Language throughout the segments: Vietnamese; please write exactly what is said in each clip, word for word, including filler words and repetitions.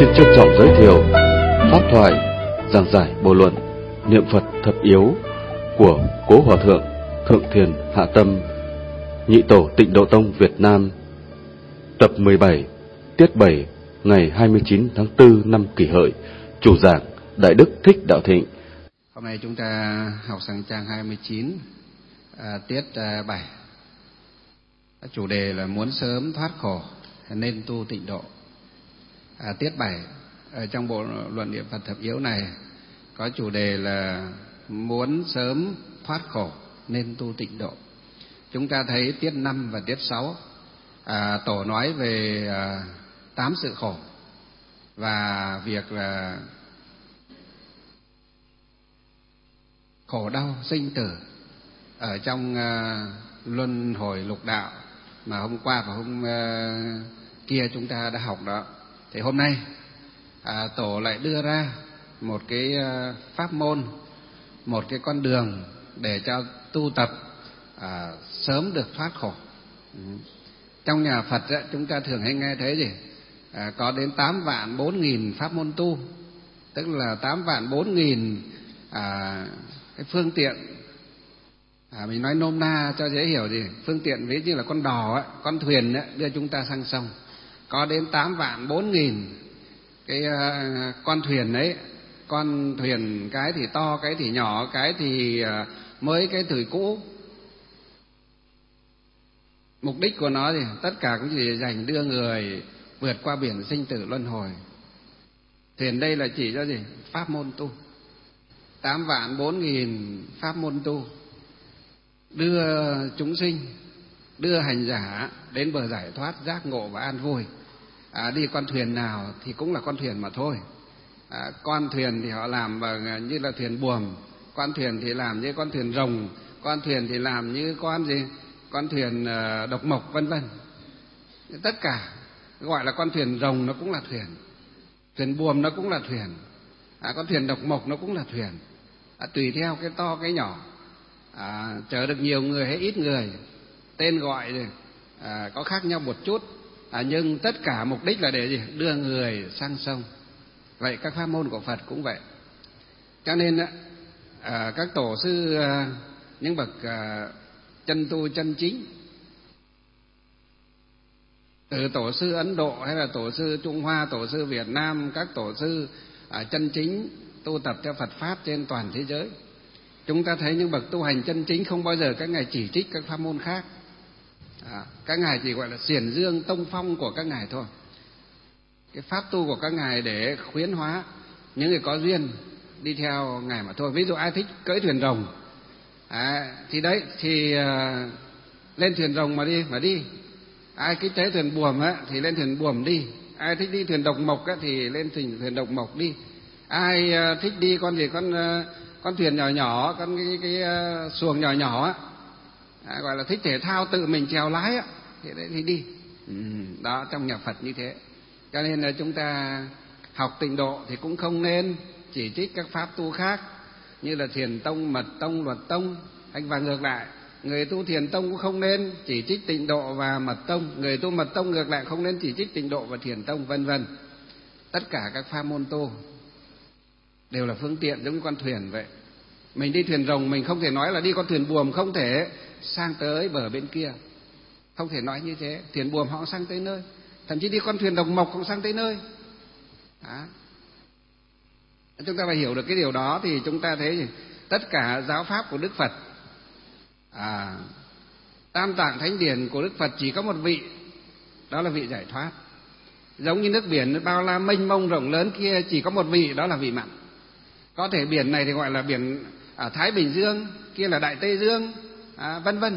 xin trân trọng giới thiệu pháp thoại giảng giải bộ luận Niệm Phật Thập Yếu của Cố Hòa Thượng Thượng Thiền Hạ Tâm, Nhị Tổ Tịnh Độ Tông Việt Nam, tập mười bảy, tiết bảy, ngày hai mươi chín tháng tư năm Kỷ Hợi. Chủ giảng Đại Đức Thích Đạo Thịnh. Hôm nay chúng ta học sang trang hai mươi chín, à, tiết à, bảy. Chủ đề là muốn sớm thoát khổ nên tu tịnh độ. À, tiết bảy ở trong bộ luận Niệm Phật Thập Yếu này có chủ đề là muốn sớm thoát khổ nên tu tịnh độ. Chúng ta thấy tiết năm và tiết sáu, à, Tổ nói về à, tám sự khổ và việc là khổ đau sinh tử ở trong à, luân hồi lục đạo mà hôm qua và hôm à, kia chúng ta đã học đó. Thì hôm nay à, Tổ lại đưa ra một cái à, pháp môn, một cái con đường để cho tu tập à, sớm được thoát khổ. Ừ. Trong nhà Phật á, chúng ta thường hay nghe thấy gì? À, có đến tám vạn bốn nghìn pháp môn tu, tức là tám vạn bốn nghìn à, cái phương tiện. À, mình nói nôm na cho dễ hiểu gì? Phương tiện ví như là con đò, á, con thuyền á, đưa chúng ta sang sông. Có đến tám vạn bốn nghìn cái uh, con thuyền ấy, con thuyền cái thì to, cái thì nhỏ, cái thì uh, mới, cái thì cũ. Mục đích của nó thì tất cả cũng chỉ dành đưa người vượt qua biển sinh tử luân hồi. Thuyền đây là chỉ cho gì? Pháp môn tu. Tám vạn bốn nghìn pháp môn tu đưa chúng sinh, đưa hành giả đến bờ giải thoát, giác ngộ và an vui. À, đi con thuyền nào thì cũng là con thuyền mà thôi. À, con thuyền thì họ làm bằng như là thuyền buồm, con thuyền thì làm như con thuyền rồng, con thuyền thì làm như con gì? Con thuyền uh, độc mộc vân vân. Tất cả gọi là con thuyền rồng nó cũng là thuyền, thuyền buồm nó cũng là thuyền, à, con thuyền độc mộc nó cũng là thuyền. À, tùy theo cái to cái nhỏ, à, chở được nhiều người hay ít người, tên gọi thì à, có khác nhau một chút, à, nhưng tất cả mục đích là để gì? Đưa người sang sông. Vậy các pháp môn của Phật cũng vậy. Cho nên à, các tổ sư, à, những bậc à, chân tu chân chính, từ tổ sư Ấn Độ hay là tổ sư Trung Hoa, tổ sư Việt Nam, các tổ sư à, chân chính tu tập theo Phật pháp trên toàn thế giới, chúng ta thấy những bậc tu hành chân chính không bao giờ các ngài chỉ trích các pháp môn khác. À, các ngài chỉ gọi là xiển dương tông phong của các ngài thôi. Cái pháp tu của các ngài để khuyến hóa những người có duyên đi theo ngài mà thôi. Ví dụ ai thích cưỡi thuyền rồng, à, thì đấy thì uh, lên thuyền rồng mà đi mà đi. Ai thích tới thuyền buồm á thì lên thuyền buồm đi. Ai thích đi thuyền độc mộc á thì lên thuyền, thuyền độc mộc đi. Ai uh, thích đi con gì con uh, con thuyền nhỏ nhỏ, con cái, cái, cái uh, xuồng nhỏ nhỏ á, à, gọi là thích thể thao tự mình chèo lái á, thì đấy thì đi. Ừ, đó, trong nhà Phật như thế. Cho nên là chúng ta học tịnh độ thì cũng không nên chỉ trích các pháp tu khác như là thiền tông, mật tông, luật tông, hay và ngược lại. Người tu thiền tông cũng không nên chỉ trích tịnh độ và mật tông, người tu mật tông ngược lại không nên chỉ trích tịnh độ và thiền tông, vân vân. Tất cả các pháp môn tu đều là phương tiện giống như con thuyền vậy. Mình đi thuyền rồng mình không thể nói là đi con thuyền buồm không thể sang tới bờ bên kia, không thể nói như thế. Thuyền buồm họ sang tới nơi, thậm chí đi con thuyền độc mộc cũng sang tới nơi. Đó. Chúng ta phải hiểu được cái điều đó thì chúng ta thấy gì? Tất cả giáo pháp của Đức Phật, à, tam tạng thánh điển của Đức Phật chỉ có một vị, đó là vị giải thoát. Giống như nước biển bao la mênh mông rộng lớn kia chỉ có một vị, đó là vị mặn. Có thể biển này thì gọi là biển ở Thái Bình Dương, kia là Đại Tây Dương, à, vân vân.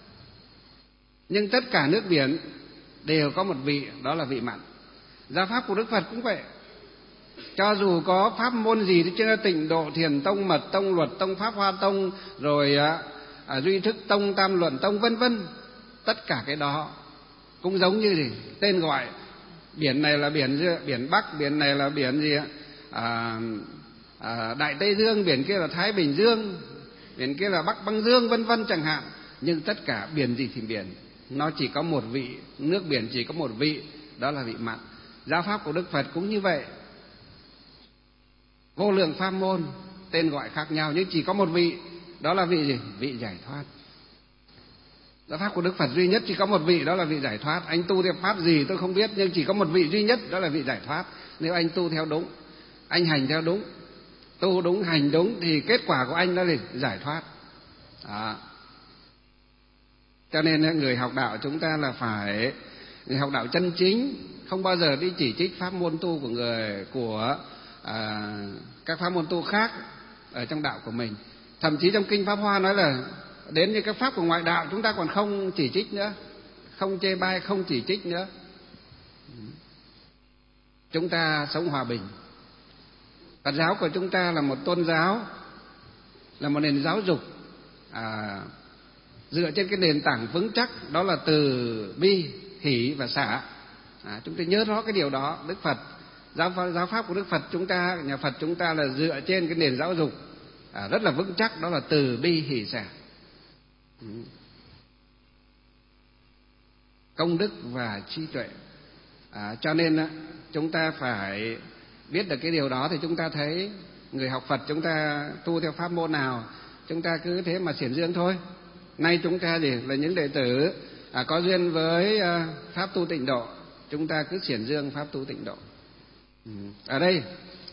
Nhưng tất cả nước biển đều có một vị, đó là vị mặn. Giáo pháp của Đức Phật cũng vậy. Cho dù có pháp môn gì thì chưa, tịnh độ, thiền tông, mật tông, luật tông, pháp hoa tông, rồi à, à, duy thức tông, tam luận tông, vân vân, tất cả cái đó cũng giống như gì? Tên gọi. Biển này là biển biển Bắc, biển này là biển gì ạ? À, à, Đại Tây Dương, biển kia là Thái Bình Dương, biển kia là Bắc Băng Dương, vân vân chẳng hạn. Nhưng tất cả biển gì thì biển, nó chỉ có một vị, nước biển chỉ có một vị, đó là vị mặn. Giáo pháp của Đức Phật cũng như vậy, vô lượng pháp môn, tên gọi khác nhau nhưng chỉ có một vị, đó là vị gì? Vị giải thoát. Giáo pháp của Đức Phật duy nhất chỉ có một vị, đó là vị giải thoát. Anh tu theo pháp gì tôi không biết, nhưng chỉ có một vị duy nhất, đó là vị giải thoát. Nếu anh tu theo đúng, anh hành theo đúng, tu đúng, hành đúng thì kết quả của anh đó là giải thoát. Đó. Cho nên người học đạo chúng ta là phải người học đạo chân chính, không bao giờ đi chỉ trích pháp môn tu của người của à, các pháp môn tu khác ở trong đạo của mình. Thậm chí trong kinh Pháp Hoa nói là đến như các pháp của ngoại đạo chúng ta còn không chỉ trích nữa, không chê bai, không chỉ trích nữa. Chúng ta sống hòa bình. Phật giáo của chúng ta là một tôn giáo, là một nền giáo dục à, dựa trên cái nền tảng vững chắc, đó là từ bi, hỷ và xả. À, chúng ta nhớ rõ cái điều đó. Đức Phật, giáo pháp, giáo pháp của Đức Phật chúng ta, nhà Phật chúng ta là dựa trên cái nền giáo dục à, rất là vững chắc, đó là từ bi, hỷ, xả. Ừ. Công đức và trí tuệ. À, cho nên chúng ta phải biết được cái điều đó thì chúng ta thấy người học Phật chúng ta tu theo pháp môn nào, chúng ta cứ thế mà xiển dương thôi. Nay chúng ta gì là những đệ tử à, có duyên với à, pháp tu tịnh độ, chúng ta cứ xiển dương pháp tu tịnh độ. Ừ. Ở đây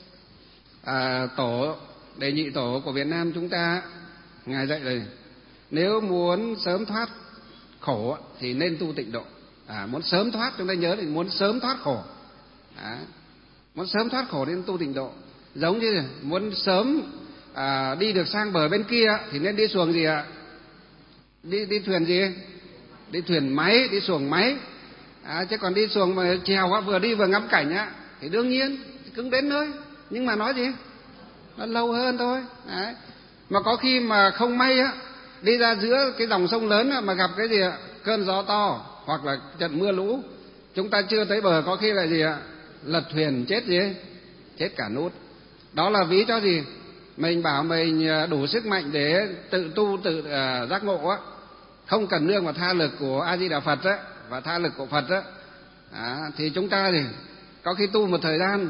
à, tổ đệ nhị tổ của Việt Nam chúng ta, ngài dạy là nếu muốn sớm thoát khổ thì nên tu tịnh độ. À, muốn sớm thoát, chúng ta nhớ thì muốn sớm thoát khổ. À, muốn sớm thoát khổ nên tu tịnh độ. Giống như muốn sớm à, đi được sang bờ bên kia thì nên đi xuồng gì ạ? Đi đi thuyền gì? Đi thuyền máy, đi xuồng máy. À, chứ còn đi xuồng mà chèo quá, vừa đi vừa ngắm cảnh á thì đương nhiên cứng đến nơi. Nhưng mà nói gì? Nó lâu hơn thôi. Đấy. Mà có khi mà không may á, đi ra giữa cái dòng sông lớn á, mà gặp cái gì ạ? Cơn gió to hoặc là trận mưa lũ, chúng ta chưa tới bờ, có khi là gì ạ? Lật thuyền, chết gì? Chết cả nút. Đó là ví cho gì? Mình bảo mình đủ sức mạnh để tự tu, tự uh, giác ngộ á, không cần nương vào tha lực của A Di Đà Phật á và tha lực của Phật á, à, thì chúng ta thì có khi tu một thời gian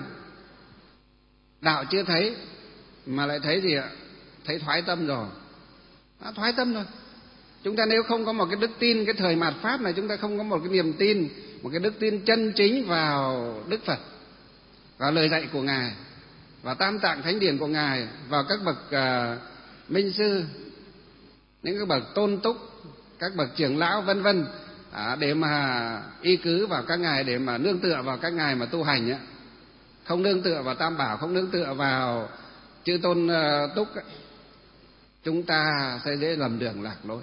đạo chưa thấy mà lại thấy gì ạ? Thấy thoái tâm rồi. À, thoái tâm rồi. Chúng ta nếu không có một cái đức tin, cái thời mạt Pháp này chúng ta không có một cái niềm tin, một cái đức tin chân chính vào Đức Phật, vào lời dạy của Ngài, vào Tam Tạng Thánh Điển của Ngài, vào các bậc uh, minh sư, những cái bậc tôn túc, các bậc trưởng lão vân vân, à, để mà y cứ vào các ngài, để mà nương tựa vào các ngài mà tu hành á, không nương tựa vào Tam Bảo, không nương tựa vào chư tôn uh, túc á, chúng ta sẽ dễ lầm đường lạc lối.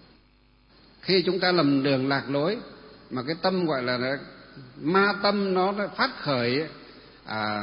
Khi chúng ta lầm đường lạc lối mà cái tâm gọi là ma tâm nó phát khởi à,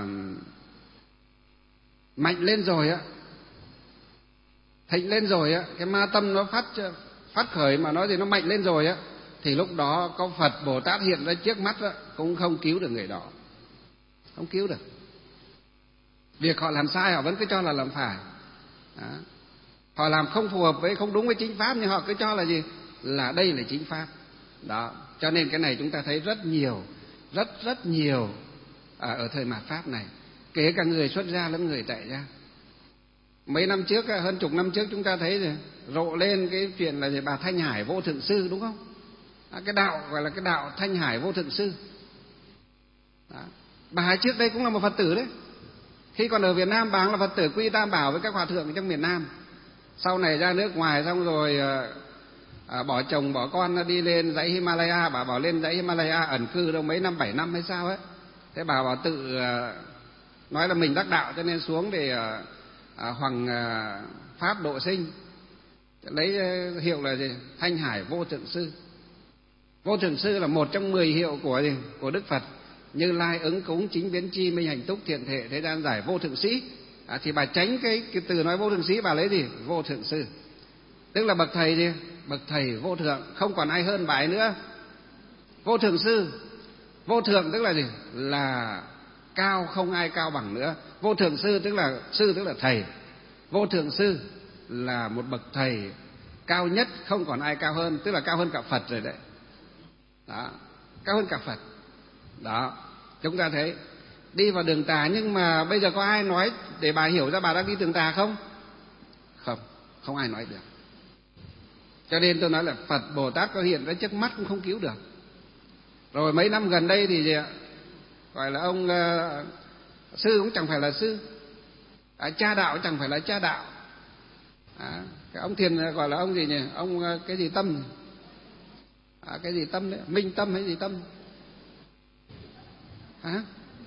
mạnh lên rồi á, thịnh lên rồi á, cái ma tâm nó phát phát khởi mà nói gì nó mạnh lên rồi á, thì lúc đó có Phật Bồ Tát hiện ra trước mắt á, cũng không cứu được người đó, không cứu được. Việc họ làm sai họ vẫn cứ cho là làm phải. Đó. Họ làm không phù hợp với, không đúng với chính pháp, nhưng họ cứ cho là gì? Là đây là chính pháp. Đó. Cho nên cái này chúng ta thấy rất nhiều, rất rất nhiều à, ở thời mạt Pháp này, kể cả người xuất gia lẫn người tại gia. Mấy năm trước, hơn chục năm trước chúng ta thấy rồi, rộ lên cái chuyện là gì? Bà Thanh Hải Vô Thượng Sư, đúng không? À, cái đạo gọi là cái đạo Thanh Hải Vô Thượng Sư. Đó. Bà ấy trước đây cũng là một Phật tử đấy. Khi còn ở Việt Nam bà là Phật tử quy Tam Bảo với các hòa thượng trong miền Nam. Sau này ra nước ngoài xong rồi à, bỏ chồng bỏ con đi lên dãy Himalaya. Bà bảo lên dãy Himalaya ẩn cư đâu mấy năm, bảy năm hay sao ấy. Thế bà bảo tự à, nói là mình đắc đạo cho nên xuống để à, à, Hoàng à, Pháp độ sinh, lấy à, hiệu là gì? Thanh Hải Vô Thượng Sư. Vô Thượng Sư là một trong mười hiệu của gì? Của Đức Phật. Như Lai, Ứng Cúng, Chính Biến Chi, Minh Hạnh Túc, Thiện Thể, Thế Gian Giải, Vô Thượng Sĩ. À, thì bà tránh cái, cái từ nói Vô Thượng Sĩ, bà lấy gì? Vô Thượng Sư. Tức là bậc thầy gì? Bậc thầy vô thượng, không còn ai hơn bà ấy nữa. Vô Thượng Sư. Vô thượng tức là gì? Là cao, không ai cao bằng nữa. Vô Thượng Sư tức là sư tức là thầy. Vô Thượng Sư là một bậc thầy cao nhất, không còn ai cao hơn, tức là cao hơn cả Phật rồi đấy. Đó, cao hơn cả Phật. Đó. Chúng ta thấy đi vào đường tà, nhưng mà bây giờ có ai nói để bà hiểu ra bà đang đi đường tà không? Không, không ai nói được. Cho nên tôi nói là Phật Bồ Tát có hiện ra trước mắt cũng không cứu được. Rồi mấy năm gần đây thì gì ạ? Gọi là ông uh, sư cũng chẳng phải là sư, à, cha đạo chẳng phải là cha đạo, à, cái ông thiền gọi là ông gì nhỉ? Ông uh, cái gì Tâm, à, cái gì Tâm đấy, Minh Tâm hay gì Tâm? Hả?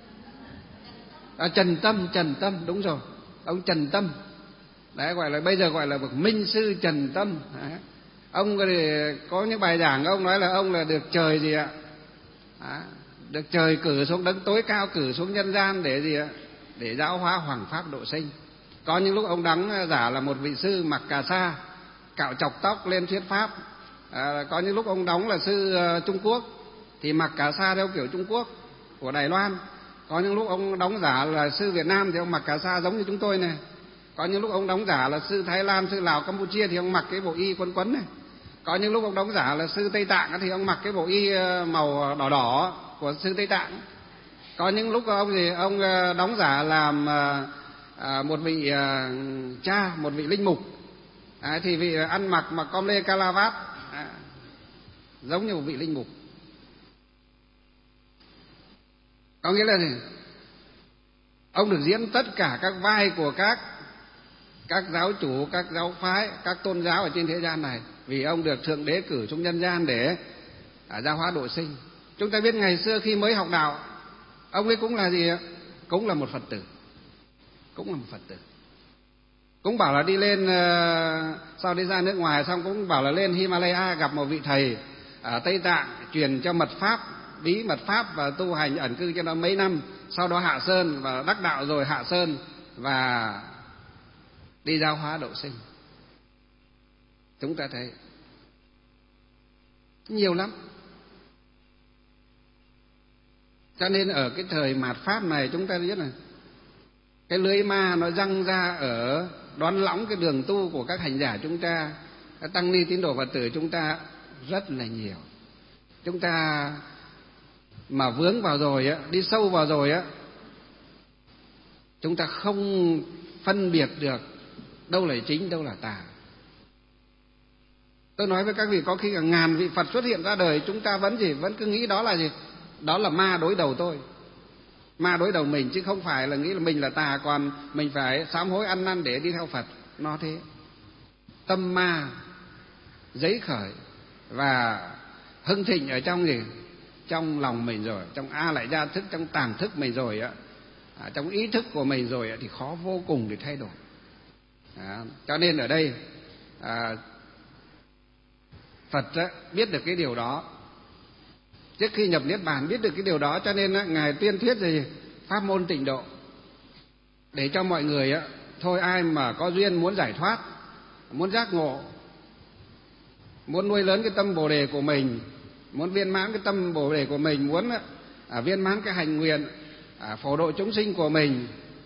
À, Trần Tâm, Trần Tâm, đúng rồi, ông Trần Tâm. Đấy, gọi là bây giờ gọi là bậc Minh sư Trần Tâm. Đấy. Ông thì có những bài giảng ông nói là ông là được trời gì ạ? À, được trời cử xuống, đấng tối cao cử xuống nhân gian để gì ạ? Để giáo hóa hoằng pháp độ sinh. Có những lúc ông đóng giả là một vị sư mặc cà sa, cạo chọc tóc lên thuyết pháp. À, có những lúc ông đóng là sư uh, Trung Quốc thì mặc cà sa theo kiểu Trung Quốc của Đài Loan. Có những lúc ông đóng giả là sư Việt Nam thì ông mặc cà sa giống như chúng tôi này. Có những lúc ông đóng giả là sư Thái Lan, sư Lào, Campuchia thì ông mặc cái bộ y quấn quấn này. Có những lúc ông đóng giả là sư Tây Tạng thì ông mặc cái bộ y màu đỏ đỏ của sư Tây Tạng. Có những lúc ông gì ông đóng giả làm một vị cha, một vị linh mục, à, thì vị ăn mặc mặc com lê calavat, à, giống như một vị linh mục. Có nghĩa là gì? Ông được diễn tất cả các vai của các các giáo chủ, các giáo phái, các tôn giáo ở trên thế gian này, vì ông được Thượng Đế cử xuống nhân gian để à, giáo hóa độ sinh. Chúng ta biết ngày xưa khi mới học đạo, ông ấy cũng là gì ạ? Cũng là một Phật tử, cũng là một Phật tử. Cũng bảo là đi lên, sau đi ra nước ngoài xong cũng bảo là lên Himalaya gặp một vị thầy ở Tây Tạng truyền cho mật pháp, bí mật pháp và tu hành ẩn cư cho nó mấy năm, sau đó hạ sơn và đắc đạo rồi hạ sơn và đi giáo hóa độ sinh. Chúng ta thấy nhiều lắm. Cho nên ở cái thời mạt Pháp này chúng ta biết là cái lưới ma nó răng ra ở đón lõng cái đường tu của các hành giả chúng ta, các tăng ni tín đồ Phật tử chúng ta rất là nhiều. Chúng ta mà vướng vào rồi á, đi sâu vào rồi á, chúng ta không phân biệt được đâu là chính, đâu là tà. Tôi nói với các vị, có khi cả ngàn vị Phật xuất hiện ra đời, chúng ta vẫn gì, vẫn cứ nghĩ đó là gì? Đó là ma đối đầu tôi, ma đối đầu mình, chứ không phải là nghĩ là mình là tà, còn mình phải sám hối ăn năn để đi theo Phật. Nó thế. Tâm ma giấy khởi và hưng thịnh ở trong gì? Trong lòng mình rồi, trong a lại gia thức, trong tàng thức mình rồi á, à, trong ý thức của mình rồi á, thì khó vô cùng để thay đổi. À, cho nên ở đây à, Phật á, biết được cái điều đó. Trước khi nhập Niết Bàn biết được cái điều đó, cho nên á, Ngài tuyên thuyết gì? Pháp môn tịnh độ, để cho mọi người á, thôi ai mà có duyên muốn giải thoát, muốn giác ngộ, muốn nuôi lớn cái tâm Bồ đề của mình, muốn viên mãn cái tâm Bồ đề của mình, muốn à, viên mãn cái hành nguyện à, phổ độ chúng sinh của mình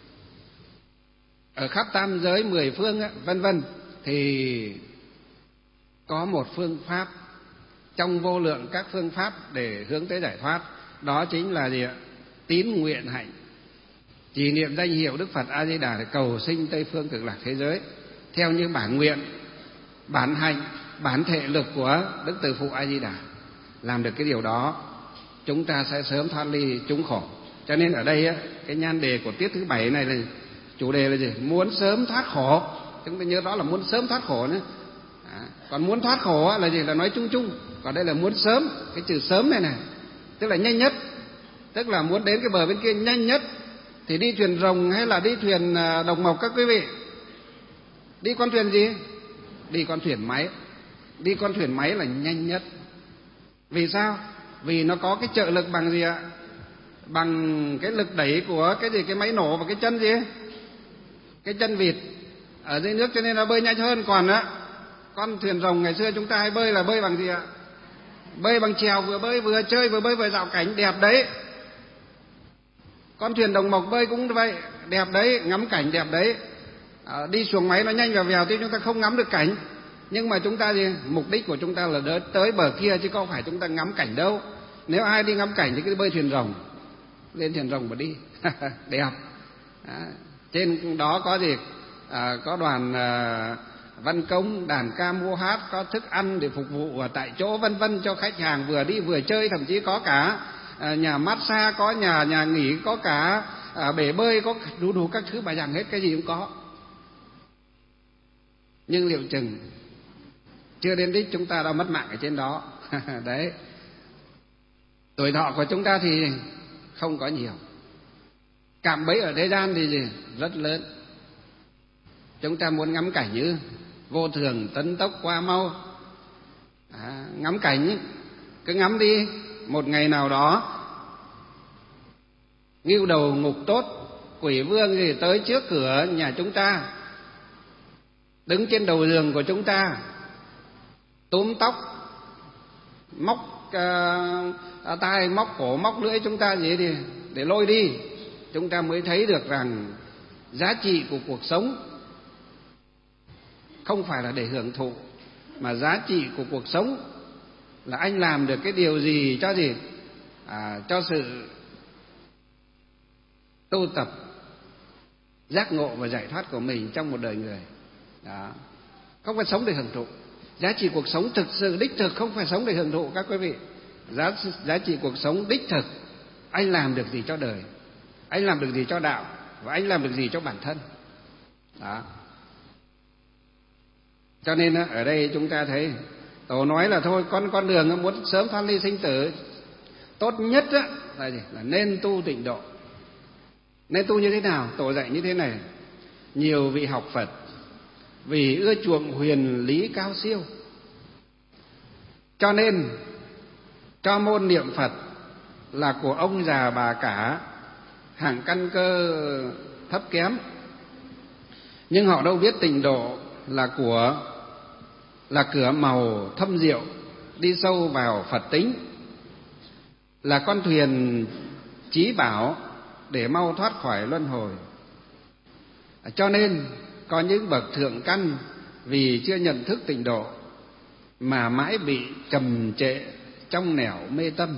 ở khắp tam giới mười phương á, vân vân, thì có một phương pháp trong vô lượng các phương pháp để hướng tới giải thoát. Đó chính là gì ạ? Tín nguyện hạnh, chỉ niệm danh hiệu Đức Phật A Di Đà để cầu sinh Tây phương cực lạc thế giới theo như bản nguyện, bản hạnh, bản thể lực của Đức Từ Phụ A Di Đà. Làm được cái điều đó, chúng ta sẽ sớm thoát ly chúng khổ. Cho nên ở đây á, cái nhan đề của tiết thứ bảy này là chủ đề là gì? Muốn sớm thoát khổ. Chúng ta nhớ đó là muốn sớm thoát khổ nữa. À, còn muốn thoát khổ là gì? Là nói chung chung. Còn đây là muốn sớm. Cái chữ sớm này này, tức là nhanh nhất, tức là muốn đến cái bờ bên kia nhanh nhất. Thì đi thuyền rồng hay là đi thuyền đồng mộc các quý vị? Đi con thuyền gì? Đi con thuyền máy. Đi con thuyền máy là nhanh nhất. Vì sao? Vì nó có cái trợ lực bằng gì ạ? Bằng cái lực đẩy của cái gì? Cái máy nổ và cái chân gì? Cái chân vịt ở dưới nước, cho nên nó bơi nhanh hơn. Còn á, con thuyền rồng ngày xưa chúng ta hay bơi là bơi bằng gì ạ? Bơi bằng chèo, vừa bơi vừa chơi, vừa bơi vừa dạo cảnh, đẹp đấy. Con thuyền đồng mộc bơi cũng vậy, đẹp đấy, ngắm cảnh đẹp đấy. À, đi xuồng máy nó nhanh và vèo thì chúng ta không ngắm được cảnh. Nhưng mà chúng ta gì? Mục đích của chúng ta là tới bờ kia chứ không phải chúng ta ngắm cảnh đâu. Nếu ai đi ngắm cảnh thì cứ bơi thuyền rồng. lên thuyền rồng mà đi. Đẹp. Đó. Trên đó có gì? À, có đoàn à, văn công, đàn ca múa hát, có thức ăn để phục vụ ở tại chỗ vân vân cho khách hàng vừa đi vừa chơi, thậm chí có cả à, nhà massage, có nhà nhà nghỉ, có cả à, bể bơi, có đủ đủ các thứ bà rằng hết, cái gì cũng có. Nhưng liệu chừng chưa đến đích chúng ta đã mất mạng ở trên đó. Đấy. Tuổi thọ của chúng ta thì không có nhiều, cạm bẫy ở thế gian thì gì? Rất lớn. Chúng ta muốn ngắm cảnh như vô thường tấn tốc qua mau, à, ngắm cảnh ý, cứ ngắm đi. Một ngày nào đó ngưu đầu ngục tốt, quỷ vương gì tới trước cửa nhà chúng ta, đứng trên đầu giường của chúng ta, túm tóc, móc uh, tai, móc cổ, móc lưỡi chúng ta gì thì để lôi đi. Chúng ta mới thấy được rằng giá trị của cuộc sống không phải là để hưởng thụ, mà giá trị của cuộc sống là anh làm được cái điều gì cho gì? À, cho sự tu tập, giác ngộ và giải thoát của mình trong một đời người. Đó. Không phải sống để hưởng thụ. Giá trị cuộc sống thực sự đích thực không phải sống để hưởng thụ các quý vị. Giá, giá trị cuộc sống đích thực, anh làm được gì cho đời, anh làm được gì cho đạo, và anh làm được gì cho bản thân. Đó. Cho nên ở đây chúng ta thấy Tổ nói là thôi con con đường muốn sớm thoát ly sinh tử, tốt nhất á, là gì? Là nên tu tịnh độ. Nên tu như thế nào? Tổ dạy như thế này: nhiều vị học Phật vì ưa chuộng huyền lý cao siêu, cho nên cho môn niệm Phật là của ông già bà cả, hạng căn cơ thấp kém. Nhưng họ đâu biết tịnh độ là của là cửa màu thâm diệu đi sâu vào Phật tính, là con thuyền chí bảo để mau thoát khỏi luân hồi. Cho nên có những bậc thượng căn vì chưa nhận thức tịnh độ mà mãi bị trầm trệ trong nẻo mê tâm,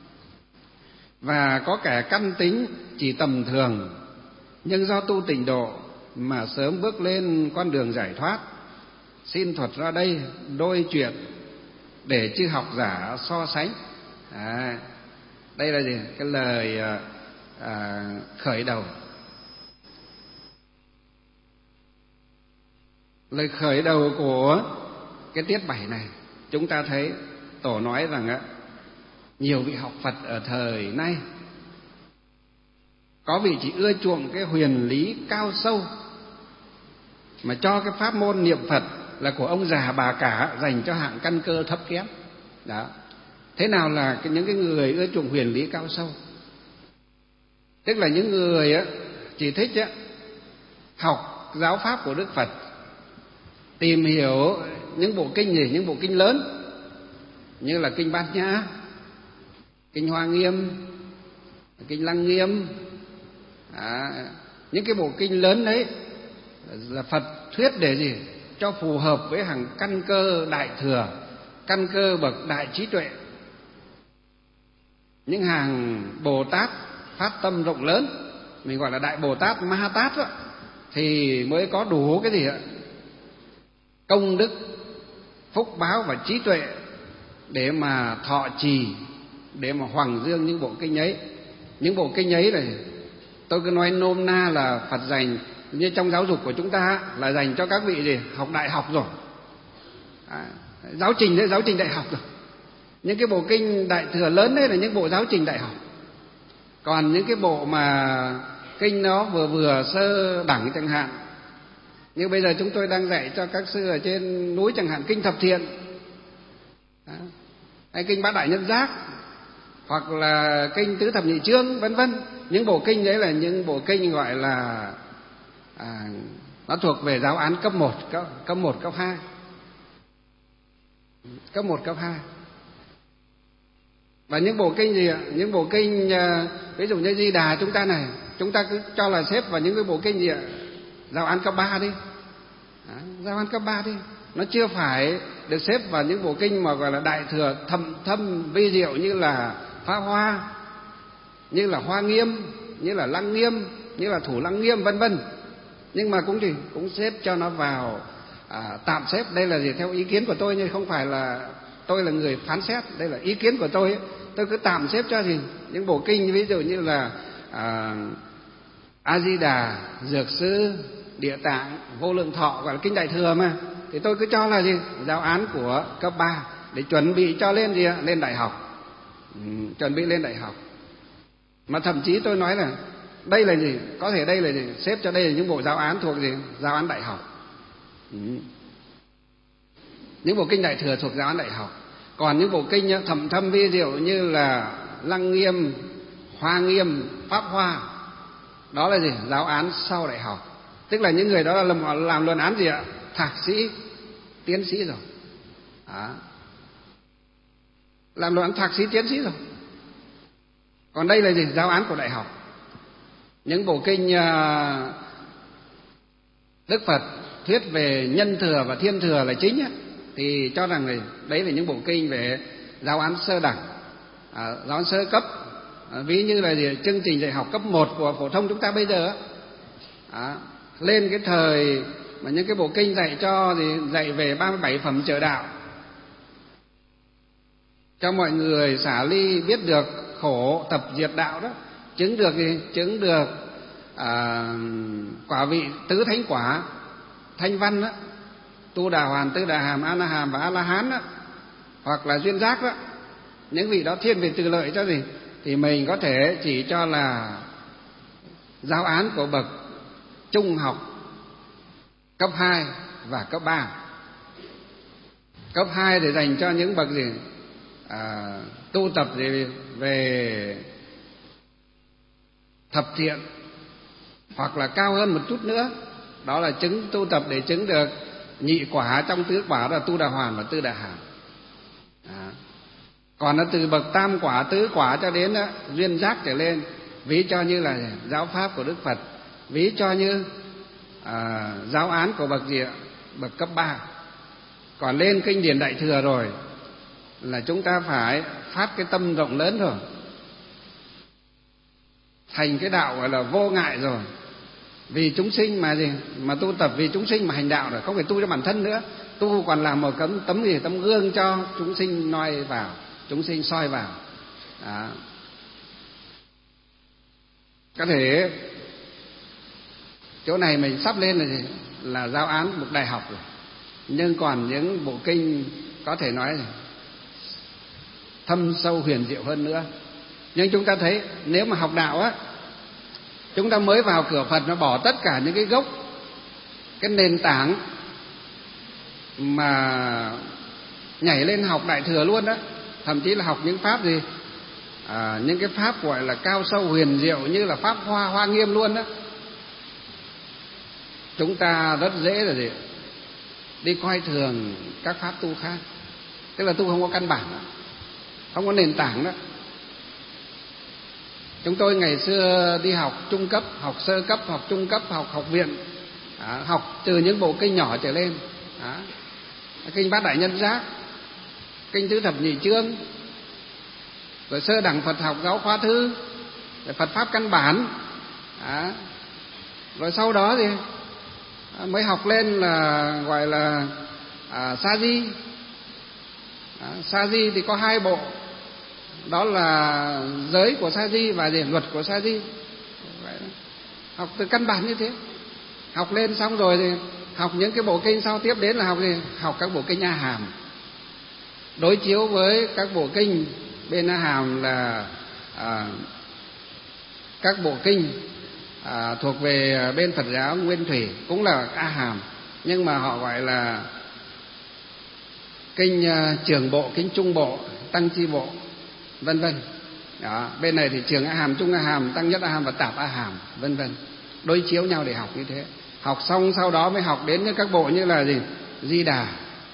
và có kẻ căn tính chỉ tầm thường nhưng do tu tịnh độ mà sớm bước lên con đường giải thoát. Xin thuật ra đây đôi chuyện để chư học giả so sánh. À, đây là gì? Cái lời à, à, khởi đầu. Lời khởi đầu của cái tiết bảy này, chúng ta thấy Tổ nói rằng á, nhiều vị học Phật ở thời nay có vị chỉ ưa chuộng cái huyền lý cao sâu, mà cho cái pháp môn niệm Phật là của ông già bà cả, dành cho hạng căn cơ thấp kém. Đó. Thế nào là cái, những cái người ưa chuộng huyền lý cao sâu? Tức là những người á, chỉ thích á, học giáo pháp của Đức Phật, tìm hiểu những bộ kinh gì, những bộ kinh lớn như là kinh Bát Nhã, kinh Hoa Nghiêm, kinh Lăng Nghiêm. À, những cái bộ kinh lớn đấy là Phật thuyết để gì? Cho phù hợp với hàng căn cơ đại thừa, căn cơ bậc đại trí tuệ. Những hàng Bồ Tát phát tâm rộng lớn, mình gọi là Đại Bồ Tát, Ma Ha Tát đó, thì mới có đủ cái gì ạ? Công đức, phúc báo và trí tuệ để mà thọ trì, để mà hoằng dương những bộ kinh ấy. Những bộ kinh ấy này tôi cứ nói nôm na là Phật dành, như trong giáo dục của chúng ta là dành cho các vị gì? Học đại học rồi. À, giáo trình đấy, giáo trình đại học rồi. Những cái bộ kinh đại thừa lớn đấy là những bộ giáo trình đại học. Còn những cái bộ mà kinh nó vừa vừa sơ đẳng chẳng hạn, như bây giờ chúng tôi đang dạy cho các sư ở trên núi chẳng hạn, kinh Thập Thiện, đó, hay kinh Bát Đại Nhân Giác, hoặc là kinh Tứ Thập Nhị Chương, vân vân. Những bộ kinh đấy là những bộ kinh gọi là à, nó thuộc về giáo án cấp một, cấp, cấp một, cấp hai, cấp một, cấp hai. Và những bộ kinh gì ạ? Những bộ kinh ví dụ như Di Đà chúng ta này, chúng ta cứ cho là xếp vào những cái bộ kinh gì ạ? Giáo án cấp ba đi. Đó, giáo án cấp ba đi. Nó chưa phải được xếp vào những bộ kinh mà gọi là đại thừa thâm thâm vi diệu như là Pháp Hoa, như là Hoa Nghiêm, như là Lăng Nghiêm, như là Thủ Lăng Nghiêm vân vân. Nhưng mà cũng thì cũng xếp cho nó vào à, tạm xếp. Đây là gì? Theo ý kiến của tôi, nhưng không phải là tôi là người phán xét. Đây là ý kiến của tôi ấy. Tôi cứ tạm xếp cho gì những bộ kinh ví dụ như là à, A Di Đà, Dược Sư, Địa Tạng, Vô Lượng Thọ, gọi là kinh Đại Thừa mà, thì tôi cứ cho là gì giáo án của cấp ba để chuẩn bị cho lên gì lên đại học, ừ, chuẩn bị lên đại học. Mà thậm chí tôi nói là đây là gì, có thể đây là gì, xếp cho đây là những bộ giáo án thuộc gì giáo án đại học, ừ. Những bộ kinh Đại Thừa thuộc giáo án đại học. Còn những bộ kinh thầm thâm vi diệu như là Lăng Nghiêm, Hoa Nghiêm, Pháp Hoa, đó là gì giáo án sau đại học. Tức là những người đó là làm, làm luận án gì ạ? Thạc sĩ, tiến sĩ rồi. Đó. Làm luận án thạc sĩ, tiến sĩ rồi. Còn đây là gì? Giáo án của đại học. Những bộ kinh uh, Đức Phật thuyết về nhân thừa và thiên thừa là chính á, thì cho rằng này, đấy là những bộ kinh về giáo án sơ đẳng, à, giáo án sơ cấp, à, ví như là gì, chương trình dạy học cấp một của phổ thông chúng ta bây giờ á. À, lên cái thời mà những cái bộ kinh dạy cho thì dạy về ba mươi bảy phẩm trợ đạo, cho mọi người xả ly biết được khổ tập diệt đạo đó, chứng được gì, chứng được à, quả vị tứ thánh quả, thanh văn đó, tu đà hoàn, tư đà hàm, a la hàm và a la hán đó, hoặc là duyên giác đó. Những vị đó thiên về từ lợi cho gì thì mình có thể chỉ cho là giáo án của bậc trung học cấp hai và cấp ba. Cấp hai để dành cho những bậc gì à, tu tập gì về thập thiện, hoặc là cao hơn một chút nữa, đó là chứng tu tập để chứng được nhị quả trong tứ quả, là tu đà hoàn và tư đà hàm. À. Còn nó từ bậc tam quả, tứ quả cho đến đó, duyên giác trở lên, ví cho như là giáo pháp của Đức Phật, ví cho như à, giáo án của bậc gì ạ? Bậc cấp ba. Còn lên kinh điển Đại Thừa rồi là chúng ta phải phát cái tâm rộng lớn rồi, thành cái đạo gọi là vô ngại rồi, vì chúng sinh mà gì mà tu tập, vì chúng sinh mà hành đạo rồi, không phải tu cho bản thân nữa, tu còn làm một tấm tấm gì tấm gương cho chúng sinh noi vào, chúng sinh soi vào. Đó. Có thể chỗ này mình sắp lên là gì là giáo án một đại học rồi, nhưng còn những bộ kinh có thể nói là thâm sâu huyền diệu hơn nữa. Nhưng chúng ta thấy nếu mà học đạo á, chúng ta mới vào cửa Phật nó bỏ tất cả những cái gốc, cái nền tảng mà nhảy lên học Đại Thừa luôn đó, thậm chí là học những pháp gì à, những cái pháp gọi là cao sâu huyền diệu như là pháp Hoa, Hoa Nghiêm luôn đó. Chúng ta rất dễ là gì đi coi thường các pháp tu khác, tức là tu không có căn bản đó, không có nền tảng đó. Chúng tôi ngày xưa đi học trung cấp, học sơ cấp, học trung cấp, học học viện, à, học từ những bộ kinh nhỏ trở lên, à, kinh Bát Đại Nhân Giác, kinh Tứ Thập Nhị Chương, rồi sơ đẳng Phật học giáo khoa thư, rồi Phật pháp căn bản, à, rồi sau đó thì mới học lên là gọi là à, sa di. À, sa di thì có hai bộ, đó là giới của sa di và gì luật của sa di. Học từ căn bản như thế, học lên xong rồi thì học những cái bộ kinh sau, tiếp đến là học gì học các bộ kinh A Hàm, đối chiếu với các bộ kinh bên A Hàm là à, các bộ kinh à, thuộc về bên Phật giáo Nguyên Thủy cũng là A Hàm, nhưng mà họ gọi là kinh uh, trường bộ, kinh trung bộ, tăng chi bộ, vân vân. Đó, bên này thì trường A Hàm, trung A Hàm, tăng nhất A Hàm và tạp A Hàm, vân vân. Đối chiếu nhau để học như thế. Học xong sau đó mới học đến những các bộ như là gì? Di Đà,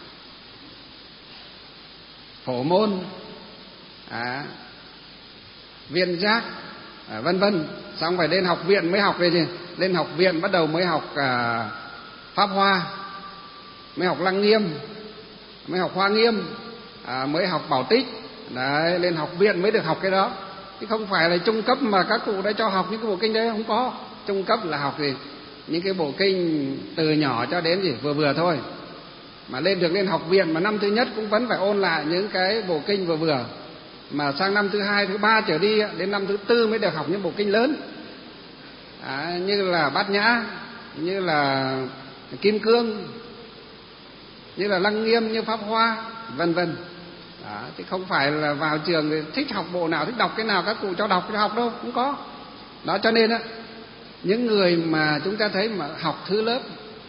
Phổ Môn, à, Viên Giác, à, vân vân. Xong phải lên học viện mới học về gì? Lên học viện bắt đầu mới học à, Pháp Hoa, mới học Lăng Nghiêm, mới học Hoa Nghiêm, à, mới học Bảo Tích. Đấy, lên học viện mới được học cái đó. chứ không phải là trung cấp mà các cụ đã cho học những cái bộ kinh đấy, không có. Trung cấp là học gì những cái bộ kinh từ nhỏ cho đến gì vừa vừa thôi, mà lên được lên học viện mà năm thứ nhất cũng vẫn phải ôn lại những cái bộ kinh vừa vừa, mà sang năm thứ hai thứ ba trở đi đến năm thứ tư mới được học những bộ kinh lớn, à, như là Bát Nhã, như là Kim Cương, như là Lăng Nghiêm, như Pháp Hoa, vân vân. Đó, chứ không phải là vào trường thì thích học bộ nào, thích đọc cái nào các cụ cho đọc cho học đâu, không có. Đó, cho nên á, những người mà chúng ta thấy mà học thứ lớp,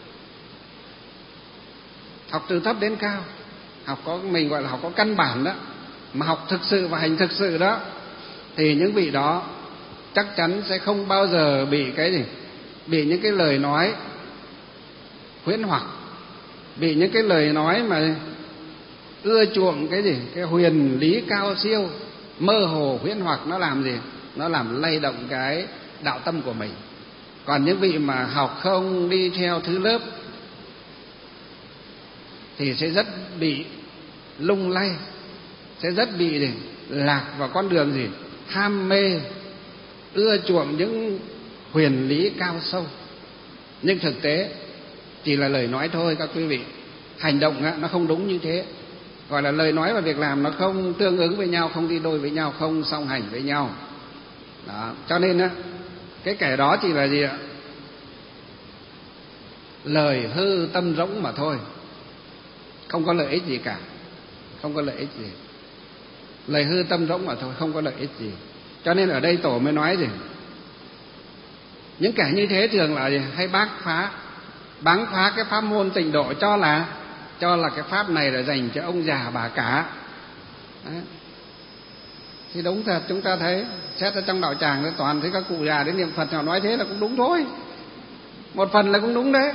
học từ thấp đến cao, học có mình gọi là học có căn bản đó, mà học thực sự và hành thực sự đó, thì những vị đó chắc chắn sẽ không bao giờ bị cái gì, bị những cái lời nói huyễn hoặc, bị những cái lời nói mà ưa chuộng cái gì, cái huyền lý cao siêu, mơ hồ huyễn hoặc, nó làm gì, nó làm lay động cái đạo tâm của mình. Còn những vị mà học không đi theo thứ lớp thì sẽ rất bị lung lay, sẽ rất bị gì, lạc vào con đường gì, ham mê, ưa chuộng những huyền lý cao sâu. Nhưng thực tế chỉ là lời nói thôi các quý vị, hành động á, nó không đúng như thế. Gọi là lời nói và việc làm nó không tương ứng với nhau, không đi đôi với nhau, không song hành với nhau. Đó, cho nên á, cái kẻ đó chỉ là gì ạ? Lời hư tâm rỗng mà thôi, không có lợi ích gì cả, không có lợi ích gì. Lời hư tâm rỗng mà thôi, không có lợi ích gì. Cho nên ở đây Tổ mới nói gì, những kẻ như thế thường là gì? Hay bác phá, báng phá cái pháp môn tịnh độ, cho là cho là cái pháp này là dành cho ông già bà cả. Đấy. Thì đúng thật, chúng ta thấy xét ở trong đạo tràng toàn thấy các cụ già đến niệm Phật, họ nói thế là cũng đúng thôi, một phần là cũng đúng đấy.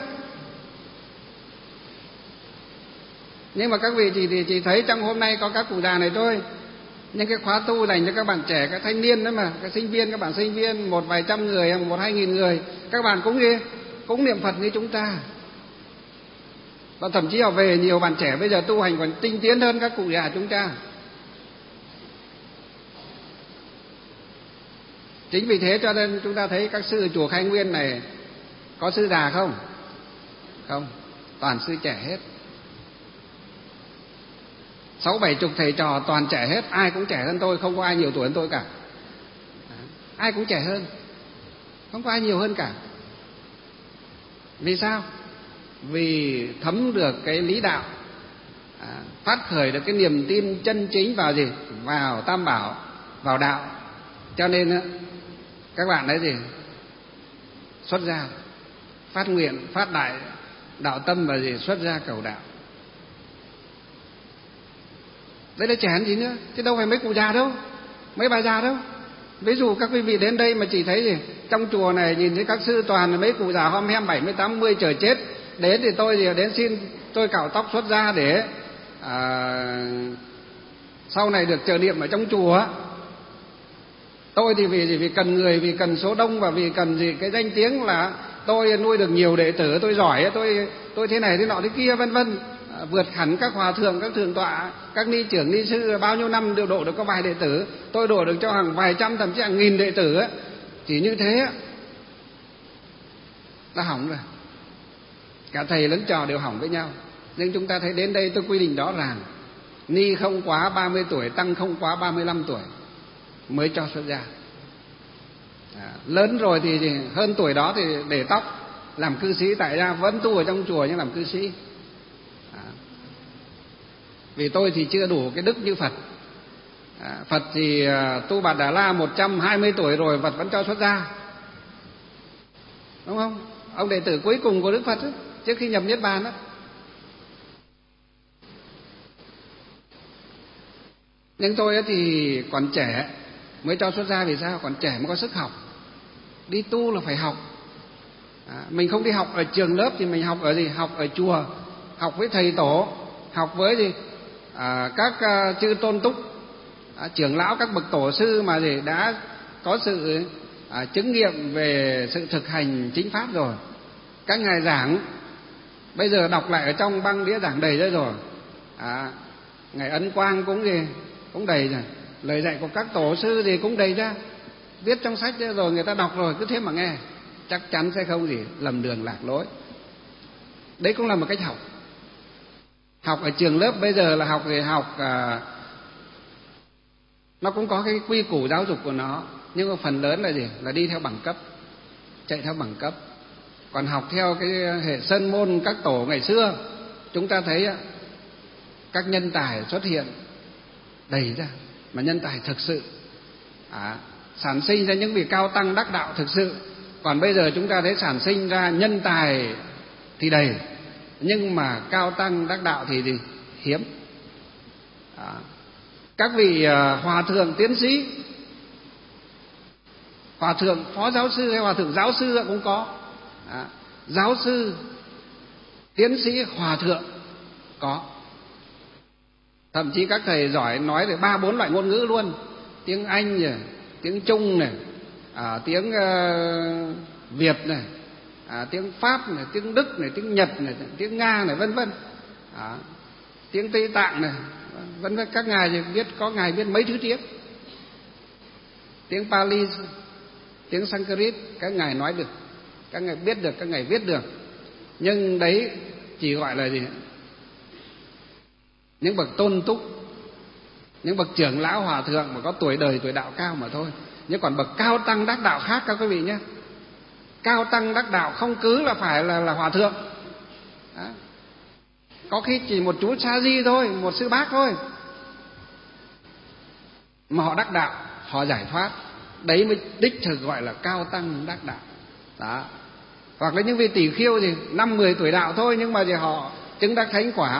Nhưng mà các vị chỉ, thì chỉ thấy trong hôm nay có các cụ già này thôi. Nhưng cái khóa tu dành cho các bạn trẻ, các thanh niên đó mà, các sinh viên, các bạn sinh viên, một vài trăm người, một hai nghìn người, các bạn cũng gì, cũng niệm Phật như chúng ta. Và thậm chí họ về nhiều bạn trẻ bây giờ tu hành còn tinh tiến hơn các cụ già chúng ta. Chính vì thế cho nên chúng ta thấy các sư ở chùa Khai Nguyên này có sư già không? Không, toàn sư trẻ hết. Sáu bảy chục thầy trò toàn trẻ hết, ai cũng trẻ hơn tôi, không có ai nhiều tuổi hơn tôi cả. Ai cũng trẻ hơn, không có ai nhiều hơn cả. Vì sao? Vì thấm được cái lý đạo, à, phát khởi được cái niềm tin chân chính vào gì? Vào Tam Bảo, vào đạo. Cho nên các bạn ấy gì? Xuất gia, phát nguyện, phát đại đạo tâm và gì? Xuất gia cầu đạo. Đấy là trẻ hơn gì nữa, chứ đâu phải mấy cụ già đâu, mấy bà già đâu. Ví dụ các quý vị đến đây mà chỉ thấy gì, trong chùa này nhìn thấy các sư toàn là mấy cụ già hom hem bảy mươi tám mươi chờ chết. Đến thì tôi thì đến xin tôi cạo tóc xuất gia để à, sau này được chờ niệm ở trong chùa. Tôi thì vì gì? Vì cần người, vì cần số đông và vì cần gì cái danh tiếng là tôi nuôi được nhiều đệ tử, tôi giỏi, tôi tôi thế này thế nọ thế kia vân vân, à, vượt hẳn các hòa thượng, các thượng tọa, các ni trưởng ni sư bao nhiêu năm đều độ được có vài đệ tử, tôi độ được cho hàng vài trăm thậm chí hàng nghìn đệ tử ấy. Chỉ như thế là hỏng rồi, cả thầy lẫn trò đều hỏng với nhau. Nhưng chúng ta thấy đến đây tôi quy định rõ ràng, ni không quá ba mươi tuổi, tăng không quá ba mươi lăm tuổi mới cho xuất gia. À, lớn rồi thì, thì hơn tuổi đó thì để tóc làm cư sĩ tại gia, vẫn tu ở trong chùa nhưng làm cư sĩ. À, vì tôi thì chưa đủ cái đức như Phật. À, Phật thì à, tu Bạt Đà La một trăm hai mươi tuổi rồi Phật vẫn cho xuất gia, đúng không? Ông đệ tử cuối cùng của Đức Phật ấy, trước khi nhập Niết Bàn đó. Nhưng tôi thì còn trẻ mới cho xuất gia. Vì sao? Còn trẻ mới có sức học. Đi tu là phải học. À, mình không đi học ở trường lớp thì mình học ở gì? Học ở chùa, học với thầy tổ, học với gì? À, các uh, chư tôn túc, à, trưởng lão, các bậc tổ sư mà gì đã có sự à, chứng nghiệm về sự thực hành chính pháp rồi. Các ngài giảng bây giờ đọc lại ở trong băng đĩa giảng đầy ra rồi. À, ngài Ấn Quang cũng gì cũng đầy rồi. Lời dạy của các tổ sư thì cũng đầy ra, viết trong sách rồi người ta đọc rồi cứ thế mà nghe, chắc chắn sẽ không gì lầm đường lạc lối. Đấy cũng là một cách học. Học ở trường lớp bây giờ là học thì học à, nó cũng có cái quy củ giáo dục của nó, nhưng mà phần lớn là gì? Là đi theo bằng cấp, chạy theo bằng cấp. Còn học theo cái hệ sơn môn các tổ ngày xưa, chúng ta thấy các nhân tài xuất hiện đầy ra, mà nhân tài thực sự, à, sản sinh ra những vị cao tăng đắc đạo thực sự. Còn bây giờ chúng ta thấy sản sinh ra nhân tài thì đầy, nhưng mà cao tăng đắc đạo thì gì? Hiếm. À, các vị à, hòa thượng tiến sĩ, hòa thượng phó giáo sư hay hòa thượng giáo sư cũng có. À, giáo sư, tiến sĩ, hòa thượng có. Thậm chí các thầy giỏi nói được ba bốn loại ngôn ngữ luôn, tiếng Anh này, tiếng Trung này, à, tiếng uh, Việt này, à, tiếng Pháp này, tiếng Đức này, tiếng Nhật này, tiếng Nga này, vân vân, à, tiếng Tây Tạng này, vân vân. Các ngài thì biết, có ngài biết mấy thứ tiếng, tiếng Pali, tiếng Sanskrit, các ngài nói được, các ngài biết được, các ngài viết được. Nhưng đấy chỉ gọi là gì? Những bậc tôn túc, những bậc trưởng lão hòa thượng mà có tuổi đời tuổi đạo cao mà thôi. Nhưng còn bậc cao tăng đắc đạo khác các quý vị nhé. Cao tăng đắc đạo không cứ là phải là, là hòa thượng. Đó. Có khi chỉ một chú sa di thôi, một sư bác thôi, mà họ đắc đạo, họ giải thoát. Đấy mới đích thực gọi là cao tăng đắc đạo. Đó. Hoặc là những vị tỷ khiêu thì năm mười tuổi đạo thôi, nhưng mà thì họ chứng đắc thánh quả.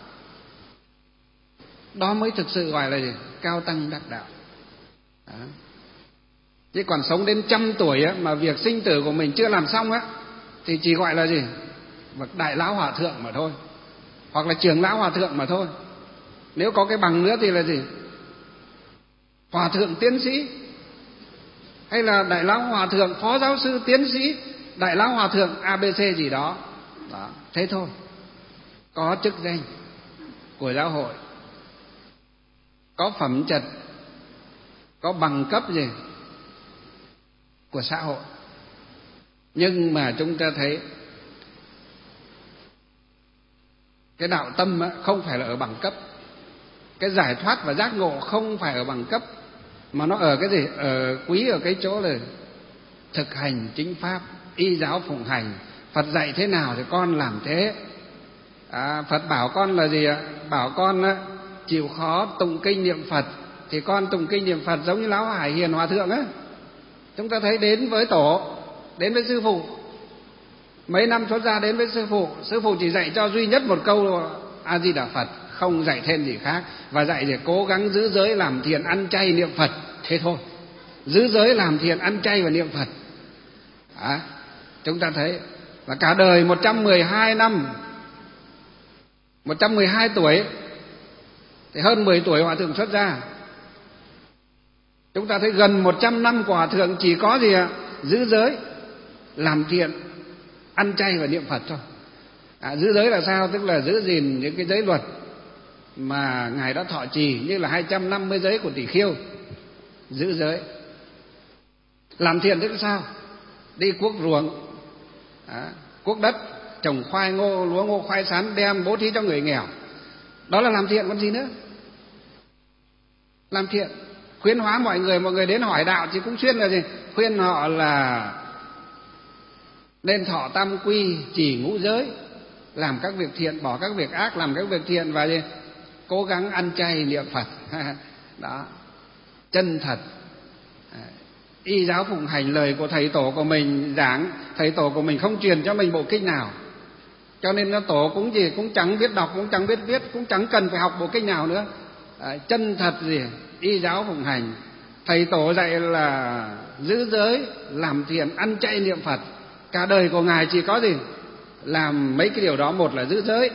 Đó mới thực sự gọi là gì? Cao tăng đắc đạo. Đó. Chứ còn sống đến trăm tuổi á, mà việc sinh tử của mình chưa làm xong á, thì chỉ gọi là gì? Bậc đại lão hòa thượng mà thôi, hoặc là trưởng lão hòa thượng mà thôi. Nếu có cái bằng nữa thì là gì? Hòa thượng tiến sĩ, hay là đại lão hòa thượng phó giáo sư tiến sĩ, đại lão hòa thượng a bê xê gì đó. Đó, thế thôi. Có chức danh của giáo hội, có phẩm chất, có bằng cấp gì của xã hội. Nhưng mà chúng ta thấy cái đạo tâm không phải là ở bằng cấp, cái giải thoát và giác ngộ không phải ở bằng cấp, mà nó ở cái gì? Ở quý ở cái chỗ là thực hành chính pháp, y giáo phụng hành. Phật dạy thế nào thì con làm thế. À, Phật bảo con là gì ạ? Bảo con á, chịu khó tụng kinh niệm Phật, thì con tụng kinh niệm Phật giống như lão Hải Hiền hòa thượng á. Chúng ta thấy đến với tổ, đến với sư phụ, mấy năm xuất gia đến với sư phụ, sư phụ chỉ dạy cho duy nhất một câu A Di Đà Phật, không dạy thêm gì khác, và dạy để cố gắng giữ giới làm thiện ăn chay niệm Phật, thế thôi. Giữ giới làm thiện ăn chay và niệm Phật. À, chúng ta thấy là cả đời một trăm mười hai năm, một trăm mười hai tuổi, thì hơn mười tuổi hòa thượng xuất gia. Chúng ta thấy gần một trăm năm của hòa thượng chỉ có gì ạ? Giữ giới, làm thiện, ăn chay và niệm Phật thôi. À, giữ giới là sao? Tức là giữ gìn những cái giới luật mà ngài đã thọ trì, như là hai trăm năm mươi giới của tỷ khiêu. Giữ giới. Làm thiện tức là sao? Đi cuốc ruộng, à, cuốc đất, trồng khoai ngô, lúa ngô, khoai sắn, đem bố thí cho người nghèo. Đó là làm thiện, còn gì nữa? Làm thiện. Khuyến hóa mọi người, mọi người đến hỏi đạo thì cũng khuyên là gì? Khuyên họ là nên thọ tam quy, trì ngũ giới, làm các việc thiện, bỏ các việc ác, làm các việc thiện, và gì? Cố gắng ăn chay niệm Phật. Đó, chân thật. Y giáo phụng hành lời của thầy tổ của mình giảng. Thầy tổ của mình không truyền cho mình bộ kinh nào, cho nên nó tổ cũng gì cũng chẳng biết đọc, cũng chẳng biết viết, cũng chẳng cần phải học bộ kinh nào nữa. À, chân thật gì? Y giáo phụng hành. Thầy tổ dạy là giữ giới, làm thiện, ăn chay niệm Phật. Cả đời của ngài chỉ có gì? Làm mấy cái điều đó. Một là giữ giới,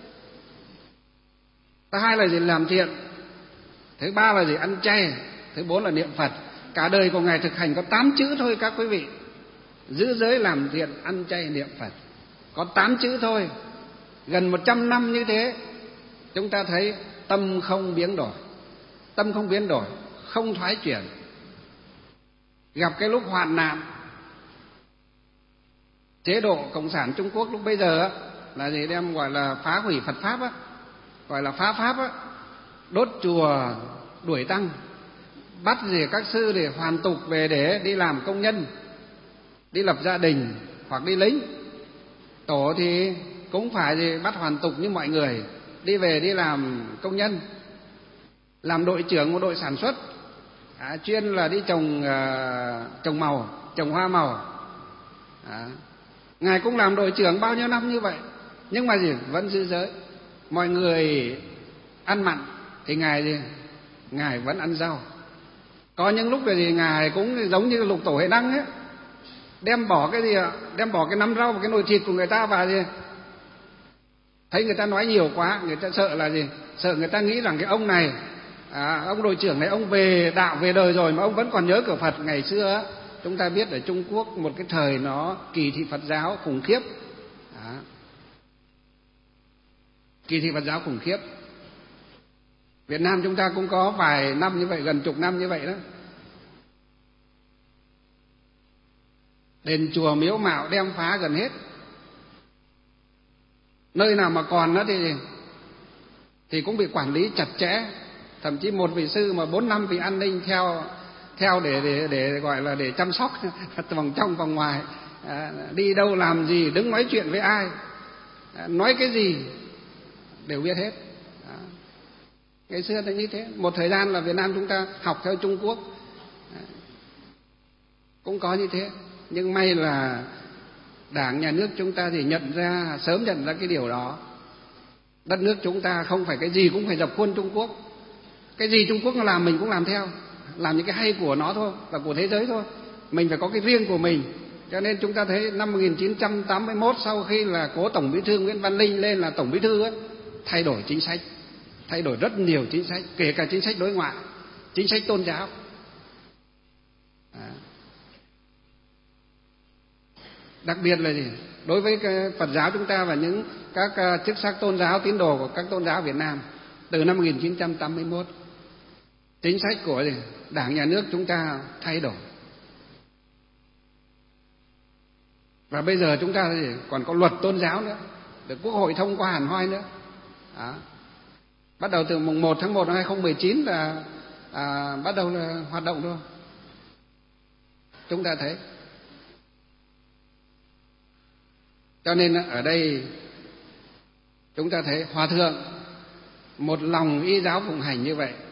thứ hai là gì? Làm thiện, thứ ba là gì? Ăn chay, thứ bốn là niệm Phật. Cả đời của ngài thực hành có tám chữ thôi các quý vị. Giữ giới, làm thiện, ăn chay, niệm Phật. Có tám chữ thôi. Gần một trăm năm như thế, chúng ta thấy tâm không biến đổi. Tâm không biến đổi, không thoái chuyển. Gặp cái lúc hoạn nạn, chế độ cộng sản Trung Quốc lúc bây giờ là gì, đem gọi là phá hủy Phật pháp á, gọi là phá pháp á, đốt chùa, đuổi tăng, bắt gì các sư để hoàn tục về để đi làm công nhân, đi lập gia đình hoặc đi lính. Tổ thì cũng phải gì bắt hoàn tục như mọi người, đi về đi làm công nhân, làm đội trưởng một đội sản xuất, à, chuyên là đi trồng à, trồng màu, trồng hoa màu. À, Ngài cũng làm đội trưởng bao nhiêu năm như vậy, nhưng mà gì vẫn giữ giới. Mọi người ăn mặn thì Ngài gì Ngài vẫn ăn rau. Có những lúc là gì Ngài cũng giống như Lục Tổ Huệ Năng ấy, đem bỏ cái gì ạ, đem bỏ cái nắm rau và cái nồi thịt của người ta vào gì. Thấy người ta nói nhiều quá, người ta sợ là gì, sợ người ta nghĩ rằng cái ông này, à, ông đội trưởng này ông về đạo về đời rồi mà ông vẫn còn nhớ cửa Phật. Ngày xưa chúng ta biết ở Trung Quốc một cái thời nó kỳ thị Phật giáo khủng khiếp. Đó. Kỳ thị Phật giáo khủng khiếp. Việt Nam chúng ta cũng có vài năm như vậy, gần chục năm như vậy đó. Đền chùa miếu mạo đem phá gần hết. Nơi nào mà còn đó thì thì cũng bị quản lý chặt chẽ. Thậm chí một vị sư mà bốn năm vị an ninh theo theo để để để gọi là để chăm sóc vòng trong vòng ngoài, à, đi đâu làm gì, đứng nói chuyện với ai, à, nói cái gì đều biết hết. Đó. Ngày xưa là như thế. Một thời gian là Việt Nam chúng ta học theo Trung Quốc, à, cũng có như thế. Nhưng may là Đảng nhà nước chúng ta thì nhận ra, sớm nhận ra cái điều đó. Đất nước chúng ta không phải cái gì cũng phải dập khuôn Trung Quốc. Cái gì Trung Quốc nó làm mình cũng làm theo, làm những cái hay của nó thôi và của thế giới thôi. Mình phải có cái riêng của mình. Cho nên chúng ta thấy năm một nghìn chín trăm tám mươi mốt, sau khi là cố Tổng Bí thư Nguyễn Văn Linh lên là Tổng Bí thư ấy, thay đổi chính sách, thay đổi rất nhiều chính sách, kể cả chính sách đối ngoại, chính sách tôn giáo. À. Đặc biệt là gì? Đối với cái Phật giáo chúng ta và những các chức sắc tôn giáo, tín đồ của các tôn giáo Việt Nam, từ năm một nghìn chín trăm tám mươi mốt, chính sách của gì? Đảng nhà nước chúng ta thay đổi. Và bây giờ chúng ta gì? Còn có luật tôn giáo nữa, được Quốc hội thông qua hẳn hoi nữa. Đó. Bắt đầu từ mùng một tháng một năm hai không một chín là à, bắt đầu là hoạt động thôi. Chúng ta thấy. Cho nên ở đây chúng ta thấy Hòa Thượng một lòng y giáo phụng hành như vậy,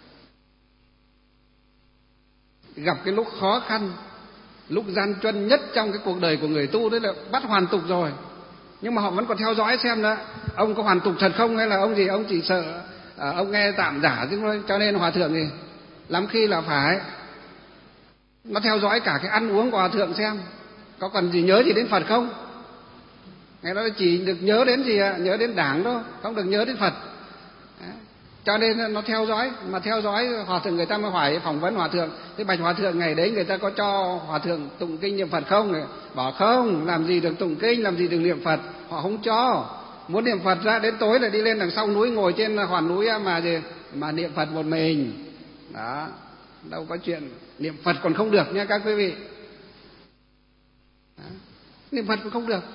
gặp cái lúc khó khăn, lúc gian truân nhất trong cái cuộc đời của người tu, đấy là bắt hoàn tục rồi, nhưng mà họ vẫn còn theo dõi xem đó ông có hoàn tục thật không, hay là ông gì ông chỉ sợ à, ông nghe tạm giả chứ thôi. Cho nên Hòa Thượng thì lắm khi là phải nó theo dõi cả cái ăn uống của Hòa Thượng xem có còn gì nhớ gì đến Phật không. Nghe nói chỉ được nhớ đến gì ạ? Nhớ đến Đảng thôi, không được nhớ đến Phật. Đấy. Cho nên nó theo dõi, mà theo dõi Hòa Thượng người ta mới hỏi phỏng vấn Hòa Thượng. Thế bạch Hòa Thượng ngày đấy người ta có cho Hòa Thượng tụng kinh niệm Phật không? Bảo không, làm gì được tụng kinh, làm gì được niệm Phật. Họ không cho. Muốn niệm Phật ra đến tối là đi lên đằng sau núi, ngồi trên hòn núi mà gì mà niệm Phật một mình. Đó, đâu có chuyện niệm Phật còn không được nha các quý vị. Đó. Niệm Phật cũng không được.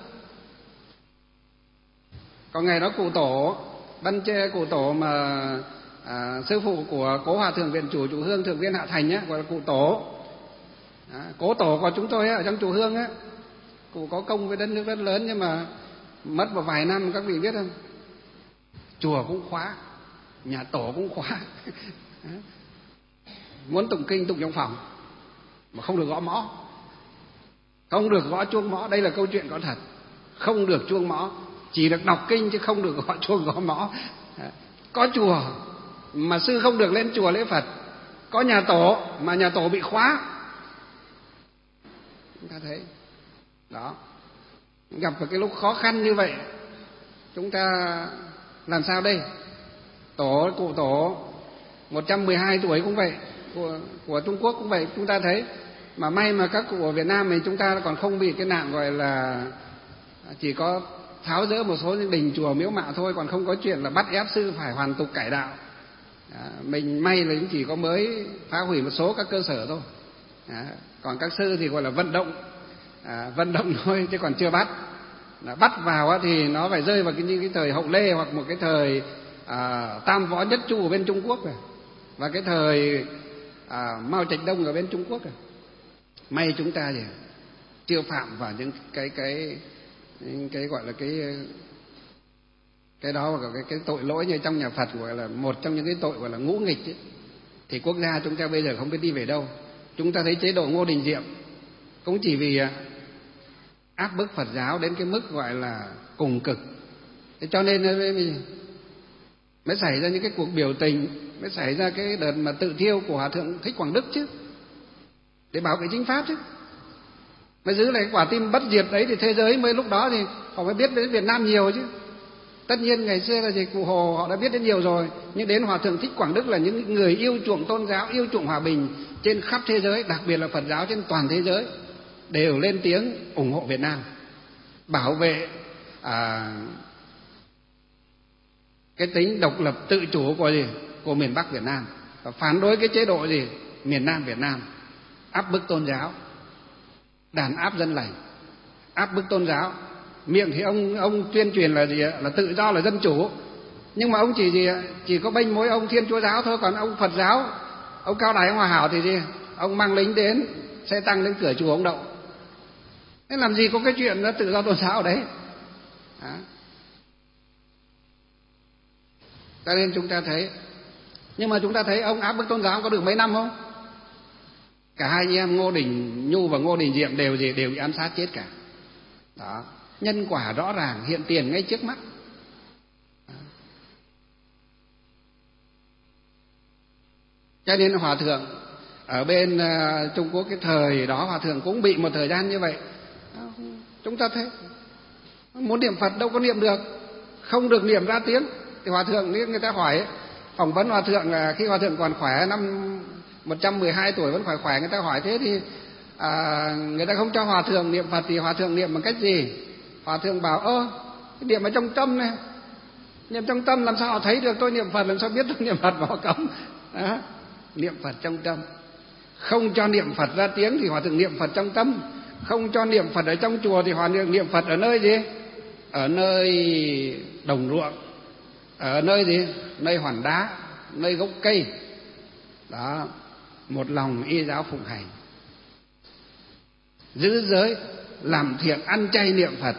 Còn ngày đó cụ tổ Ban Chê, cụ tổ mà à, sư phụ của cố Hòa Thượng Viện Chủ Trụ Hương Thượng Viên Hạ Thành á, gọi là cụ tổ. À, cố tổ của chúng tôi á, ở trong Trụ Hương á, cụ có công với đất nước rất lớn, nhưng mà mất một vài năm các vị biết không? Chùa cũng khóa, nhà tổ cũng khóa. Muốn tụng kinh tụng trong phòng mà không được gõ mõ, không được gõ chuông mõ. Đây là câu chuyện có thật, không được chuông mõ, chỉ được đọc kinh chứ không được gõ chuông gõ mõ. Có chùa mà sư không được lên chùa lễ Phật, có nhà tổ mà nhà tổ bị khóa. Chúng ta thấy đó, gặp vào cái lúc khó khăn như vậy, chúng ta làm sao đây? Tổ cụ tổ một trăm mười hai tuổi cũng vậy, của của Trung Quốc cũng vậy. Chúng ta thấy mà may mà các cụ ở Việt Nam mình chúng ta còn không bị cái nạn gọi là chỉ có tháo dỡ một số những đình chùa miếu mạo thôi, còn không có chuyện là bắt ép sư phải hoàn tục cải đạo. À, mình may là chỉ có mới phá hủy một số các cơ sở thôi. À, còn các sư thì gọi là vận động, à, vận động thôi chứ còn chưa bắt. Đã bắt vào thì nó phải rơi vào cái như cái thời Hậu Lê hoặc một cái thời à, Tam Võ Nhất Chu ở bên Trung Quốc rồi, và cái thời à, Mao Trạch Đông ở bên Trung Quốc rồi. May chúng ta thì chưa phạm vào những cái cái cái, cái gọi là cái cái đó là cái, cái tội lỗi như trong nhà Phật gọi là một trong những cái tội gọi là ngũ nghịch ấy. Thì quốc gia chúng ta bây giờ không biết đi về đâu. Chúng ta thấy chế độ Ngô Đình Diệm cũng chỉ vì áp bức Phật giáo đến cái mức gọi là cùng cực. Thế cho nên mới xảy ra những cái cuộc biểu tình, mới xảy ra cái đợt mà tự thiêu của Hòa thượng Thích Quảng Đức chứ, để bảo vệ chính pháp chứ. Mới giữ lại quả tim bất diệt đấy thì thế giới mới lúc đó thì họ mới biết đến Việt Nam nhiều chứ. Tất nhiên ngày xưa là gì, cụ Hồ họ đã biết đến nhiều rồi, nhưng đến Hòa thượng Thích Quảng Đức là những người yêu chuộng tôn giáo, yêu chuộng hòa bình trên khắp thế giới, đặc biệt là Phật giáo trên toàn thế giới, đều lên tiếng ủng hộ Việt Nam, bảo vệ à, cái tính độc lập tự chủ của gì của miền Bắc Việt Nam, và phản đối cái chế độ gì miền Nam Việt Nam áp bức tôn giáo, đàn áp dân lành, áp bức tôn giáo. Miệng thì ông ông tuyên truyền là gì là tự do, là dân chủ, nhưng mà ông chỉ gì chỉ có bênh mỗi ông Thiên Chúa giáo thôi, còn ông Phật giáo, ông Cao Đài, ông Hòa Hảo thì gì ông mang lính đến, xe tăng đến cửa chùa ông đậu. Thế làm gì có cái chuyện là tự do tôn giáo ở đấy. Đó. Cho nên chúng ta thấy, nhưng mà chúng ta thấy ông áp bức tôn giáo có được mấy năm không? Cả hai anh em Ngô Đình Nhu và Ngô Đình Diệm đều gì đều bị ám sát chết cả. Đó, nhân quả rõ ràng hiện tiền ngay trước mắt. Đó. Cho nên Hòa thượng ở bên uh, Trung Quốc cái thời đó, Hòa thượng cũng bị một thời gian như vậy. Đó. Chúng ta thấy muốn niệm Phật đâu có niệm được, không được niệm ra tiếng. Thì Hòa thượng, người ta hỏi, phỏng vấn Hòa thượng khi Hòa thượng còn khỏe, năm một trăm mười hai tuổi vẫn khỏe khỏe, người ta hỏi thế thì à, người ta không cho Hòa thượng niệm Phật thì Hòa thượng niệm bằng cách gì? Hòa thượng bảo ơ cái niệm ở trong tâm này, niệm trong tâm làm sao họ thấy được tôi niệm Phật, làm sao biết tôi niệm Phật mà họ cấm. Đó. Niệm Phật trong tâm, không cho niệm Phật ra tiếng thì Hòa thượng niệm Phật trong tâm, không cho niệm Phật ở trong chùa thì Hòa thượng niệm Phật ở nơi gì? Ở nơi đồng ruộng, ở nơi gì? Nơi hòn đá, nơi gốc cây. Đó, một lòng y giáo phụng hành, giữ giới, làm thiện, ăn chay, niệm Phật.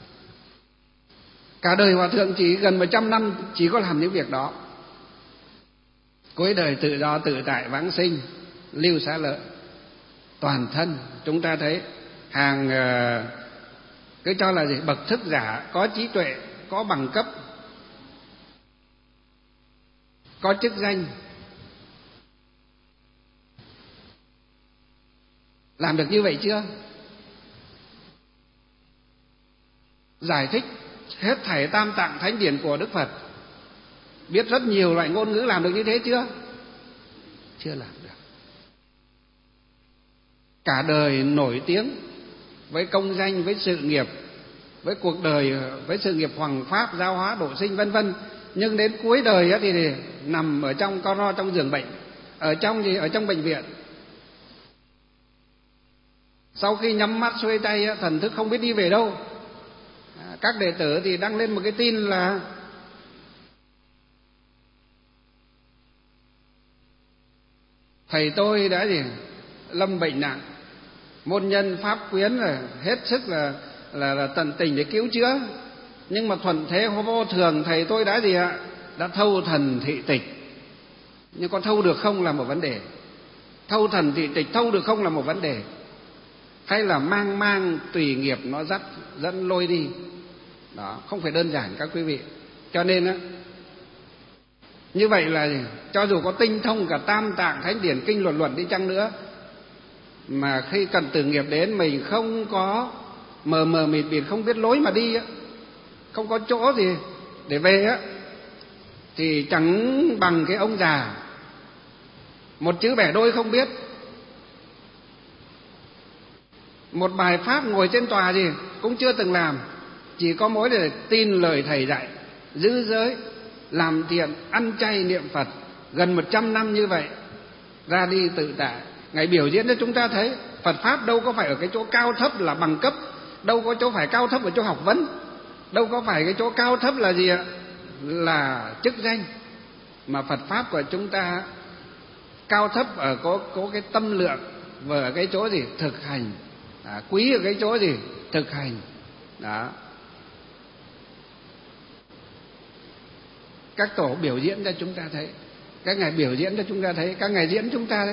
Cả đời Hòa thượng chỉ gần một trăm năm chỉ có làm những việc đó. Cuối đời tự do tự tại vãng sinh, lưu xá lợi, toàn thân. Chúng ta thấy hàng cứ cho là gì? Bậc thức giả, có trí tuệ, có bằng cấp, có chức danh, làm được như vậy chưa? Giải thích hết thảy tam tạng thánh điển của Đức Phật, biết rất nhiều loại ngôn ngữ, làm được như thế chưa? Chưa làm được. Cả đời nổi tiếng với công danh, với sự nghiệp, với cuộc đời, với sự nghiệp hoằng pháp, giáo hóa, độ sinh vân vân, nhưng đến cuối đời thì, thì nằm ở trong co ro, trong giường bệnh, ở trong gì? Ở trong bệnh viện. Sau khi nhắm mắt xuôi tay, thần thức không biết đi về đâu. Các đệ tử thì đăng lên một cái tin là thầy tôi đã gì lâm bệnh nặng, môn nhân pháp quyến là hết sức là là, là tận tình để cứu chữa, nhưng mà thuận thế vô thường, thầy tôi đã gì ạ? Đã thâu thần thị tịch. Nhưng có thâu được không là một vấn đề. Thâu thần thị tịch thâu được không là một vấn đề. Hay là mang mang tùy nghiệp nó dắt dẫn lôi đi. Đó, không phải đơn giản các quý vị. Cho nên á, như vậy là gì? Cho dù có tinh thông cả tam tạng thánh điển kinh luận luận đi chăng nữa, mà khi cần tử nghiệp đến mình không có mờ mờ mịt mịt, không biết lối mà đi á, không có chỗ gì để về á, thì chẳng bằng cái ông già một chữ bẻ đôi không biết, một bài pháp ngồi trên tòa gì cũng chưa từng làm, chỉ có mỗi để tin lời thầy dạy, giữ giới, làm thiện, ăn chay, niệm Phật, gần một trăm năm như vậy, ra đi tự tại. Ngài biểu diễn cho chúng ta thấy Phật Pháp đâu có phải ở cái chỗ cao thấp là bằng cấp, đâu có chỗ phải cao thấp ở chỗ học vấn, đâu có phải cái chỗ cao thấp là gì ạ? Là chức danh. Mà Phật Pháp của chúng ta cao thấp ở có, có cái tâm lượng, và ở cái chỗ gì? Thực hành. À, quý ở cái chỗ gì? Thực hành. Đó. Các tổ biểu diễn cho chúng ta thấy, các ngài biểu diễn cho chúng ta thấy, các ngài diễn chúng ta đấy.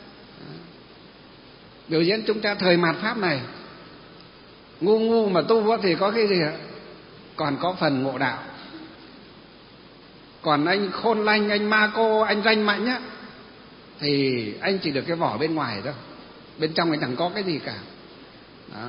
Biểu diễn chúng ta thời mạt Pháp này. Ngu ngu mà tu thì có cái gì ạ? Còn có phần ngộ đạo. Còn anh khôn lanh, anh ma cô, anh ranh mạnh á, thì anh chỉ được cái vỏ bên ngoài thôi, bên trong anh chẳng có cái gì cả. Đó.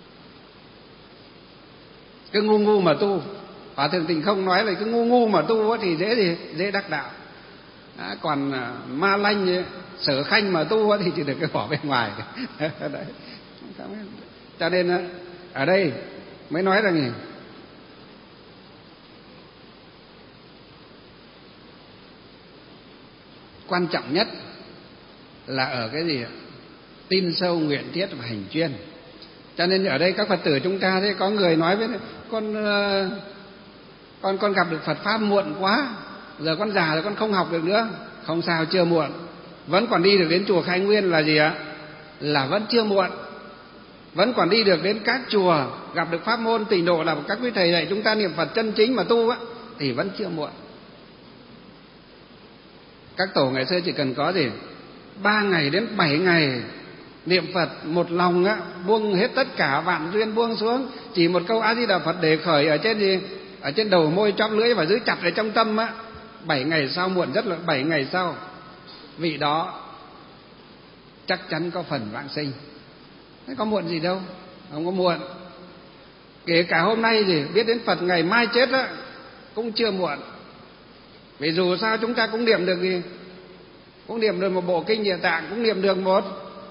Cứ ngu ngu mà tu, Hòa Thượng Tình Không nói là cứ ngu ngu mà tu thì dễ gì? Dễ đắc đạo. Đó. Còn ma lanh, sở khanh mà tu thì chỉ được cái vỏ bên ngoài. Đấy. Cho nên ở đây mới nói rằng gì? Quan trọng nhất là ở cái gì? Tin sâu, nguyện thiết và hành chuyên. Cho nên ở đây các Phật tử chúng ta thế, có người nói với con con con gặp được Phật Pháp muộn quá, giờ con già rồi con không học được nữa. Không sao, chưa muộn. Vẫn còn đi được đến chùa Khai Nguyên là gì ạ? Là vẫn chưa muộn. Vẫn còn đi được đến các chùa, gặp được pháp môn tịnh độ là các quý thầy dạy chúng ta niệm Phật chân chính mà tu á, thì vẫn chưa muộn. Các tổ ngày xưa chỉ cần có gì? Ba ngày đến bảy ngày niệm Phật một lòng á, buông hết tất cả vạn duyên buông xuống, chỉ một câu A Di Đà Phật để khởi ở trên gì? Ở trên đầu môi chóp lưỡi và giữ chặt ở trong tâm á. Bảy ngày sau, muộn rất là bảy ngày sau, vị đó chắc chắn có phần vãng sinh. Thế có muộn gì đâu, không có muộn. Kể cả hôm nay gì biết đến Phật, ngày mai chết á cũng chưa muộn. Vì dù sao chúng ta cũng niệm được gì? Cũng niệm được một bộ kinh Địa Tạng, cũng niệm được một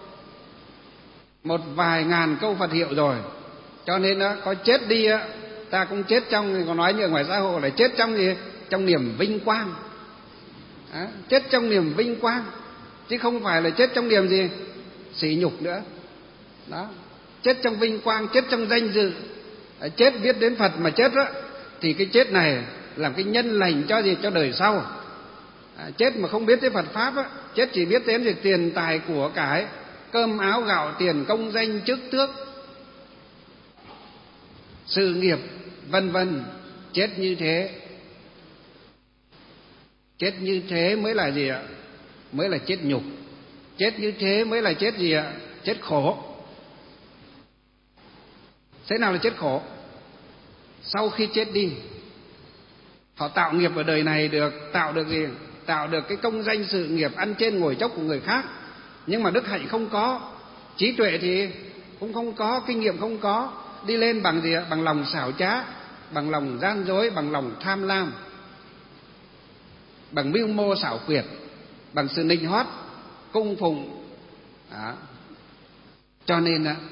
một vài ngàn câu Phật hiệu rồi. Cho nên á, có chết đi á, ta cũng chết trong, còn nói như ở ngoài xã hội là chết trong gì? Trong niềm vinh quang. Đó, chết trong niềm vinh quang, chứ không phải là chết trong niềm gì? Sỉ nhục nữa. Đó, chết trong vinh quang, chết trong danh dự. Chết biết đến Phật mà chết á, thì cái chết này làm cái nhân lành cho gì? Cho đời sau. À, chết mà không biết đến Phật Pháp á, chết chỉ biết đến việc tiền tài của cải, cơm áo gạo tiền, công danh chức tước, sự nghiệp vân vân. Chết như thế, chết như thế mới là gì ạ? Mới là chết nhục. Chết như thế mới là chết gì ạ? Chết khổ. Thế nào là chết khổ? Sau khi chết đi, họ tạo nghiệp ở đời này được, tạo được gì? Tạo được cái công danh sự nghiệp, ăn trên ngồi chốc của người khác. Nhưng mà đức hạnh không có, trí tuệ thì cũng không có, kinh nghiệm không có. Đi lên bằng gì ạ? Bằng lòng xảo trá, bằng lòng gian dối, bằng lòng tham lam, bằng mưu mô xảo quyệt, bằng sự nịnh hót, cung phụng. Đó. Cho nên á,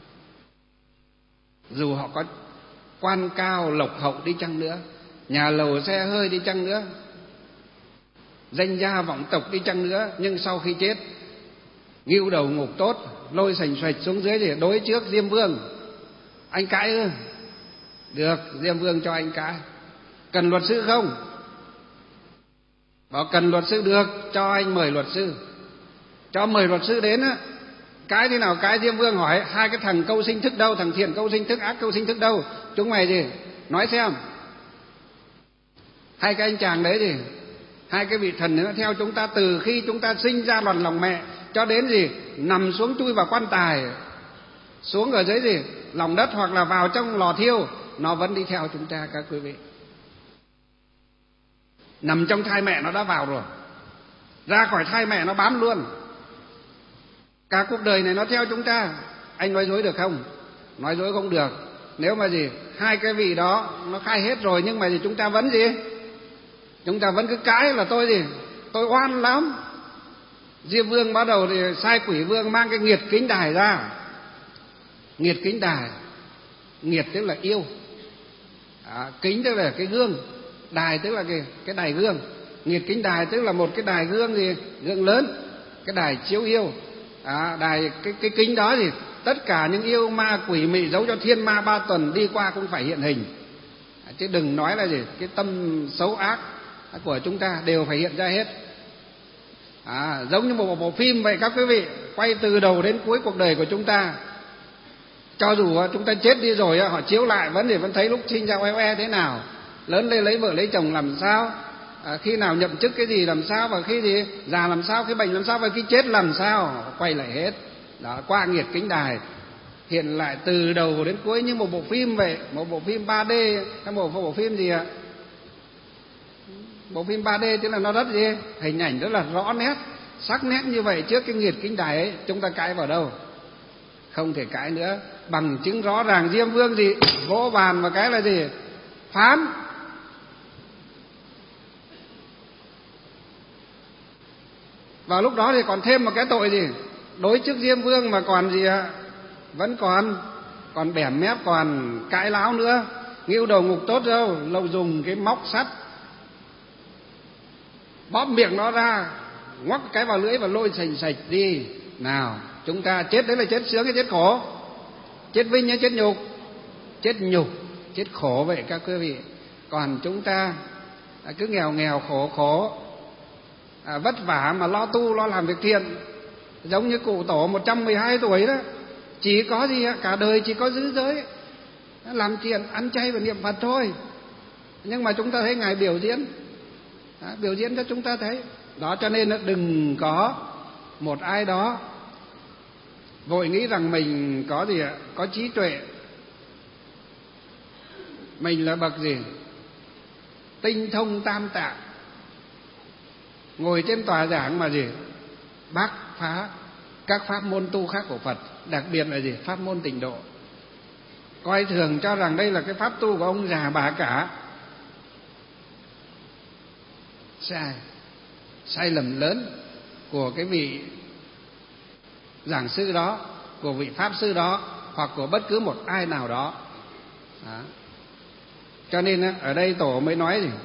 dù họ có quan cao lộc hậu đi chăng nữa, nhà lầu xe hơi đi chăng nữa, danh gia vọng tộc đi chăng nữa, nhưng sau khi chết, ghiu đầu ngục tốt, lôi sành xoạch xuống dưới để đối trước Diêm Vương. Anh cãi ư? Được, Diêm Vương cho anh cãi. Cần luật sư không? Bảo cần luật sư, được, cho anh mời luật sư. Cho mời luật sư đến á. Cái thế nào cái? Diêm Vương hỏi hai cái thằng câu sinh thức đâu? Thằng thiện câu sinh thức, ác câu sinh thức đâu? Chúng mày gì? Nói xem. Hai cái anh chàng đấy gì? Hai cái vị thần nữa theo chúng ta từ khi chúng ta sinh ra lòn lòng mẹ cho đến gì? Nằm xuống chui vào quan tài, xuống ở dưới gì? Lòng đất hoặc là vào trong lò thiêu, nó vẫn đi theo chúng ta các quý vị. Nằm trong thai mẹ nó đã vào rồi, ra khỏi thai mẹ nó bám luôn. Cả cuộc đời này nó theo chúng ta. Anh nói dối được không? Nói dối không được. Nếu mà gì hai cái vị đó nó khai hết rồi, nhưng mà gì chúng ta vẫn gì? Chúng ta vẫn cứ cãi là tôi gì? Tôi oan lắm. Diêm Vương bắt đầu thì sai Quỷ Vương mang cái nghiệt kính đài ra. Nghiệt kính đài, nghiệt tức là yêu, à, kính tức là cái gương, đài tức là cái, cái đài gương. Nghiệt kính đài tức là một cái đài gương gì? Gương lớn, cái đài chiếu yêu. À, đài cái cái kính đó thì tất cả những yêu ma quỷ mị giấu cho thiên ma ba tuần đi qua cũng phải hiện hình. À, chứ đừng nói là gì cái tâm xấu ác của chúng ta đều phải hiện ra hết. À, giống như một bộ phim vậy các quý vị, quay từ đầu đến cuối cuộc đời của chúng ta. Cho dù chúng ta chết đi rồi, họ chiếu lại vẫn thì vẫn thấy lúc sinh ra oe oe thế nào, lớn lên lấy vợ lấy chồng làm sao, à, khi nào nhậm chức cái gì làm sao, và khi gì già làm sao, khi bệnh làm sao, và khi chết làm sao, quay lại hết. Đó, qua nghiệt kính đài hiện lại từ đầu đến cuối như một bộ phim vậy, một bộ phim ba D hay một bộ phim gì ạ? Bộ phim ba D tức là nó rất gì? Hình ảnh rất là rõ nét, sắc nét như vậy. Trước cái nghiệt kính đài ấy chúng ta cãi vào đâu? Không thể cãi nữa. Bằng chứng rõ ràng, Diêm Vương gì vỗ bàn và cái là gì? Phán. Vào lúc đó thì còn thêm một cái tội gì? Đối trước Diêm Vương mà còn gì ạ? Vẫn còn còn bẻm mép, còn cãi láo nữa. Ngưu đầu ngục tốt đâu, lâu dùng cái móc sắt bóp miệng nó ra, ngoắc cái vào lưỡi và lôi sành sạch đi. Nào, chúng ta chết đấy là chết sướng hay chết khổ? Chết vinh hay chết nhục? Chết nhục, chết khổ vậy các quý vị. Còn chúng ta cứ nghèo nghèo khổ khổ, à, vất vả mà lo tu lo làm việc thiện. Giống như cụ tổ một trăm mười hai tuổi đó, chỉ có gì cả đời chỉ có giữ giới, làm thiện, ăn chay và niệm Phật thôi. Nhưng mà chúng ta thấy Ngài biểu diễn, à, biểu diễn cho chúng ta thấy. Đó, cho nên đừng có một ai đó vội nghĩ rằng mình có gì ạ? Có trí tuệ, mình là bậc gì? Tinh thông tam tạng, ngồi trên tòa giảng mà gì? Bác phá các pháp môn tu khác của Phật, đặc biệt là gì? Pháp môn tịnh độ. Coi thường cho rằng đây là cái pháp tu của ông già bà cả. Sai, sai lầm lớn của cái vị giảng sư đó, của vị pháp sư đó, hoặc của bất cứ một ai nào đó. Đó. Cho nên ở đây tổ mới nói gì?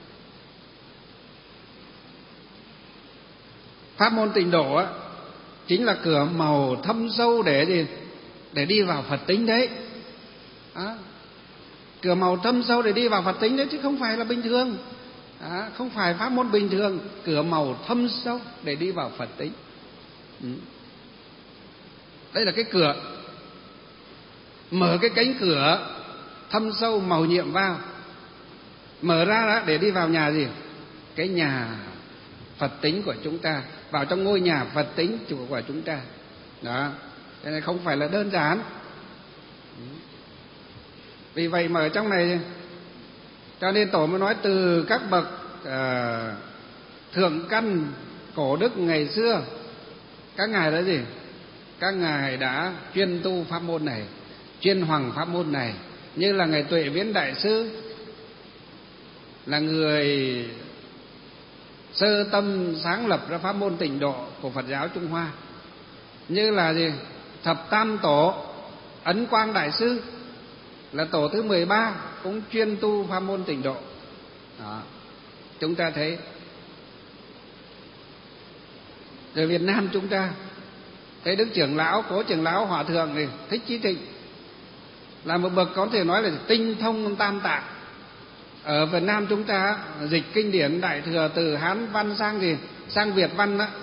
Pháp môn tịnh độ á, chính là cửa màu thâm sâu để gì? Để đi vào Phật tính đấy. Đó. Cửa màu thâm sâu để đi vào Phật tính đấy, chứ không phải là bình thường. Đó. Không phải pháp môn bình thường, cửa màu thâm sâu để đi vào Phật tính. Ừ. Đây là cái cửa, mở cái cánh cửa thâm sâu màu nhiệm vào, mở ra đó để đi vào nhà gì? Cái nhà Phật tính của chúng ta, vào trong ngôi nhà Phật tính của chúng ta. Đó, cho nên không phải là đơn giản. Vì vậy mà ở trong này, cho nên tổ mới nói từ các bậc uh, thượng căn cổ đức ngày xưa, các ngài đã gì? Các ngài đã chuyên tu pháp môn này, chuyên hoằng pháp môn này. Như là ngài Tuệ Viễn Đại Sư, là người sơ tâm sáng lập ra pháp môn tịnh độ của Phật giáo Trung Hoa. Như là gì? Thập Tam Tổ Ấn Quang Đại Sư, là tổ thứ mười ba, cũng chuyên tu pháp môn tịnh độ. Đó. Chúng ta thấy ở Việt Nam chúng ta thấy Đức Trưởng Lão, Cố Trưởng Lão Hòa Thượng này, Thích Chí Thịnh, là một bậc có thể nói là tinh thông tam tạng. Ở Việt Nam chúng ta dịch kinh điển Đại Thừa từ Hán văn sang gì? Sang Việt văn đó.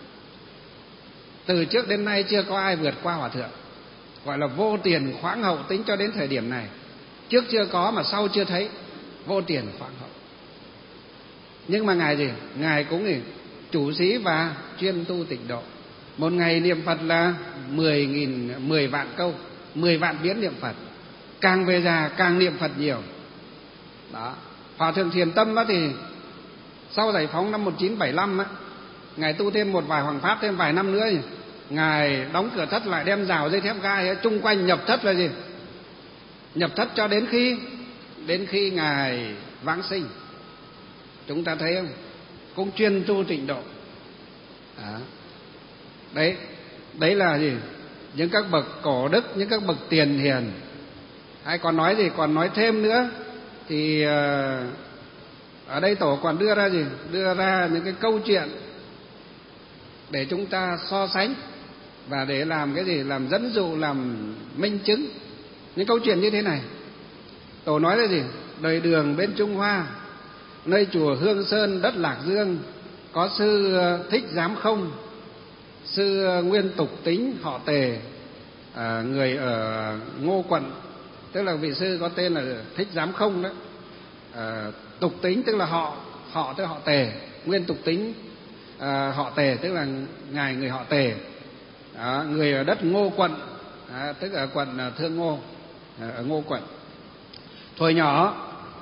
Từ trước đến nay chưa có ai vượt qua Hòa Thượng. Gọi là vô tiền khoáng hậu tính cho đến thời điểm này. Trước chưa có mà sau chưa thấy. Vô tiền khoáng hậu. Nhưng mà Ngài gì? Ngài cũng gì? Chủ sĩ và chuyên tu tịnh độ. Một ngày niệm Phật là mười nghìn, mười vạn câu, mười vạn biến niệm Phật. Càng về già càng niệm Phật nhiều. Đó. Hòa Thượng Thiền Tâm đó thì sau giải phóng năm một nghìn chín trăm bảy mươi lăm á, Ngài tu thêm một vài hoàng pháp thêm vài năm nữa, Ngài đóng cửa thất lại, đem rào dây thép gai chung quanh nhập thất là gì? Nhập thất cho đến khi đến khi Ngài vãng sinh. Chúng ta thấy không? Cũng chuyên tu tịnh độ. Đó. Đấy, đấy là gì? Những các bậc cổ đức, những các bậc tiền hiền. Hay còn nói gì? Còn nói thêm nữa thì Ở đây Tổ còn đưa ra gì? Đưa ra những cái câu chuyện để chúng ta so sánh và để làm cái gì? Làm dẫn dụ, làm minh chứng. Những câu chuyện như thế này. Tổ nói là gì? Đời Đường bên Trung Hoa, nơi chùa Hương Sơn đất Lạc Dương, có sư Thích Giám Không, sư Nguyên Tục Tính họ Tề, à, người ở Ngô Quận, tức là vị sư có tên là Thích Giám Không đó. À, Tục Tính tức là họ, họ tức là họ Tề, Nguyên Tục Tính à, họ Tề tức là ngài người họ Tề, à, người ở đất Ngô Quận, à, tức là quận Thương Ngô, à, ở Ngô Quận. Hồi nhỏ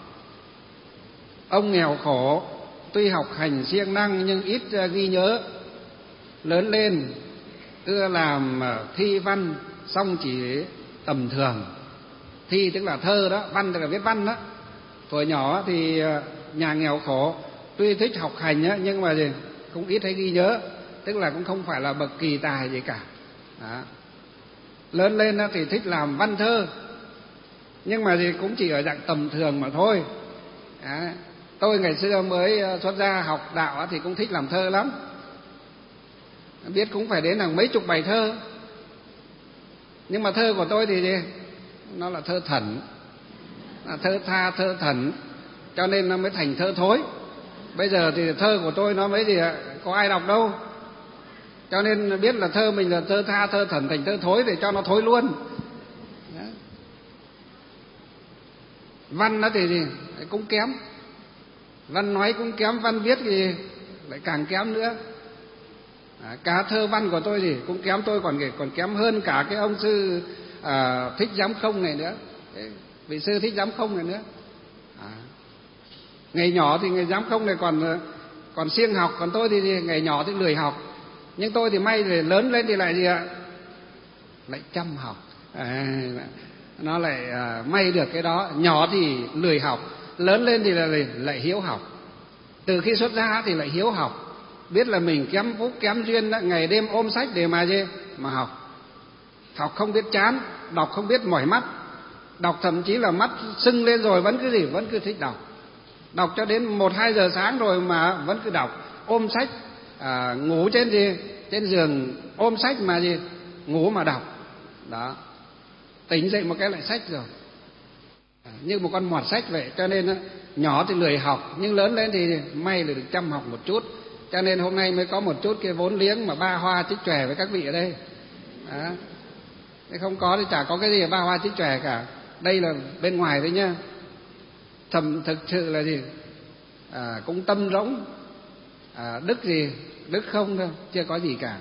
ông nghèo khổ, tuy học hành siêng năng nhưng ít ghi nhớ. Lớn lên ưa làm thi văn, song chỉ tầm thường. Thi tức là thơ đó, văn tức là viết văn đó. Hồi nhỏ thì nhà nghèo khổ, tuy thích học hành á, nhưng mà gì cũng ít hay ghi nhớ, tức là cũng không phải là bậc kỳ tài gì cả. Đó. Lớn lên thì thích làm văn thơ, nhưng mà gì cũng chỉ ở dạng tầm thường mà thôi. Đó. Tôi ngày xưa mới xuất gia học đạo thì cũng thích làm thơ lắm, biết cũng phải đến hàng mấy chục bài thơ. Nhưng mà thơ của tôi thì gì? Nó là thơ thẩn, là thơ tha, thơ thẩn, cho nên nó mới thành thơ thối. Bây giờ thì thơ của tôi nó mới gì ạ? Có ai đọc đâu. Cho nên biết là thơ mình là thơ tha, thơ thẩn thành thơ thối để cho nó thối luôn. Đó. Văn nó thì gì? Cũng kém. Văn nói cũng kém, văn viết thì lại càng kém nữa. À, cả thơ văn của tôi gì cũng kém, tôi còn còn kém hơn cả cái ông sư à, Thích Giám Không này nữa. Đấy, vị sư Thích Giám Không này nữa. À, ngày nhỏ thì ngày Giám Không này còn còn siêng học, còn tôi thì gì? Ngày nhỏ thì lười học. Nhưng tôi thì may thì lớn lên thì lại gì ạ? Lại chăm học. À, nó lại à, may được cái đó. Nhỏ thì lười học, lớn lên thì lại, lại hiếu học. Từ khi xuất gia thì lại hiếu học, biết là mình kém phúc kém duyên đó, ngày đêm ôm sách để mà gì? Mà học. Học không biết chán, đọc không biết mỏi mắt, đọc thậm chí là mắt sưng lên rồi vẫn cứ gì? Vẫn cứ thích đọc. Đọc cho đến một hai giờ sáng rồi mà vẫn cứ đọc, ôm sách, à, ngủ trên gì? Trên giường ôm sách mà gì? Ngủ mà đọc. Đó. Tỉnh dậy một cái lại sách rồi. À, như một con mọt sách vậy. Cho nên nhỏ thì lười học, nhưng lớn lên thì may là được chăm học một chút. Cho nên hôm nay mới có một chút cái vốn liếng mà ba hoa trích chòe với các vị ở đây. Đó. Không có thì chả có cái gì ba hoa trích chòe cả. Đây là bên ngoài thôi nhá. Thầm thực sự là gì? À, cũng tâm rỗng, à, đức gì? Đức không đâu, chưa có gì cả.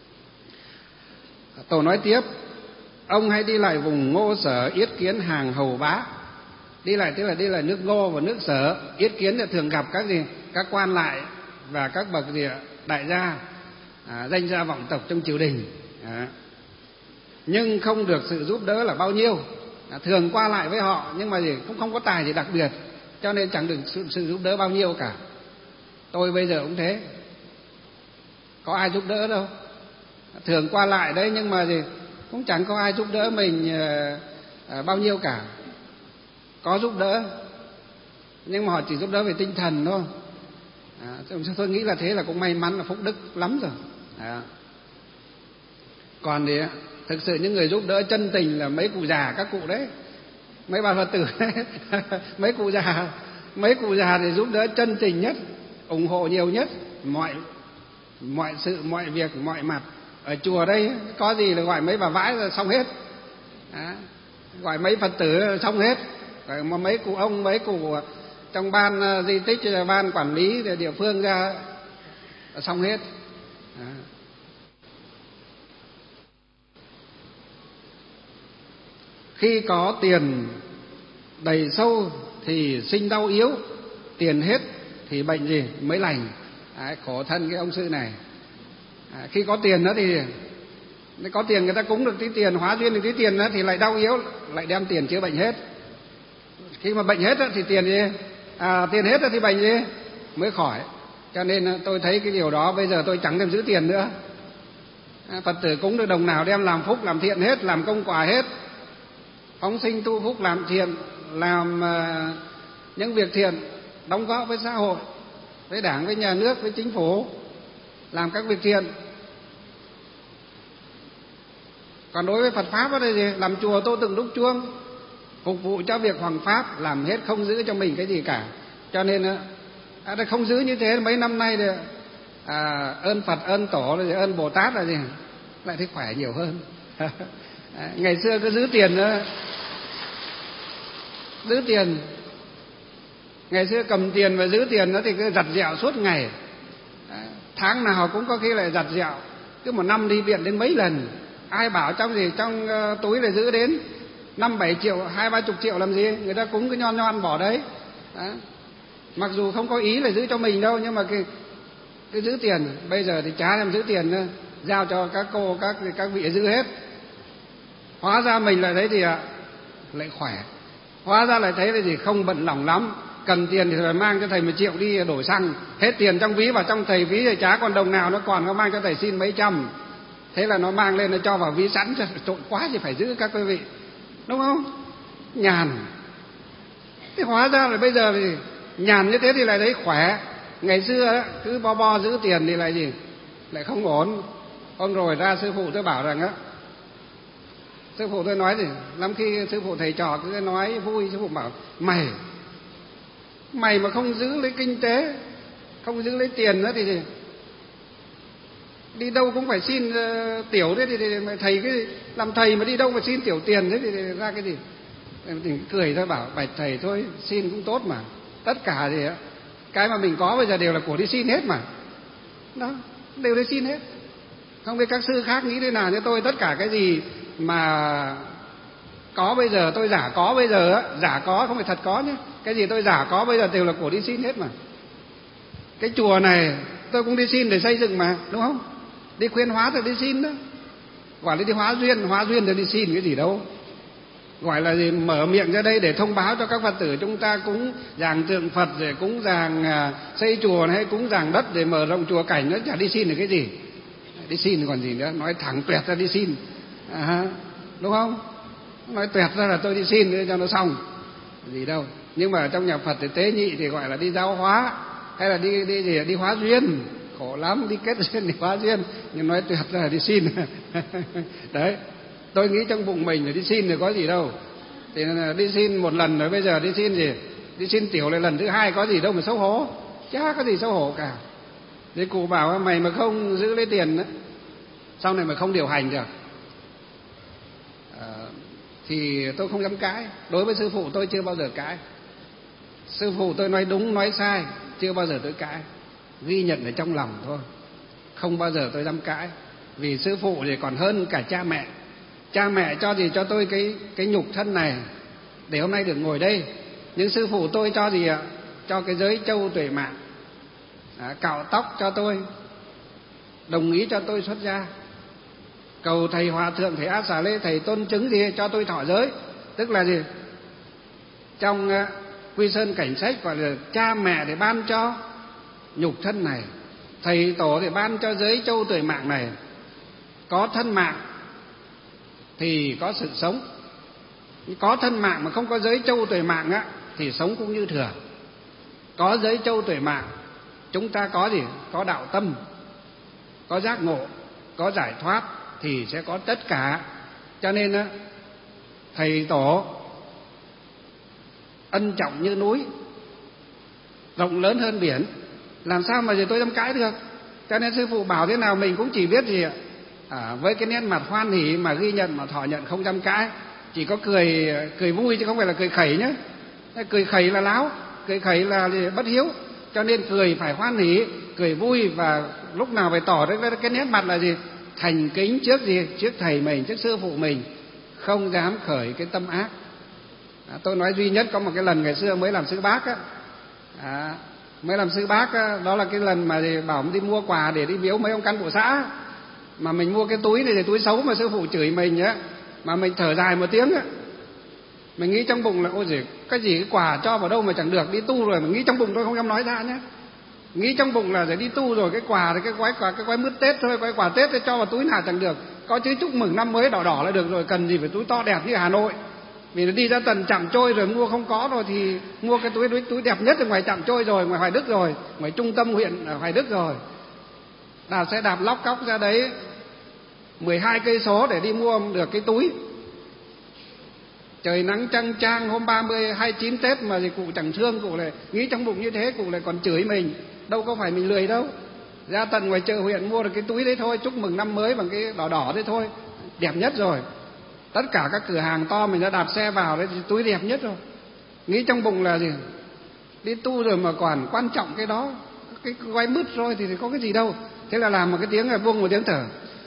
Tổ nói tiếp, ông hãy đi lại vùng Ngô Sở yết kiến hàng hầu bá. Đi lại tức là đi lại nước Ngô và nước Sở. Yết kiến là thường gặp các gì? Các quan lại và các bậc gì ạ? Đại gia, à, danh gia vọng tộc trong triều đình. À. Nhưng không được sự giúp đỡ là bao nhiêu. À, thường qua lại với họ nhưng mà gì cũng không có tài gì đặc biệt, cho nên chẳng được sự, sự giúp đỡ bao nhiêu cả. Tôi bây giờ cũng thế, có ai giúp đỡ đâu. Thường qua lại đấy nhưng mà gì cũng chẳng có ai giúp đỡ mình à, à, bao nhiêu cả. Có giúp đỡ nhưng mà họ chỉ giúp đỡ về tinh thần thôi. À, tôi nghĩ là thế là cũng may mắn, là phúc đức lắm rồi. À. Còn thì thực sự những người giúp đỡ chân tình là mấy cụ già, các cụ đấy, mấy bà Phật tử đấy. mấy cụ già mấy cụ già thì giúp đỡ chân tình nhất, ủng hộ nhiều nhất, mọi mọi sự mọi việc mọi mặt. Ở chùa đây có gì là gọi mấy bà vãi là xong hết. Đó. Gọi mấy Phật tử là xong hết. Rồi mấy cụ ông, mấy cụ trong ban di tích, ban quản lý địa phương ra là xong hết. Đó. Khi có tiền đầy sâu thì sinh đau yếu, tiền hết thì bệnh gì mới lành. Đấy, khổ thân cái ông sư này. À, khi có tiền đó thì có tiền người ta cúng được tí tiền, hóa duyên được tí tiền đó thì lại đau yếu, lại đem tiền chữa bệnh hết. Khi mà bệnh hết đó, thì tiền gì? À, tiền hết đó, thì bệnh gì mới khỏi. Cho nên tôi thấy cái điều đó bây giờ tôi chẳng đem giữ tiền nữa. À, Phật tử cúng được đồng nào đem làm phúc làm thiện hết, làm công quả hết, phóng sinh tu phúc làm thiện, làm uh, những việc thiện đóng góp với xã hội, với Đảng, với nhà nước, với chính phủ, làm các việc thiện. Còn đối với Phật pháp đó là gì? Làm chùa tô tượng đúc chuông, phục vụ cho việc hoằng pháp, làm hết không giữ cho mình cái gì cả. Cho nên à, không giữ như thế mấy năm nay thì, à, ơn Phật, ơn Tổ, ơn Bồ Tát là gì? Lại thấy khỏe nhiều hơn. À, ngày xưa cứ giữ tiền nữa, giữ tiền, ngày xưa cầm tiền và giữ tiền đó thì cứ giặt dẹo suốt ngày. À, tháng nào cũng có khi lại giặt dẹo, cứ một năm đi viện đến mấy lần. Ai bảo trong gì trong uh, túi lại giữ đến năm bảy triệu, hai ba chục triệu làm gì? Người ta cũng cứ nhon nhon bỏ đấy. Đó. Mặc dù không có ý là giữ cho mình đâu, nhưng mà cái cứ giữ tiền. Bây giờ thì chả làm giữ tiền nữa, giao cho các cô các các vị giữ hết. Hóa ra mình lại thấy thì ạ, lại khỏe. Hóa ra lại thấy là gì, không bận lòng lắm. Cần tiền thì phải mang cho thầy một triệu đi đổi xăng, hết tiền trong ví vào trong thầy ví thì chả còn đồng nào, nó còn nó mang cho thầy xin mấy trăm. Thế là nó mang lên nó cho vào ví sẵn, trộn quá thì phải giữ các quý vị, đúng không? Nhàn. Thế hóa ra là bây giờ thì nhàn như thế thì lại thấy khỏe. Ngày xưa cứ bo bo giữ tiền thì lại gì, lại không ổn. Hôm rồi ra sư phụ tôi bảo rằng á, sư phụ tôi nói gì, lắm khi sư phụ thầy trò cứ nói vui, sư phụ bảo mày mày mà không giữ lấy kinh tế, không giữ lấy tiền nữa thì, thì đi đâu cũng phải xin uh, tiểu thế thì, thì thầy cái làm thầy mà đi đâu mà xin tiểu tiền thế thì, thì ra cái gì? Thì cười thôi, bảo bạch thầy thôi, xin cũng tốt mà. Tất cả thì cái mà mình có bây giờ đều là của đi xin hết mà. Đó, đều đi xin hết. Không biết các sư khác nghĩ thế nào, như tôi tất cả cái gì mà có bây giờ tôi giả có bây giờ á, giả có không phải thật có nhé. Cái gì tôi giả có bây giờ đều là của đi xin hết mà. Cái chùa này tôi cũng đi xin để xây dựng mà, đúng không? Đi khuyên hóa thì đi xin đó. Gọi là đi hóa duyên, hóa duyên thì đi xin cái gì đâu. Gọi là gì, mở miệng ra đây để thông báo cho các Phật tử chúng ta cúng dàng tượng Phật, rồi cúng dàng xây chùa hay cúng dàng đất để mở rộng chùa cảnh, nó chả đi xin được cái gì. Đi xin còn gì nữa, nói thẳng tuyệt ra đi xin. À, đúng không? Nói tuyệt ra là tôi đi xin để cho nó xong. Gì đâu. Nhưng mà trong nhà Phật thì tế nhị thì gọi là đi giáo hóa, hay là đi đi gì, đi hóa duyên. Khổ lắm, đi kết duyên, đi hóa duyên. Nhưng nói tuyệt ra là đi xin. Đấy. Tôi nghĩ trong bụng mình là đi xin thì có gì đâu. Thì đi xin một lần rồi, bây giờ đi xin gì? Đi xin tiểu lại lần thứ hai có gì đâu mà xấu hổ. Chả có gì xấu hổ cả. Thì cụ bảo mày mà không giữ lấy tiền đó, sau này mà không điều hành được, à, thì tôi không dám cãi. Đối với sư phụ tôi chưa bao giờ cãi. Sư phụ tôi nói đúng nói sai chưa bao giờ tôi cãi, ghi nhận ở trong lòng thôi, không bao giờ tôi dám cãi. Vì sư phụ thì còn hơn cả cha mẹ. Cha mẹ cho gì cho tôi cái cái nhục thân này để hôm nay được ngồi đây. Nhưng sư phụ tôi cho gì ạ? Cho cái giới châu tuệ mạng, à, cạo tóc cho tôi, đồng ý cho tôi xuất gia, cầu thầy hòa thượng, thầy A Xà Lê, thầy tôn chứng gì cho tôi thọ giới. Tức là gì? Trong uh, Quy Sơn Cảnh Sách gọi là cha mẹ để ban cho nhục thân này, thầy tổ để ban cho giới châu tuệ mạng này. Có thân mạng thì có sự sống. Có thân mạng mà không có giới châu tuệ mạng á, thì sống cũng như thừa. Có giới châu tuệ mạng, chúng ta có gì? Có đạo tâm, có giác ngộ, có giải thoát thì sẽ có tất cả. Cho nên á, thầy tổ ân trọng như núi, rộng lớn hơn biển, làm sao mà giờ tôi dám cãi được. Cho nên sư phụ bảo thế nào mình cũng chỉ biết gì ạ, à, với cái nét mặt hoan hỉ mà ghi nhận mà thọ nhận, không dám cãi. Chỉ có cười cười vui chứ không phải là cười khẩy nhé. Cười khẩy là láo, cười khẩy là bất hiếu. Cho nên cười phải hoan hỉ, cười vui, và lúc nào phải tỏ ra cái nét mặt là gì? Thành kính trước gì? Trước thầy mình, trước sư phụ mình, không dám khởi cái tâm ác. À, tôi nói duy nhất có một cái lần ngày xưa mới làm sư bác á, à, mới làm sư bác á, đó là cái lần mà bảo đi mua quà để đi biếu mấy ông cán bộ xã, mà mình mua cái túi này thì túi xấu mà sư phụ chửi mình á, mà mình thở dài một tiếng á, mình nghĩ trong bụng là ôi giời, cái gì cái quà cho vào đâu mà chẳng được, đi tu rồi. Mình nghĩ trong bụng tôi không dám nói ra nhé, nghĩ trong bụng là để đi tu rồi, cái quà thì cái gói quà cái gói mứt Tết thôi, gói quà Tết thì cho vào túi nào chẳng được, có chứ chúc mừng năm mới đỏ đỏ là được rồi, cần gì phải túi to đẹp như Hà Nội. Vì đi ra tận Trạm Trôi rồi mua không có rồi thì mua cái túi túi, túi đẹp nhất ở ngoài Trạm Trôi rồi, ngoài Hoài Đức rồi, ngoài trung tâm huyện ở Hoài Đức rồi. Đạp xe đạp lóc cóc ra đấy mười hai cây số để đi mua được cái túi. Trời nắng chang chang hôm ba mươi, hai mươi chín Tết mà thì cụ chẳng thương, cụ lại nghĩ trong bụng như thế, cụ lại còn chửi mình. Đâu có phải mình lười đâu. Ra tận ngoài chợ huyện mua được cái túi đấy thôi, chúc mừng năm mới bằng cái đỏ đỏ đấy thôi, đẹp nhất rồi. Tất cả các cửa hàng to mình đã đạp xe vào đấy thì túi đẹp nhất rồi. Nghĩ trong bụng là gì? Đi tu rồi mà còn quan trọng cái đó, cái gói mứt rồi thì có cái gì đâu. Thế là làm một cái tiếng là buông một tiếng thở.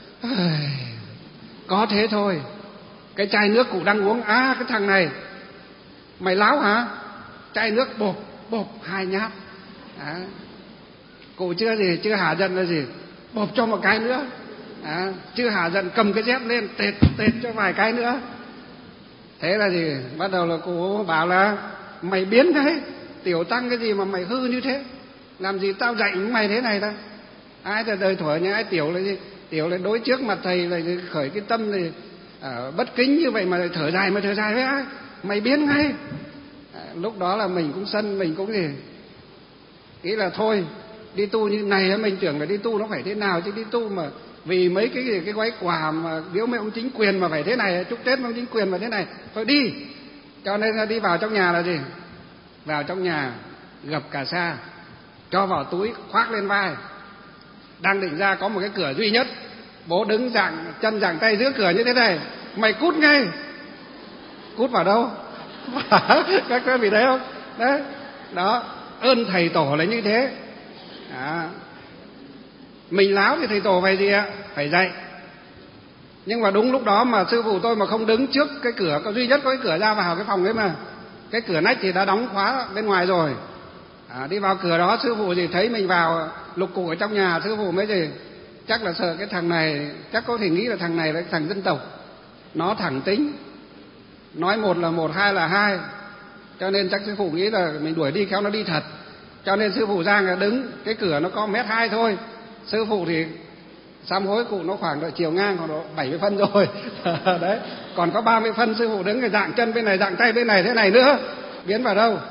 Có thế thôi. Cái chai nước cụ đang uống, à cái thằng này mày láo hả? Chai nước bộp bộp hai nhát. À, cụ chưa gì, chưa hả giận là gì? Bộp cho một cái nữa. À, chưa hả giận cầm cái dép lên tệt tệt cho vài cái nữa. Thế là gì? Bắt đầu là cụ bảo là mày biến đấy, tiểu tăng cái gì mà mày hư như thế? Làm gì tao dạy mày thế này ta? Ai là đời thuở nhà ai tiểu là gì? Tiểu là đối trước mặt thầy là khởi cái tâm này à, bất kính như vậy mà thở dài mà thở dài với ai? Mày biến ngay. À, lúc đó là mình cũng sân, mình cũng gì? Nghĩ là thôi, đi tu như này mình tưởng là đi tu nó phải thế nào, chứ đi tu mà vì mấy cái cái gói quà mà biếu mấy ông chính quyền mà phải thế này, chúc Tết mấy ông chính quyền mà thế này, thôi đi. Cho nên là đi vào trong nhà là gì? Vào trong nhà gập cả sa, cho vào túi khoác lên vai. Đang định ra có một cái cửa duy nhất, bố đứng dạng chân dạng tay giữa cửa như thế này, mày cút ngay. Cút vào đâu? Các quý vị thấy không? Đấy, đó, ơn thầy tổ là như thế. À, mình láo thì thầy tổ phải gì ạ? Phải dạy. Nhưng mà đúng lúc đó mà sư phụ tôi mà không đứng trước cái cửa, có duy nhất có cái cửa ra vào cái phòng ấy mà, cái cửa nách thì đã đóng khóa bên ngoài rồi. À, đi vào cửa đó sư phụ gì thấy mình vào lục cụ ở trong nhà, sư phụ mới gì chắc là sợ cái thằng này, chắc có thể nghĩ là thằng này là thằng dân tộc, nó thẳng tính, nói một là một, hai là hai, cho nên chắc sư phụ nghĩ là mình đuổi đi khéo nó đi thật. Cho nên sư phụ ra là đứng, cái cửa nó có mét hai thôi, sư phụ thì sám hối cụ nó khoảng độ chiều ngang khoảng độ bảy mươi phân rồi. Đấy, còn có ba mươi phân sư phụ đứng cái dạng chân bên này, dạng tay bên này thế này nữa, biến vào đâu.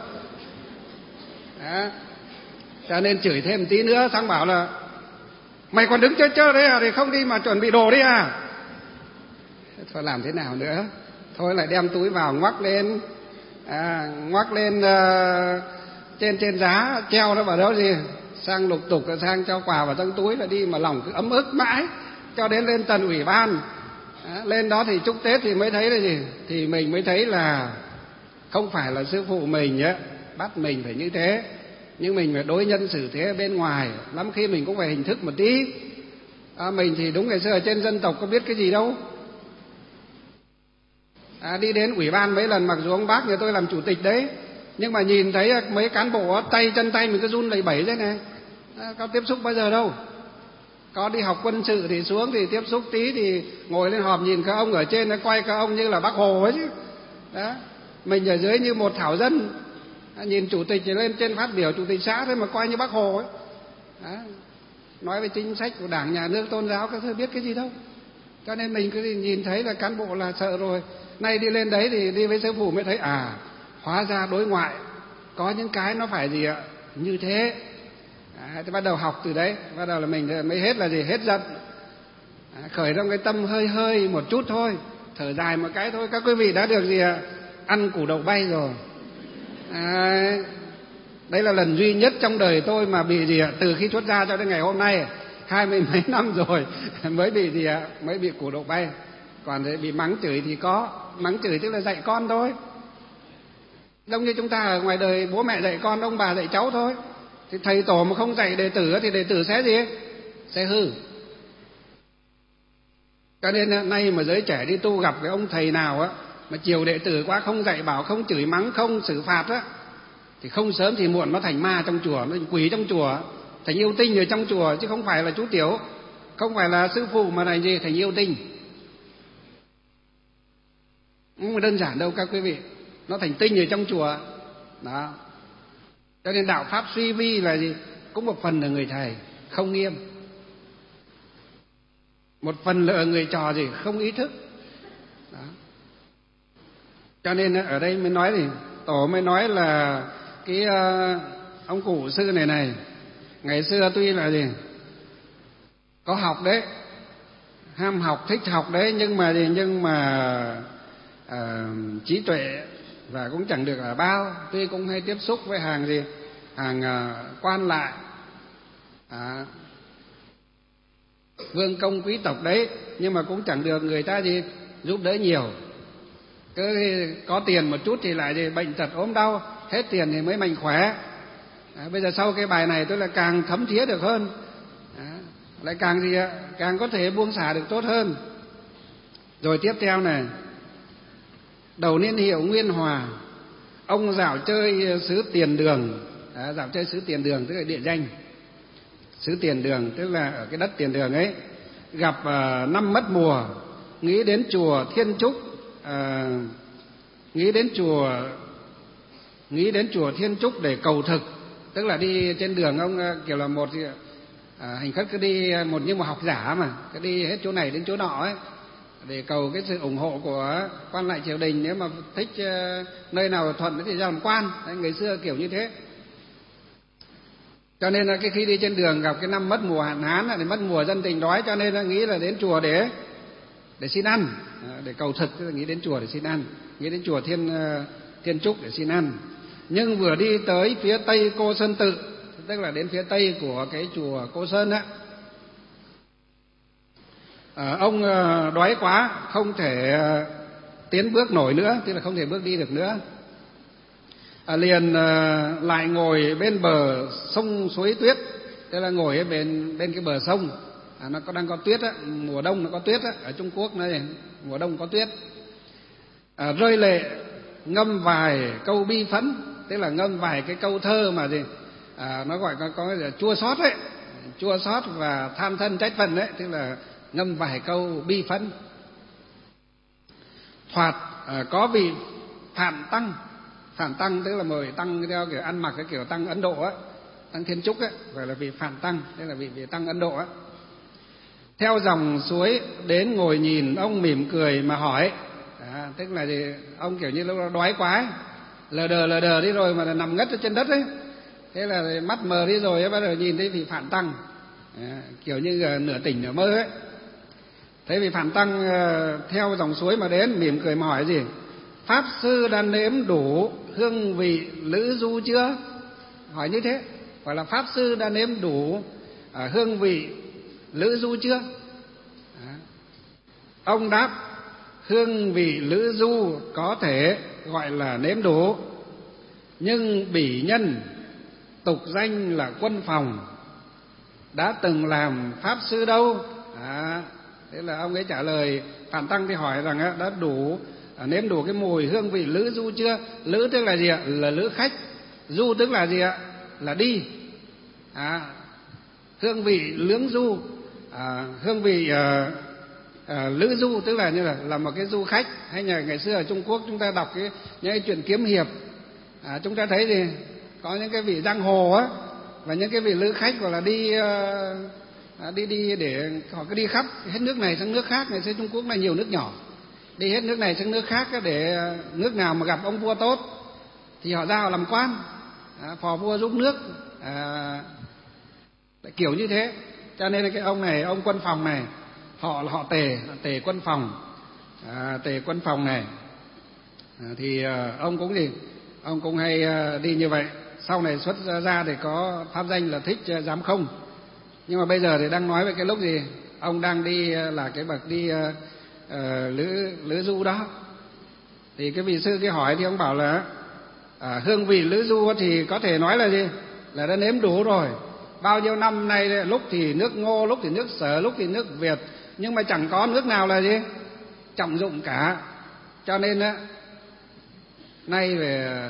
Đó. Cho nên chửi thêm tí nữa, xong bảo là mày còn đứng chơi chơi đấy à, thì không đi mà chuẩn bị đồ đi à. Thôi làm thế nào nữa, thôi lại đem túi vào ngoắc lên, à, ngoắc lên uh, trên trên giá treo nó vào đâu gì, sang lục tục sang cho quà vào trong túi là đi, mà lòng cứ ấm ức mãi cho đến lên tận ủy ban. À, lên đó thì chúc Tết thì mới thấy là gì, thì mình mới thấy là không phải là sư phụ mình á bắt mình phải như thế, nhưng mình phải đối nhân xử thế bên ngoài, lắm khi mình cũng phải hình thức một tí. À, mình thì đúng ngày xưa ở trên dân tộc có biết cái gì đâu. À, đi đến ủy ban mấy lần, mặc dù ông bác nhà tôi làm chủ tịch đấy, nhưng mà nhìn thấy mấy cán bộ tay chân tay mình cứ run lẩy bẩy thế này. À, có tiếp xúc bao giờ đâu. Có đi học quân sự thì xuống thì tiếp xúc tí, thì ngồi lên họp nhìn các ông ở trên nó quay các ông như là Bác Hồ ấy chứ. Đó, mình ở dưới như một thảo dân. À, nhìn chủ tịch thì lên trên phát biểu chủ tịch xã thôi mà coi như Bác Hồ ấy. Đó, nói về chính sách của Đảng, nhà nước, tôn giáo các thứ biết cái gì đâu. Cho nên mình cứ nhìn thấy là cán bộ là sợ rồi. Nay đi lên đấy thì đi với sư phụ mới thấy à, hóa ra đối ngoại có những cái nó phải gì ạ, như thế. À, thì bắt đầu học từ đấy, bắt đầu là mình mới hết là gì, hết giận. À, khởi trong cái tâm hơi hơi một chút thôi, thở dài một cái thôi. Các quý vị đã được gì ạ, ăn củ đậu bay rồi. À, đấy là lần duy nhất trong đời tôi mà bị gì ạ, từ khi xuất gia cho đến ngày hôm nay hai mươi mấy năm rồi mới bị gì ạ, mới bị củ đậu bay. Còn để bị mắng chửi thì có, mắng chửi tức là dạy con thôi. Giống như chúng ta ở ngoài đời bố mẹ dạy con, ông bà dạy cháu thôi. Thì thầy tổ mà không dạy đệ tử thì đệ tử sẽ gì, sẽ hư. Cho nên nay mà giới trẻ đi tu gặp cái ông thầy nào á mà chiều đệ tử quá, không dạy bảo, không chửi mắng, không xử phạt á, thì không sớm thì muộn nó thành ma trong chùa, nó thành quỷ trong chùa, thành yêu tinh ở trong chùa, chứ không phải là chú tiểu, không phải là sư phụ mà thành gì, thành yêu tinh. Không đơn giản đâu các quý vị, nó thành tinh ở trong chùa. Đó. Cho nên đạo pháp suy vi là gì, cũng một phần là người thầy không nghiêm, một phần là người trò gì không ý thức. Đó. Cho nên ở đây mới nói thì tổ mới nói là cái uh, ông cụ sư này này ngày xưa tuy là gì có học đấy, ham học thích học đấy, nhưng mà gì nhưng mà uh, trí tuệ và cũng chẳng được là bao. Tuy cũng hay tiếp xúc với hàng gì hàng uh, quan lại, à, vương công quý tộc đấy, nhưng mà cũng chẳng được người ta gì giúp đỡ nhiều. Cứ có tiền một chút thì lại gì bệnh tật ốm đau, hết tiền thì mới mạnh khỏe. À, bây giờ sau cái bài này tôi là càng thấm thía được hơn, à, lại càng gì ạ, càng có thể buông xả được tốt hơn. Rồi tiếp theo này, đầu niên hiệu Nguyên Hòa, ông dạo chơi xứ Tiền Đường. À, dạo chơi xứ Tiền Đường tức là địa danh xứ Tiền Đường, tức là ở cái đất Tiền Đường ấy. Gặp uh, năm mất mùa, nghĩ đến chùa Thiên Trúc, uh, nghĩ đến chùa nghĩ đến chùa Thiên Trúc để cầu thực. Tức là đi trên đường ông uh, kiểu là một uh, hành khất cứ đi một như một học giả mà, cứ đi hết chỗ này đến chỗ nọ ấy, để cầu cái sự ủng hộ của quan lại triều đình. Nếu mà thích uh, nơi nào thuận thì ra làm quan. Đấy, ngày xưa kiểu như thế. Cho nên là cái khi đi trên đường gặp cái năm mất mùa hạn hán thì mất mùa dân tình đói, cho nên là nghĩ là đến chùa để để xin ăn, để cầu thực, tức là nghĩ đến chùa để xin ăn, nghĩ đến chùa Thiên Thiên Trúc để xin ăn. Nhưng vừa đi tới phía tây Cô Sơn Tự, tức là đến phía tây của cái chùa Cô Sơn á, à, ông đói quá không thể tiến bước nổi nữa, tức là không thể bước đi được nữa. À, liền à, lại ngồi bên bờ sông suối tuyết, tức là ngồi ở bên bên cái bờ sông, à, nó có đang có tuyết á, mùa đông nó có tuyết á, ở Trung Quốc này mùa đông có tuyết. À, rơi lệ ngâm vài câu bi phẫn, tức là ngâm vài cái câu thơ mà gì à, nó gọi có, có chua xót ấy, chua xót và than thân trách phận đấy, tức là ngâm vài câu bi phẫn. Thoạt à, có vị Phạm Tăng. Phạm Tăng tức là một vị tăng theo kiểu ăn mặc cái kiểu tăng Ấn Độ á, tăng Thiên Trúc á, gọi là vị Phạm Tăng, tức là vị vị tăng Ấn Độ á. Theo dòng suối đến ngồi nhìn, ông mỉm cười mà hỏi. À, tức là gì, ông kiểu như lúc đó đói quá ấy, lờ đờ lờ đờ đi rồi mà là nằm ngất ở trên đất ấy, thế là mắt mờ đi rồi ấy, bắt đầu nhìn thấy vị Phạm Tăng, à, kiểu như là nửa tỉnh nửa mơ ấy. Thấy vị Phạm Tăng uh, theo dòng suối mà đến, mỉm cười mà hỏi gì: Pháp sư đã nếm đủ hương vị lữ du chưa? Hỏi như thế, gọi là Pháp sư đã nếm đủ à, hương vị lữ du chưa? À. Ông đáp: hương vị lữ du có thể gọi là nếm đủ, nhưng bỉ nhân tục danh là Quân Phòng đã từng làm Pháp sư đâu. À, thế là ông ấy trả lời Phạm Tăng thì hỏi rằng á, đã đủ À, nếm đủ cái mùi hương vị lữ du chưa? Lữ tức là gì ạ? Là lữ khách. Du tức là gì ạ? Là đi. À, hương vị lưỡng du, à, hương vị à, à, lữ du tức là như là là một cái du khách. Hay là ngày xưa ở Trung Quốc chúng ta đọc cái những cái chuyện kiếm hiệp, à, chúng ta thấy thì có những cái vị giang hồ á, và những cái vị lữ khách gọi là đi à, đi đi để họ cứ đi khắp hết nước này sang nước khác. Ngày xưa Trung Quốc này nhiều nước nhỏ, đi hết nước này sang nước khác để nước nào mà gặp ông vua tốt thì họ ra họ làm quan, à, phò vua giúp nước, à, kiểu như thế. Cho nên là cái ông này, ông Quân Phòng này, họ là họ Tề, Tề Quân Phòng, à, Tề Quân Phòng này, à, thì à, ông cũng gì, ông cũng hay à, đi như vậy. Sau này xuất ra thì có pháp danh là Thích Giám Không, nhưng mà bây giờ thì đang nói về cái lúc gì ông đang đi là cái bậc đi à, Uh, lữ lữ du đó. Thì cái vị sư kia hỏi thì ông bảo là à, hương vị lữ du thì có thể nói là gì, là đã nếm đủ rồi. Bao nhiêu năm nay lúc thì nước Ngô, lúc thì nước Sở, lúc thì nước Việt, nhưng mà chẳng có nước nào là gì trọng dụng cả. Cho nên á, nay về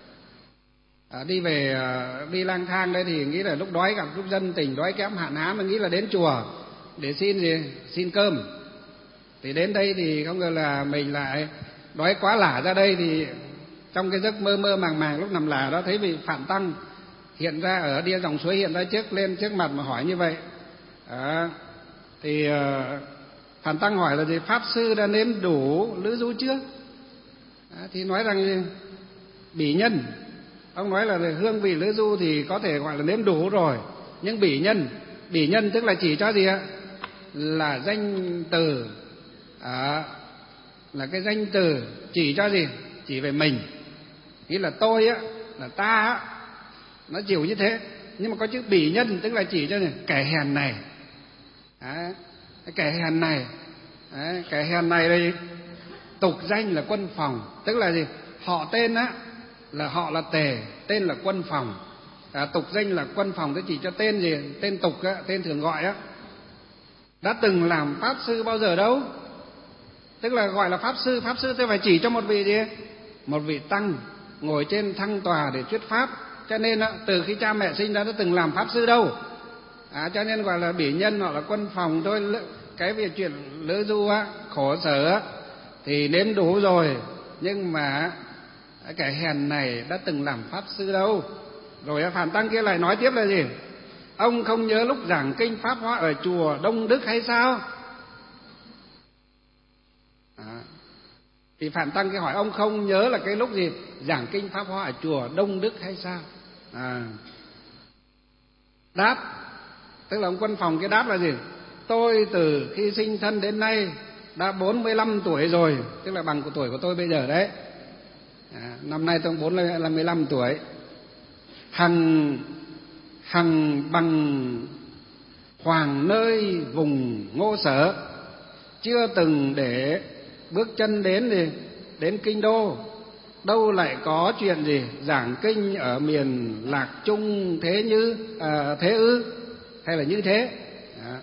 à, đi về à, đi lang thang đây thì nghĩ là lúc đói gặp lúc dân tình đói kém hạn hán, mình nghĩ là đến chùa để xin gì, xin cơm. Thì đến đây thì không ngờ là mình lại đói quá lả ra đây, thì trong cái giấc mơ mơ màng màng lúc nằm lả đó thấy vị Phạm Tăng hiện ra ở đia dòng suối, hiện ra trước lên trước mặt mà hỏi như vậy. À, thì uh, Phạm Tăng hỏi là gì, Pháp sư đã nếm đủ lữ du chưa? À, thì nói rằng bỉ nhân, ông nói là hương vị lữ du thì có thể gọi là nếm đủ rồi, nhưng bỉ nhân, bỉ nhân tức là chỉ cho gì ạ? Là danh từ, à, là cái danh từ chỉ cho gì? Chỉ về mình, nghĩa là tôi á, là ta á, nó chịu như thế. Nhưng mà có chữ bỉ nhân tức là chỉ cho này, kẻ hèn này, à, cái kẻ hèn này, à, kẻ hèn này đây tục danh là Quân Phòng, tức là gì? Họ tên á là họ là Tề, tên là Quân Phòng, à, tục danh là Quân Phòng, tức chỉ cho tên gì? Tên tục á, tên thường gọi á. Đã từng làm pháp sư bao giờ đâu, tức là gọi là pháp sư. Pháp sư thì phải chỉ cho một vị gì? Một vị tăng ngồi trên thăng tòa để thuyết pháp. Cho nên á, từ khi cha mẹ sinh ra đã từng làm pháp sư đâu, à, cho nên gọi là bỉ nhân hoặc là Quân Phòng thôi. Cái việc chuyện lữ du á, khổ sở á, thì nếm đủ rồi, nhưng mà kẻ hèn này đã từng làm pháp sư đâu. Rồi Phản Tăng kia lại nói tiếp là gì? Ông không nhớ lúc giảng kinh Pháp Hoa ở chùa Đông Đức hay sao? À, thì Phản Tăng kia hỏi ông không nhớ là cái lúc gì giảng kinh Pháp Hoa ở chùa Đông Đức hay sao? À, đáp, tức là ông Quân Phòng kia đáp là gì? Tôi từ khi sinh thân đến nay đã bốn mươi lăm tuổi rồi, tức là bằng của tuổi của tôi bây giờ đấy. À, năm nay tôi bốn mươi lăm tuổi. Hằng hằng bằng hoàng nơi vùng Ngô Sở, chưa từng để bước chân đến gì đến kinh đô. Đâu lại có chuyện gì giảng kinh ở miền Lạc Trung thế như à, thế ư, hay là như thế? À,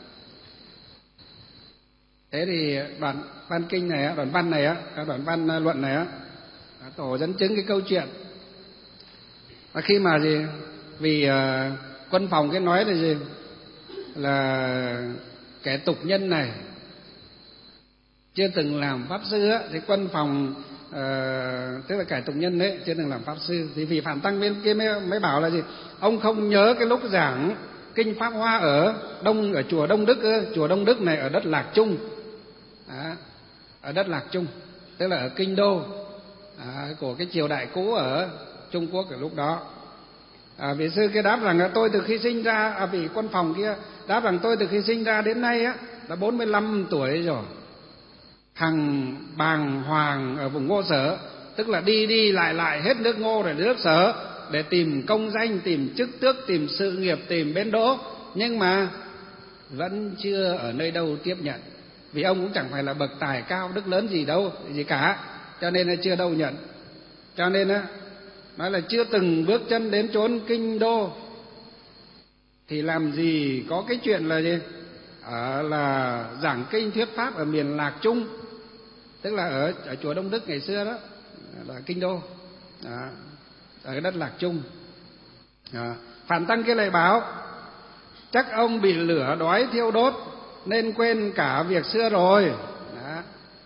thế thì đoạn văn kinh này, đoạn văn này á, đoạn văn luận này á, tổ dẫn chứng cái câu chuyện và khi mà gì vì uh, Quân Phòng cái nói là gì là kẻ tục nhân này chưa từng làm pháp sư á, thì Quân Phòng uh, tức là kẻ tục nhân đấy chưa từng làm pháp sư, thì vì Phản Tăng bên kia mới, mới bảo là gì ông không nhớ cái lúc giảng kinh Pháp Hoa ở Đông ở chùa Đông Đức ư? Chùa Đông Đức này ở đất Lạc Trung, à, ở đất Lạc Trung tức là ở kinh đô à, của cái triều đại cũ ở Trung Quốc ở lúc đó. À, vị sư kia đáp rằng là tôi từ khi sinh ra, à, vị Quân Phòng kia đáp rằng tôi từ khi sinh ra đến nay á là bốn mươi lăm tuổi rồi. Hằng bàng hoàng ở vùng Ngô Sở, tức là đi đi lại lại hết nước Ngô rồi nước Sở để tìm công danh, tìm chức tước, tìm sự nghiệp, tìm bến đỗ, nhưng mà vẫn chưa ở nơi đâu tiếp nhận. Vì ông cũng chẳng phải là bậc tài cao đức lớn gì đâu gì cả, cho nên là chưa đâu nhận. Cho nên á nói là chưa từng bước chân đến chốn kinh đô, thì làm gì có cái chuyện là gì ở là giảng kinh thuyết pháp ở miền Lạc Trung, tức là ở, ở chùa Đông Đức ngày xưa đó là kinh đô đó, ở cái đất Lạc Trung. Đó. Phản Tăng kia lại bảo chắc ông bị lửa đói thiêu đốt nên quên cả việc xưa rồi. Đó.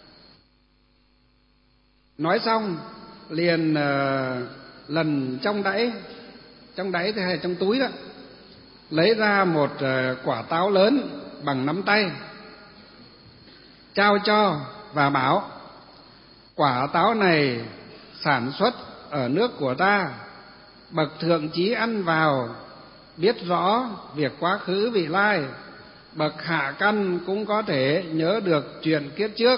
Nói xong liền uh, lần trong đáy, trong đáy thì hay trong túi đó, lấy ra một uh, quả táo lớn bằng nắm tay, trao cho và bảo quả táo này sản xuất ở nước của ta, bậc thượng trí ăn vào biết rõ việc quá khứ vị lai, bậc hạ căn cũng có thể nhớ được chuyện kiếp trước.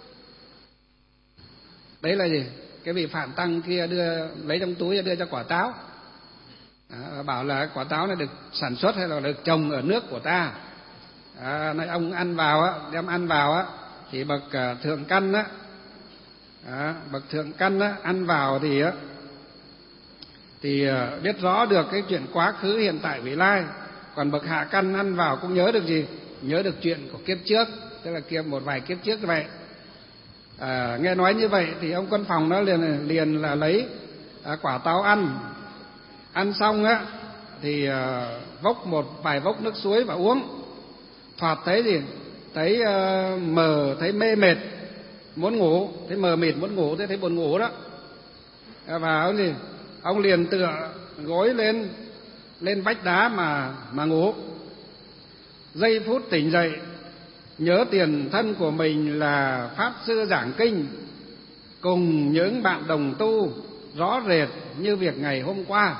Đấy là gì? Cái vị Phản Tăng kia đưa lấy trong túi đưa cho quả táo, à, bảo là quả táo này được sản xuất hay là được trồng ở nước của ta. À, nói ông ăn vào á, đem ăn vào á, thì bậc uh, thượng căn á, à, bậc thượng căn á ăn vào thì á thì uh, biết rõ được cái chuyện quá khứ hiện tại vị lai, còn bậc hạ căn ăn vào cũng nhớ được gì? Nhớ được chuyện của kiếp trước, tức là kiếp một vài kiếp trước như vậy. À, nghe nói như vậy thì ông Quân Phòng nó liền liền là lấy à, quả táo ăn, ăn xong á thì à, vốc một vài vốc nước suối và uống. Thoạt thấy gì? Thấy à, mờ, thấy mê mệt, muốn ngủ, thấy mờ mịt muốn ngủ, thấy thấy buồn ngủ đó. À, và ông gì? Ông liền tựa gối lên lên vách đá mà mà ngủ. Giây phút tỉnh dậy, nhớ tiền thân của mình là pháp sư giảng kinh, cùng những bạn đồng tu rõ rệt như việc ngày hôm qua.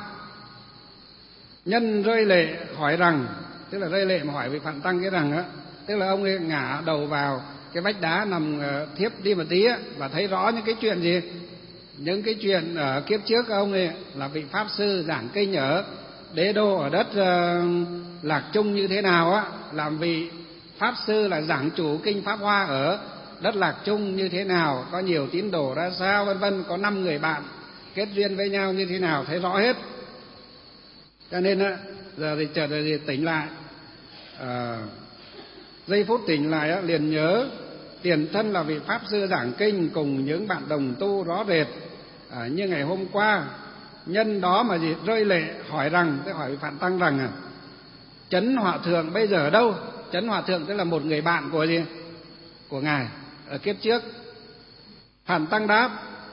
Nhân rơi lệ hỏi rằng, tức là rơi lệ mà hỏi vị Phạm Tăng cái rằng á, tức là ông ấy ngả đầu vào cái vách đá nằm thiếp đi một tí á, và thấy rõ những cái chuyện gì, những cái chuyện ở kiếp trước ông ấy là vị pháp sư giảng kinh ở Đế Đô, ở đất uh, Lạc Trung như thế nào á, làm vị pháp sư là giảng chủ kinh Pháp Hoa ở đất Lạc Trung như thế nào, có nhiều tín đồ ra sao, vân vân, có năm người bạn kết duyên với nhau như thế nào, thấy rõ hết. Cho nên á, giờ thì chợt thì tỉnh lại, à, giây phút tỉnh lại á, liền nhớ tiền thân là vị pháp sư giảng kinh cùng những bạn đồng tu rõ rệt à, như ngày hôm qua. Nhân đó mà gì rơi lệ hỏi rằng, tức hỏi vị Phạm Tăng rằng à, Chấn Hòa Thượng bây giờ ở đâu? Chấn Hòa Thượng tức là một người bạn của gì? Của ngài ở kiếp trước. Phạm Tăng đáp: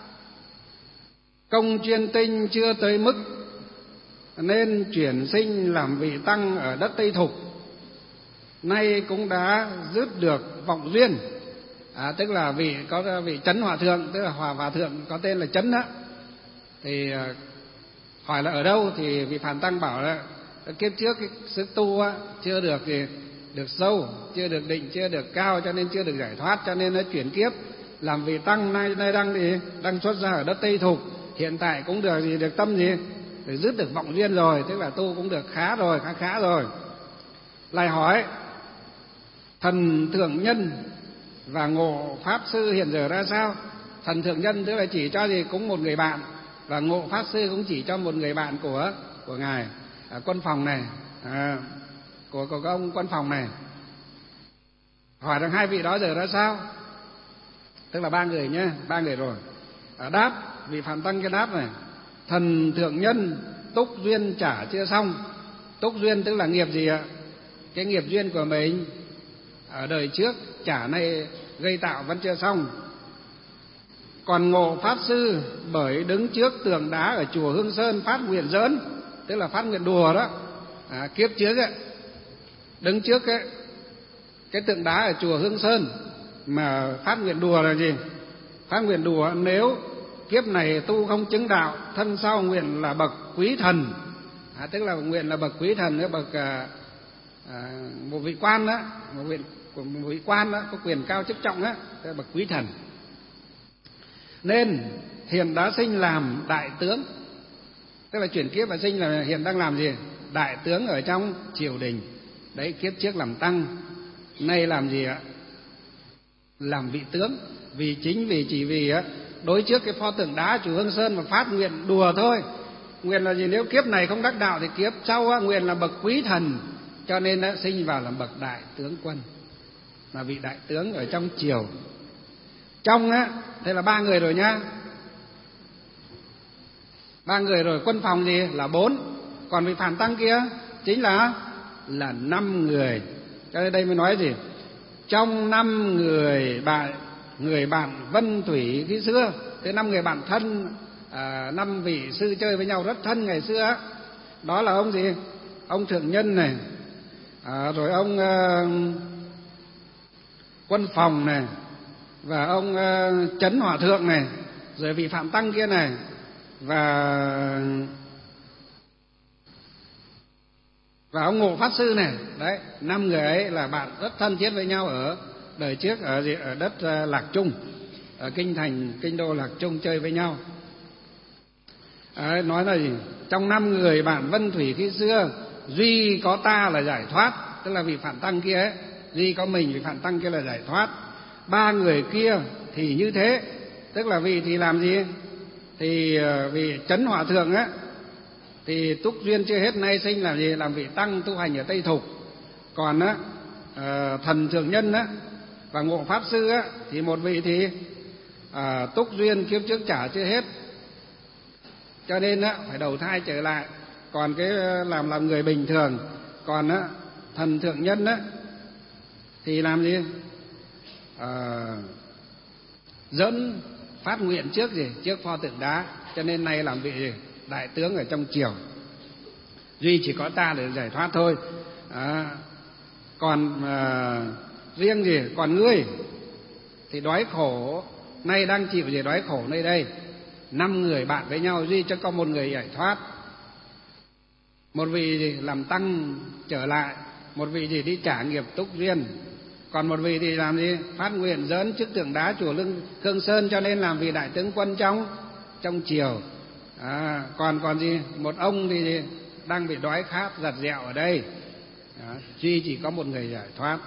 công chuyên tinh chưa tới mức nên chuyển sinh làm vị tăng ở đất Tây Thục, nay cũng đã dứt được vọng duyên. À, tức là vị có vị Chấn Hòa Thượng, tức là Hòa Hòa Thượng có tên là Chấn đó. Thì hỏi là ở đâu, thì vị Phạm Tăng bảo là kiếp trước cái sức tu á, chưa được thì được sâu, chưa được định, chưa được cao, cho nên chưa được giải thoát, cho nên nó chuyển kiếp làm vị tăng, nay nay đang thì đang xuất ra ở đất Tây Thục, hiện tại cũng được gì được tâm gì để dứt được vọng duyên rồi, tức là tu cũng được khá rồi, khá khá rồi. Lại hỏi thần thượng nhân và ngộ pháp sư hiện giờ ra sao? Thần thượng nhân tức là chỉ cho gì cũng một người bạn, và ngộ pháp sư cũng chỉ cho một người bạn của của ngài, à, Quân Phòng này, à, của của ông Quân Phòng này. Hỏi rằng hai vị đó giờ ra sao? Tức là ba người nhé, ba người rồi. À, đáp vị Phạm Tăng cái đáp này: thần thượng nhân túc duyên trả chưa xong. Túc duyên tức là nghiệp gì ạ? Cái nghiệp duyên của mình ở đời trước trả này gây tạo vẫn chưa xong. Còn ngộ pháp sư bởi đứng trước tượng đá ở chùa Hương Sơn phát nguyện giỡn, tức là phát nguyện đùa đó. À, kiếp trước ấy, đứng trước cái cái tượng đá ở chùa Hương Sơn mà phát nguyện đùa là gì? Phát nguyện đùa nếu kiếp này tu không chứng đạo, thân sau nguyện là bậc quý thần. À, tức là nguyện là bậc quý thần, cái bậc à, à, một vị quan đó, một vị một vị quan đó có quyền cao chức trọng đó, tức là bậc quý thần. Nên hiện đã sinh làm đại tướng, tức là chuyển kiếp và sinh là hiện đang làm gì? Đại tướng ở trong triều đình. Đấy, kiếp trước làm tăng, nay làm gì ạ? Làm vị tướng. Vì chính vì chỉ vì á đối trước cái pho tượng đá chùa Hương Sơn mà phát nguyện đùa thôi. Nguyện là gì? Nếu kiếp này không đắc đạo thì kiếp sau á, nguyện là bậc quý thần, cho nên á, sinh vào làm bậc đại tướng quân, là vị đại tướng ở trong triều. Trong á, thế là ba người rồi nhá. Ba người rồi, Quân Phòng gì là bốn, còn vị Phạm Tăng kia chính là là năm người. Cho nên đây mới nói gì? Trong năm người bạn người bạn Vân Thủy khi xưa, thế năm người bạn thân, à, năm vị sư chơi với nhau rất thân ngày xưa á, đó là ông gì? Ông Thượng Nhân này, à, rồi ông uh, Quân Phòng này, và ông uh, Chấn Hòa Thượng này, rồi vị Phạm Tăng kia này, và và ông Ngộ Pháp Sư này. Đấy, năm người ấy là bạn rất thân thiết với nhau ở đời trước ở ở đất uh, Lạc Trung, ở kinh thành kinh đô Lạc Trung chơi với nhau. À, nói là gì? Trong năm người bạn Vân Thủy khi xưa, duy có ta là giải thoát, tức là vị Phạm Tăng kia ấy, duy có mình vị Phạm Tăng kia là giải thoát. Ba người kia thì như thế, tức là vị thì làm gì? Thì uh, vị Chấn Hòa Thượng á, thì túc duyên chưa hết, nay sinh làm gì? Làm vị tăng tu hành ở Tây Thục. Còn á uh, thần Thượng Nhân á và Ngộ Pháp Sư á, thì một vị thì à, túc duyên kiếp trước trả chưa hết, cho nên á phải đầu thai trở lại, còn cái làm làm người bình thường. Còn á thần Thượng Nhân á thì làm gì? À, dẫn phát nguyện trước gì? Trước pho tượng đá, cho nên nay làm vị gì? Đại tướng ở trong triều. Duy chỉ có ta để giải thoát thôi. À, còn à, riêng gì? Còn ngươi thì đói khổ nay đang chịu gì đói khổ nơi đây. Năm người bạn với nhau, duy cho có một người giải thoát. Một vị gì làm tăng trở lại, một vị gì đi trả nghiệp túc duyên, còn một vị thì làm gì phát nguyện dỡn chức tượng đá chùa Lương Khương Sơn, cho nên làm vị đại tướng quân trong trong triều. À, còn còn gì một ông thì gì, đang bị đói khát giặt dẹo ở đây. Đó, duy chỉ có một người giải thoát.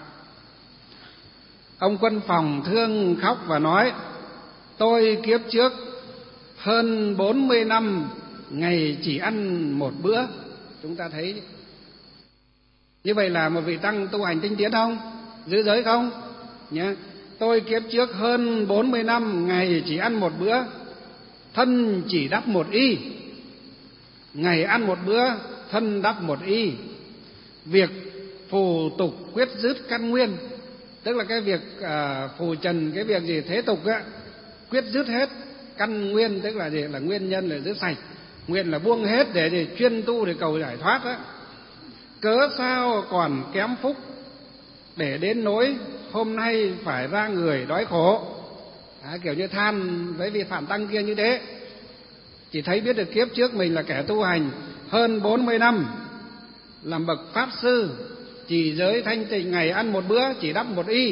Ông Quân Phòng thương khóc và nói: tôi kiếp trước hơn bốn mươi năm ngày chỉ ăn một bữa. Chúng ta thấy như vậy là một vị tăng tu hành tinh tiến không? Giữ giới không? Nhé. Tôi kiếp trước hơn bốn mươi năm ngày chỉ ăn một bữa, thân chỉ đắp một y. Ngày ăn một bữa, thân đắp một y. Việc phù tục quyết dứt căn nguyên, tức là cái việc uh, phù trần, cái việc gì thế tục á, quyết dứt hết. Căn nguyên tức là gì? Là nguyên nhân là dứt sạch. Nguyện là buông hết để, để chuyên tu để cầu giải thoát á. Cớ sao còn kém phúc để đến nỗi hôm nay phải ra người đói khổ. À, kiểu như than với vị Phạm Tăng kia như thế. Chỉ thấy biết được kiếp trước mình là kẻ tu hành hơn bốn mươi năm, làm bậc pháp sư, chỉ giới thanh tịnh, ngày ăn một bữa, chỉ đắp một y.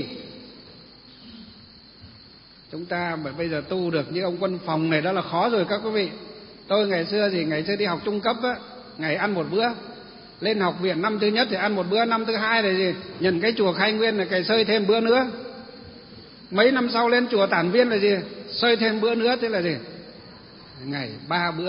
Chúng ta bây giờ tu được như ông Quân Phòng này đó là khó rồi các quý vị. Tôi ngày xưa thì ngày xưa đi học trung cấp á, ngày ăn một bữa. Lên học viện năm thứ nhất thì ăn một bữa, năm thứ hai thì gì? Nhận cái chùa Khai Nguyên này cày xơi thêm bữa nữa. Mấy năm sau lên chùa Tản Viên là gì? Xơi thêm bữa nữa, thế là gì? Ngày ba bữa.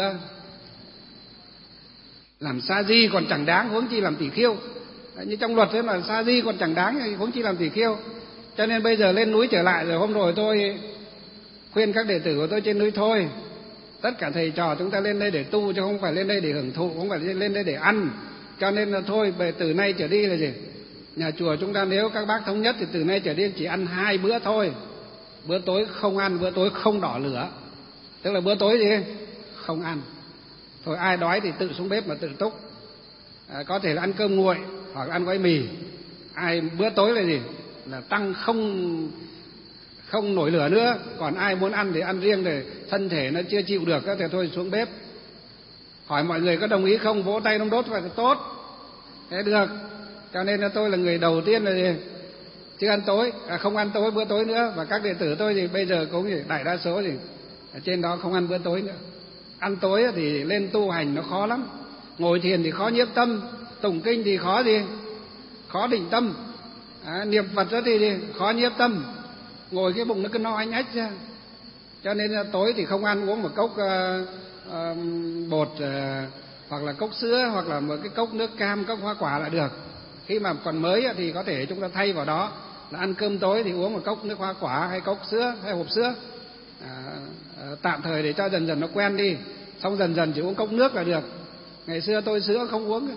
Làm sa di còn chẳng đáng, huống chi làm tỷ khiêu. Như trong luật thế mà sa di còn chẳng đáng, huống chi làm tỷ khiêu. Cho nên bây giờ lên núi trở lại rồi, hôm rồi tôi khuyên các đệ tử của tôi trên núi thôi. Tất cả thầy trò chúng ta lên đây để tu, chứ không phải lên đây để hưởng thụ, không phải lên đây để ăn. Cho nên là thôi, từ nay trở đi là gì? Nhà chùa chúng ta nếu các bác thống nhất thì từ nay trở đi chỉ ăn hai bữa thôi. Bữa tối không ăn, bữa tối không đỏ lửa. Tức là bữa tối gì? Không ăn. Thôi ai đói thì tự xuống bếp mà tự túc. À, có thể là ăn cơm nguội hoặc ăn gói mì. Ai bữa tối là gì? Là tăng không không nổi lửa nữa. Còn ai muốn ăn thì ăn riêng, để thân thể nó chưa chịu được thì thôi xuống bếp. Hỏi mọi người có đồng ý không? Vỗ tay nông đốt phải là tốt. Thế được. Cho nên là tôi là người đầu tiên là gì? Chứ ăn tối, à, không ăn tối bữa tối nữa. Và các đệ tử tôi thì bây giờ cũng gì, đại đa số thì ở trên đó không ăn bữa tối nữa. Ăn tối thì lên tu hành nó khó lắm. Ngồi thiền thì khó nhiếp tâm, tụng kinh thì khó gì? Khó định tâm. À, niệm Phật đó thì khó nhiếp tâm. Ngồi cái bụng nó cứ no ánh ách ra. Cho nên là tối thì không ăn, uống một cốc uh, uh, bột uh, hoặc là cốc sữa, hoặc là một cái cốc nước cam, cốc hoa quả là được. Khi mà còn mới thì có thể chúng ta thay vào đó là ăn cơm tối thì uống một cốc nước hoa quả hay cốc sữa hay hộp sữa. À, à, tạm thời để cho dần dần nó quen đi, xong dần dần chỉ uống cốc nước là được. Ngày xưa tôi sữa không uống.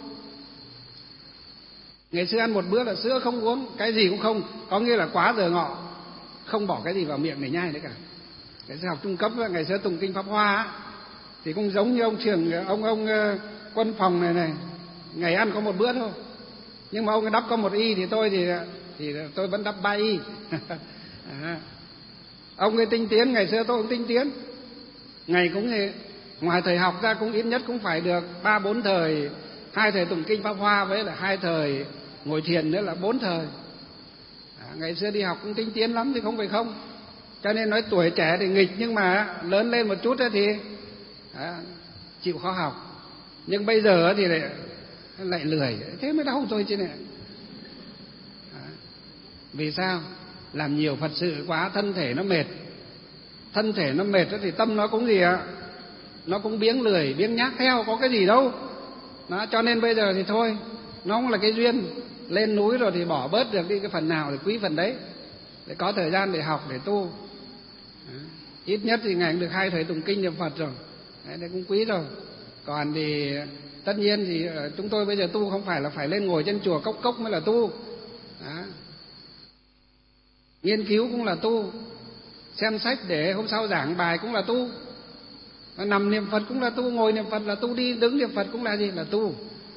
Ngày xưa ăn một bữa là sữa không uống, cái gì cũng không, có nghĩa là quá giờ ngọ không bỏ cái gì vào miệng để nhai nữa cả. Ngày xưa học trung cấp, ngày xưa tụng kinh Pháp Hoa thì cũng giống như ông trường ông ông Quân Phòng này này, ngày ăn có một bữa thôi. Nhưng mà ông ấy đắp có một y thì tôi thì thì tôi vẫn đắp ba y. À, ông ấy tinh tiến, ngày xưa tôi cũng tinh tiến. Ngày cũng thì ngoài thời học ra cũng ít nhất cũng phải được ba bốn thời, hai thời tụng kinh Pháp Hoa với là hai thời ngồi thiền nữa là bốn thời. À, ngày xưa đi học cũng tinh tiến lắm thì không phải không. Cho nên nói tuổi trẻ thì nghịch, nhưng mà lớn lên một chút thì à, chịu khó học. Nhưng bây giờ thì lại lại lười, thế mới đau tôi chứ này. À, vì sao? Làm nhiều Phật sự quá, thân thể nó mệt. Thân thể nó mệt thì tâm nó cũng gì ạ? Nó cũng biếng lười, biếng nhác theo, có cái gì đâu. Đó, cho nên bây giờ thì thôi, nó cũng là cái duyên. Lên núi rồi thì bỏ bớt được đi cái phần nào thì quý phần đấy, để có thời gian để học, để tu. Đó. Ít nhất thì ngày được hai thời tụng kinh niệm Phật rồi, đấy, đấy cũng quý rồi. Còn thì tất nhiên thì chúng tôi bây giờ tu không phải là phải lên ngồi trên chùa cốc cốc mới là tu. Đó. Nghiên cứu cũng là tu, xem sách để hôm sau giảng bài cũng là tu, nằm niệm Phật cũng là tu, ngồi niệm Phật là tu, đi đứng niệm Phật cũng là gì? Là tu.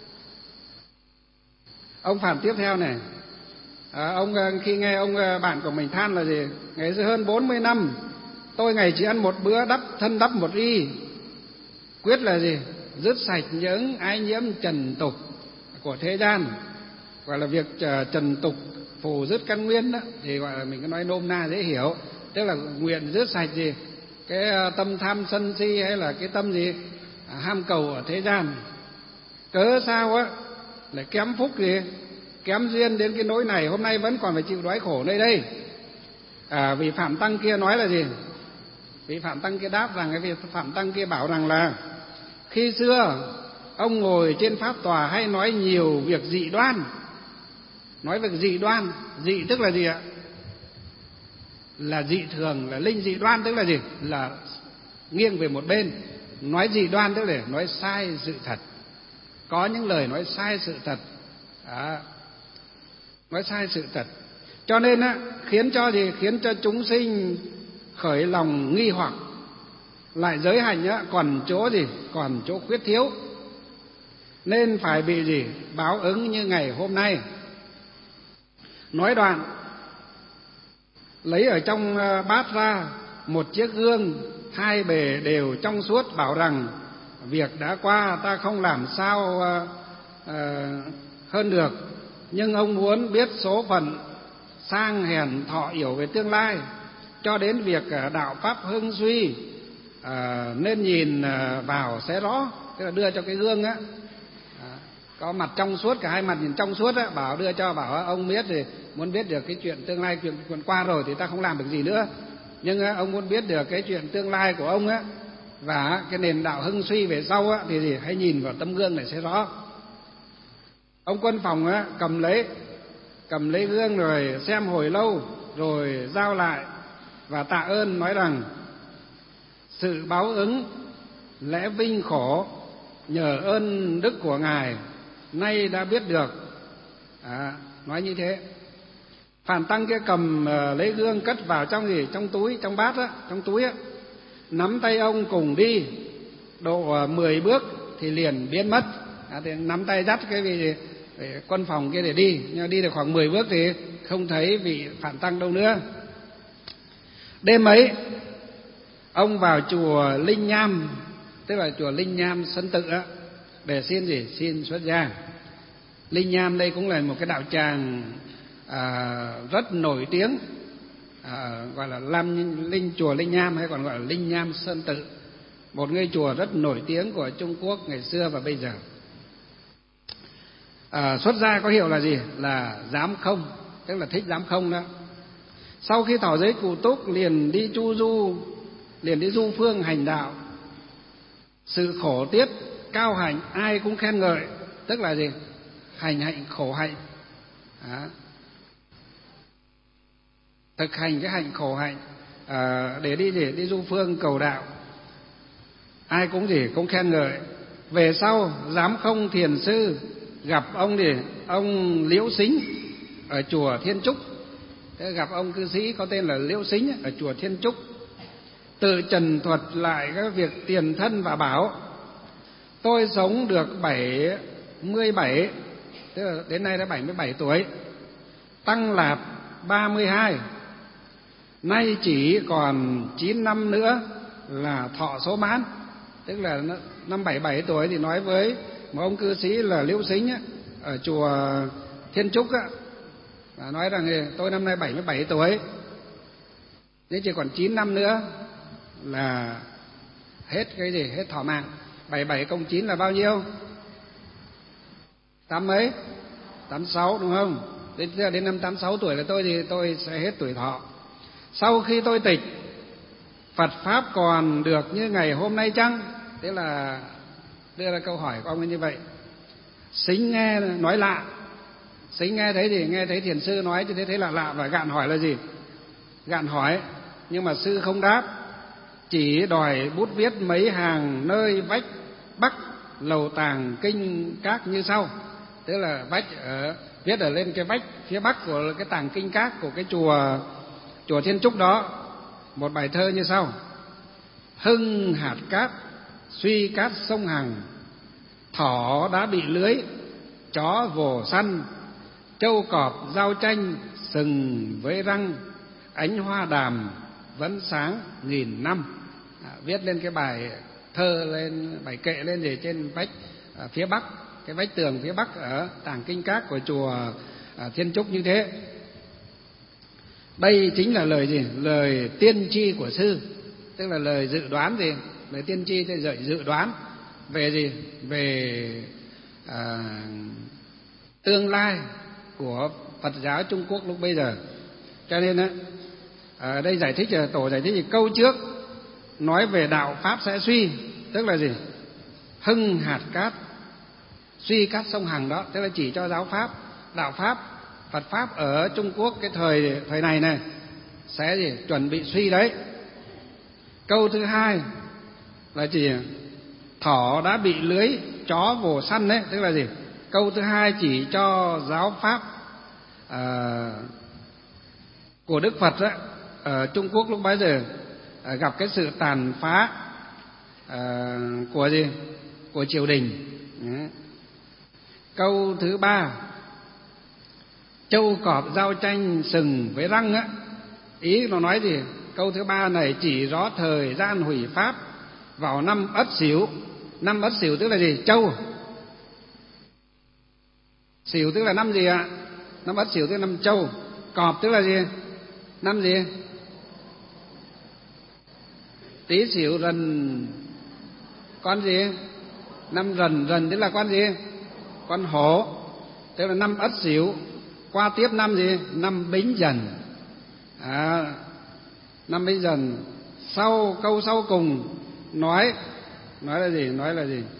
Ông Phạm tiếp theo này, à, ông khi nghe ông bạn của mình than là gì? Ngày xưa hơn bốn mươi năm tôi ngày chỉ ăn một bữa, đắp thân đắp một y. Quyết là gì? Dứt sạch những ái nhiễm trần tục của thế gian, gọi là việc trần tục phù dứt căn nguyên đó, thì gọi là mình cứ nói nôm na dễ hiểu, tức là nguyện dứt sạch gì cái tâm tham sân si hay là cái tâm gì à, ham cầu ở thế gian. Cớ sao á lại kém phúc gì, kém duyên đến cái nỗi này, hôm nay vẫn còn phải chịu đói khổ nơi đây. À, vị Phạm Tăng kia nói là gì? Vị Phạm Tăng kia đáp rằng, cái vị Phạm Tăng kia bảo rằng là khi xưa ông ngồi trên pháp tòa hay nói nhiều việc dị đoan. Nói việc dị đoan, dị tức là gì ạ? Là dị thường, là linh dị đoan tức là gì? Là nghiêng về một bên. Nói dị đoan tức là nói sai sự thật. Có những lời nói sai sự thật. À, nói sai sự thật. Cho nên á, khiến cho gì? Khiến cho chúng sinh khởi lòng nghi hoặc. Lại giới hành á, còn chỗ gì? Còn chỗ khuyết thiếu. Nên phải bị gì? Báo ứng như ngày hôm nay. Nói đoạn, lấy ở trong bát ra một chiếc gương, hai bề đều trong suốt, bảo rằng việc đã qua ta không làm sao uh, uh, hơn được, nhưng ông muốn biết số phận sang hèn thọ yểu về tương lai, cho đến việc uh, đạo pháp hưng suy uh, nên nhìn uh, vào sẽ rõ. Tức là đưa cho cái gương á, có mặt trong suốt, cả hai mặt nhìn trong suốt á, bảo đưa cho, bảo ông biết thì muốn biết được cái chuyện tương lai, chuyện, chuyện qua rồi thì ta không làm được gì nữa, nhưng á, ông muốn biết được cái chuyện tương lai của ông á và cái nền đạo hưng suy về sau á, thì gì hãy nhìn vào tấm gương này sẽ rõ. Ông Quân Phòng á, cầm lấy cầm lấy gương rồi xem hồi lâu, rồi giao lại và tạ ơn, nói rằng sự báo ứng lẽ vinh khổ nhờ ơn đức của ngài nay đã biết được. À, nói như thế. Phạm Tăng kia cầm uh, lấy gương cất vào trong gì? Trong túi, trong bát á, trong túi á. Nắm tay ông cùng đi độ uh, mười bước thì liền biến mất. À, thì nắm tay dắt cái vị Quân Phòng kia để đi, nhưng đi được khoảng mười bước thì không thấy vị Phạm Tăng đâu nữa. Đêm ấy ông vào chùa Linh Nham, tức là chùa Linh Nham Sơn Tự á, để xin gì? Xin xuất gia. Linh Nham đây cũng là một cái đạo tràng à, rất nổi tiếng, à, gọi là Lam Linh chùa Linh Nham, hay còn gọi là Linh Nham Sơn Tự, một ngôi chùa rất nổi tiếng của Trung Quốc ngày xưa và bây giờ. À, xuất gia có hiệu là gì? Là giám không, tức là thích giám không đó. Sau khi thọ giới cụ túc liền đi chu du, liền đi du phương hành đạo. Sự khổ tiết cao hạnh ai cũng khen ngợi, tức là gì? Hành hạnh khổ hạnh. À, thực hành cái hạnh khổ hạnh à, để đi để đi du phương cầu đạo, ai cũng gì cũng khen ngợi. Về sau giám không thiền sư gặp ông thì ông Liễu Xính ở chùa Thiên Trúc. Thế gặp ông cư sĩ có tên là Liễu Xính ở chùa Thiên Trúc, tự trần thuật lại các việc tiền thân và bảo: tôi sống được bảy mươi bảy, tức là đến nay đã bảy mươi bảy tuổi, tăng lạp ba mươi hai, nay chỉ còn chín năm nữa là thọ số mãn. Tức là năm bảy mươi bảy tuổi thì nói với một ông cư sĩ là Liễu Xính á, ở chùa Thiên Trúc á, và nói rằng tôi năm nay bảy mươi bảy tuổi, nếu chỉ còn chín năm nữa là hết cái gì? Hết thọ mạng. bảy mươi bảy cộng chín là bao nhiêu? Tám mấy? tám mươi sáu đúng không? Đến, đến năm tám mươi sáu tuổi là tôi thì tôi sẽ hết tuổi thọ. Sau khi tôi tịch, Phật Pháp còn được như ngày hôm nay chăng? Thế là đưa ra câu hỏi của ông ấy như vậy. Xính nghe nói lạ, Xính nghe thấy thì nghe thấy thiền sư nói thì thấy lạ lạ và gạn hỏi là gì? Gạn hỏi, nhưng mà sư không đáp, chỉ đòi bút viết mấy hàng nơi vách bắc lầu tàng kinh các như sau. Tức là vách ở, viết ở lên cái vách phía bắc của cái tàng kinh các của cái chùa chùa Thiên Trúc đó, một bài thơ như sau: hưng hạt cát, suy cát sông Hằng, thỏ đã bị lưới, chó vồ săn, trâu cọp giao tranh, sừng với răng, ánh hoa đàm vẫn sáng nghìn năm. À, viết lên cái bài thơ lên, bài kệ lên gì trên vách à, phía bắc, cái vách tường phía bắc ở tàng kinh các của chùa à, Thiên Trúc như thế. Đây chính là lời gì? Lời tiên tri của sư, tức là lời dự đoán gì? Lời tiên tri thì dạy dự đoán về gì? Về à, tương lai của Phật giáo Trung Quốc lúc bây giờ. Cho nên á, ở đây giải thích là tổ giải thích thì câu trước nói về đạo pháp sẽ suy, tức là gì? Hưng hạt cát, suy cát sông Hằng đó, tức là chỉ cho giáo pháp, đạo pháp, Phật pháp ở Trung Quốc cái thời thời này này sẽ gì? Chuẩn bị suy đấy. Câu thứ hai là chỉ thỏ đã bị lưới chó vồ săn đấy, tức là gì? Câu thứ hai chỉ cho giáo pháp à, của Đức Phật đó, ở Trung Quốc lúc bấy giờ à, gặp cái sự tàn phá à, của gì? Của triều đình. Đấy. Câu thứ ba, châu cọp giao tranh sừng với răng á, ý nó nói gì? Câu thứ ba này chỉ rõ thời gian hủy pháp vào năm Ất Sửu. Năm Ất Sửu tức là gì? Châu. Sửu tức là năm gì ạ? Năm Ất Sửu tức là năm Châu. Cọp tức là gì? Năm gì? Tý Sửu Dần. Con gì? Năm Dần. Dần tức là con gì? Con hổ. Tức là năm Ất Sửu. Qua tiếp năm gì? Năm Bính Dần. À, năm Bính Dần. Sau câu sau cùng nói nói là gì? Nói là gì?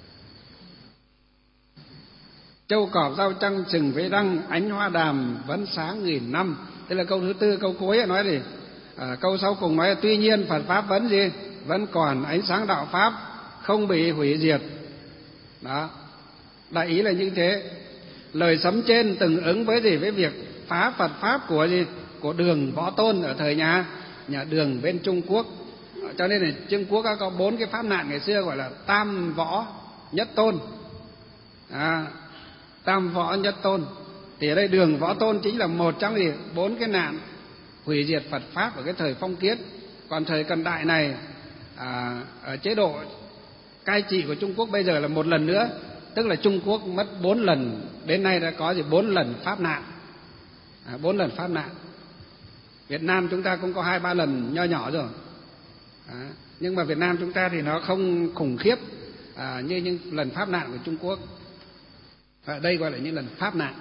Châu cọp giao trăng sừng với răng, ánh hoa đàm vẫn sáng nghìn năm. Tức là câu thứ tư, câu cuối nói gì? À, câu sau cùng nói là tuy nhiên Phật pháp vẫn gì? Vẫn còn ánh sáng đạo pháp, không bị hủy diệt. Đó. Đại ý là như thế. Lời sấm trên từng ứng với gì? Với việc phá Phật pháp của gì? Của Đường Võ Tôn ở thời nhà nhà Đường bên Trung Quốc. Cho nên là Trung Quốc có bốn cái pháp nạn ngày xưa gọi là Tam Võ Nhất Tôn. À, Tam Võ Nhất Tôn. Thì ở đây Đường Võ Tôn chính là một trong gì? Bốn cái nạn hủy diệt Phật pháp ở cái thời phong kiến. Còn thời cận đại này à, ở chế độ cai trị của Trung Quốc bây giờ là một lần nữa, tức là Trung Quốc mất bốn lần, đến nay đã có gì? Bốn lần pháp nạn. À, bốn lần pháp nạn. Việt Nam chúng ta cũng có hai ba lần nho nhỏ rồi. À, nhưng mà Việt Nam chúng ta thì nó không khủng khiếp à, như những lần pháp nạn của Trung Quốc. À, đây gọi là những lần pháp nạn.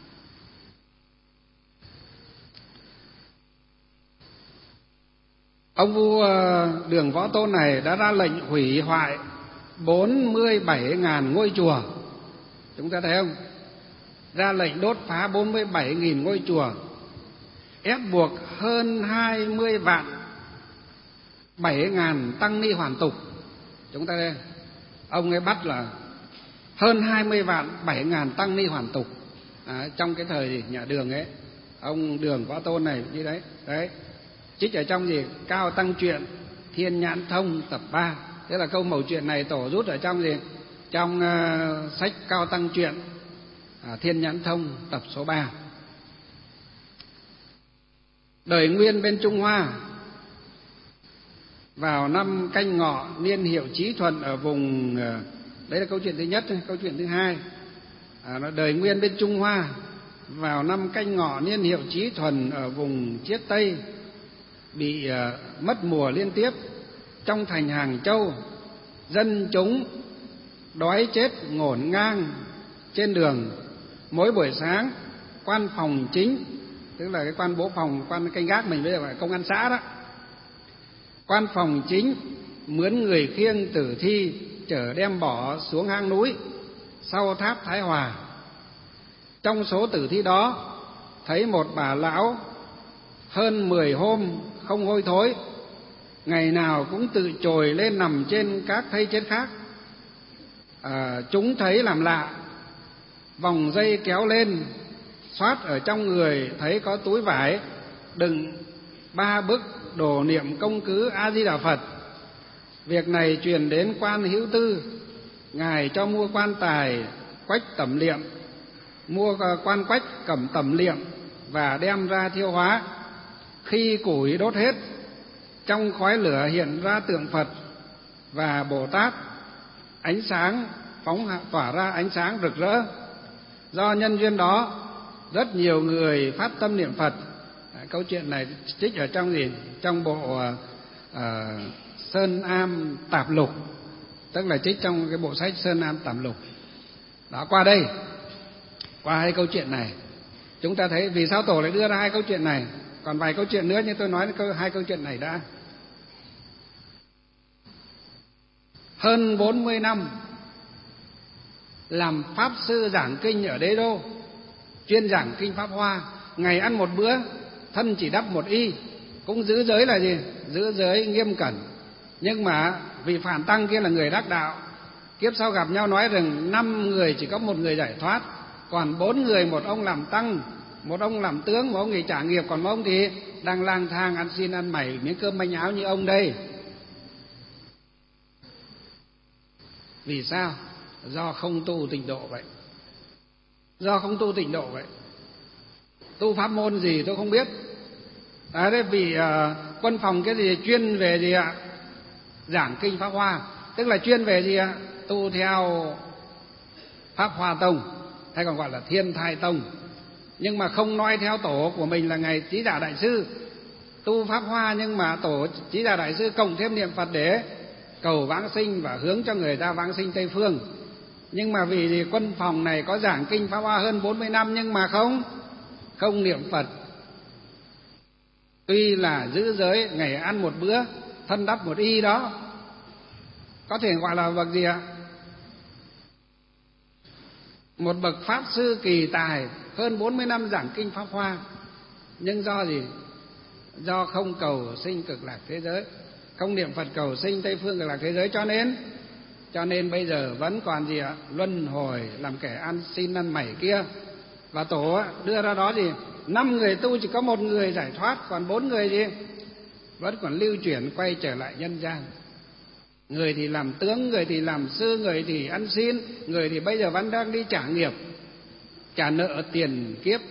Ông vua Đường Võ Tôn này đã ra lệnh hủy hoại bốn mươi bảy nghìn ngôi chùa. Chúng ta thấy không? Ra lệnh đốt phá bốn mươi bảy nghìn ngôi chùa, ép buộc hơn hai mươi vạn bảy nghìn tăng ni hoàn tục. Chúng ta đây, ông ấy bắt là hơn hai mươi vạn bảy nghìn tăng ni hoàn tục à, trong cái thời gì? Nhà Đường ấy. Ông Đường Võ Tôn này như đấy. Đấy. Trích ở trong gì? Cao Tăng Truyện Thiên Nhãn Thông tập ba. Thế là câu mẩu chuyện này tổ rút ở trong gì? Trong uh, sách Cao Tăng Truyện à, Thiên Nhãn Thông tập số ba. Đời Nguyên bên Trung Hoa vào năm Canh Ngọ niên hiệu Chí Thuận ở vùng, đấy là câu chuyện thứ nhất. Câu chuyện thứ hai à, đời Nguyên bên Trung Hoa vào năm Canh Ngọ niên hiệu Chí Thuận ở vùng Chiết Tây bị uh, mất mùa liên tiếp. Trong thành Hàng Châu, dân chúng đói chết ngổn ngang trên đường. Mỗi buổi sáng, quan phòng chính, tức là cái quan bố phòng, quan canh gác mình bây giờ gọi là công an xã đó, quan phòng chính mướn người khiêng tử thi chở đem bỏ xuống hang núi sau tháp Thái Hòa. Trong số tử thi đó thấy một bà lão hơn mười hôm không hôi thối, ngày nào cũng tự trồi lên nằm trên các thây chết khác. À, chúng thấy làm lạ, vòng dây kéo lên, xoát ở trong người thấy có túi vải đựng ba bức đồ niệm công cứ A Di Đà Phật. Việc này truyền đến quan Hữu Tư, ngài cho mua quan tài quách tẩm liệm, mua quan quách cẩm tẩm liệm và đem ra thiêu hóa. Khi củi đốt hết, trong khói lửa hiện ra tượng Phật và Bồ Tát, ánh sáng phóng tỏa ra ánh sáng rực rỡ. Do nhân duyên đó, rất nhiều người phát tâm niệm Phật. À, câu chuyện này trích ở trong gì? Trong bộ uh, Sơn Am Tạp Lục, tức là trích trong cái bộ sách Sơn Am Tạp Lục. Đó, qua đây, qua hai câu chuyện này, chúng ta thấy vì sao Tổ lại đưa ra hai câu chuyện này. Còn vài câu chuyện nữa, nhưng tôi nói hai câu chuyện này đã. Hơn bốn mươi năm làm pháp sư giảng kinh ở Đế Đô, chuyên giảng kinh Pháp Hoa, ngày ăn một bữa, thân chỉ đắp một y, cũng giữ giới là gì? Giữ giới nghiêm cẩn. Nhưng mà vị Phản Tăng kia là người đắc đạo, kiếp sau gặp nhau nói rằng năm người chỉ có một người giải thoát, còn bốn người, một ông làm tăng, một ông làm tướng, một ông nghỉ trả nghiệp, còn một ông thì đang lang thang ăn xin ăn mày miếng cơm manh áo như ông đây. Vì sao? Do không tu tịnh độ vậy. Do không tu tịnh độ vậy. Tu pháp môn gì tôi không biết. À, đấy vì uh, quân phòng cái gì chuyên về gì ạ? Giảng kinh Pháp Hoa, tức là chuyên về gì ạ? Tu theo Pháp Hoa Tông, hay còn gọi là Thiên Thai Tông. Nhưng mà không nói theo tổ của mình là Ngài Trí Giả Đại Sư. Tu Pháp Hoa nhưng mà tổ Trí Giả Đại Sư cộng thêm niệm Phật để cầu vãng sinh và hướng cho người ta vãng sinh Tây Phương. Nhưng mà vì thì quân phòng này có giảng kinh Pháp Hoa hơn bốn mươi năm nhưng mà không không niệm Phật. Tuy là giữ giới, ngày ăn một bữa, thân đắp một y đó, có thể gọi là bậc gì ạ? Một bậc pháp sư kỳ tài, hơn bốn mươi năm giảng kinh Pháp Hoa. Nhưng do gì? Do không cầu sinh cực lạc thế giới, không niệm Phật cầu sinh Tây Phương cực lạc thế giới, cho nên cho nên bây giờ vẫn còn gì ạ? Luân hồi làm kẻ ăn xin ăn mày kia. Và tổ đưa ra đó gì? Năm người tu chỉ có một người giải thoát, còn bốn người gì? Vẫn còn lưu chuyển quay trở lại nhân gian. Người thì làm tướng, người thì làm sư, người thì ăn xin, người thì bây giờ vẫn đang đi trả nghiệp, trả nợ tiền kiếp.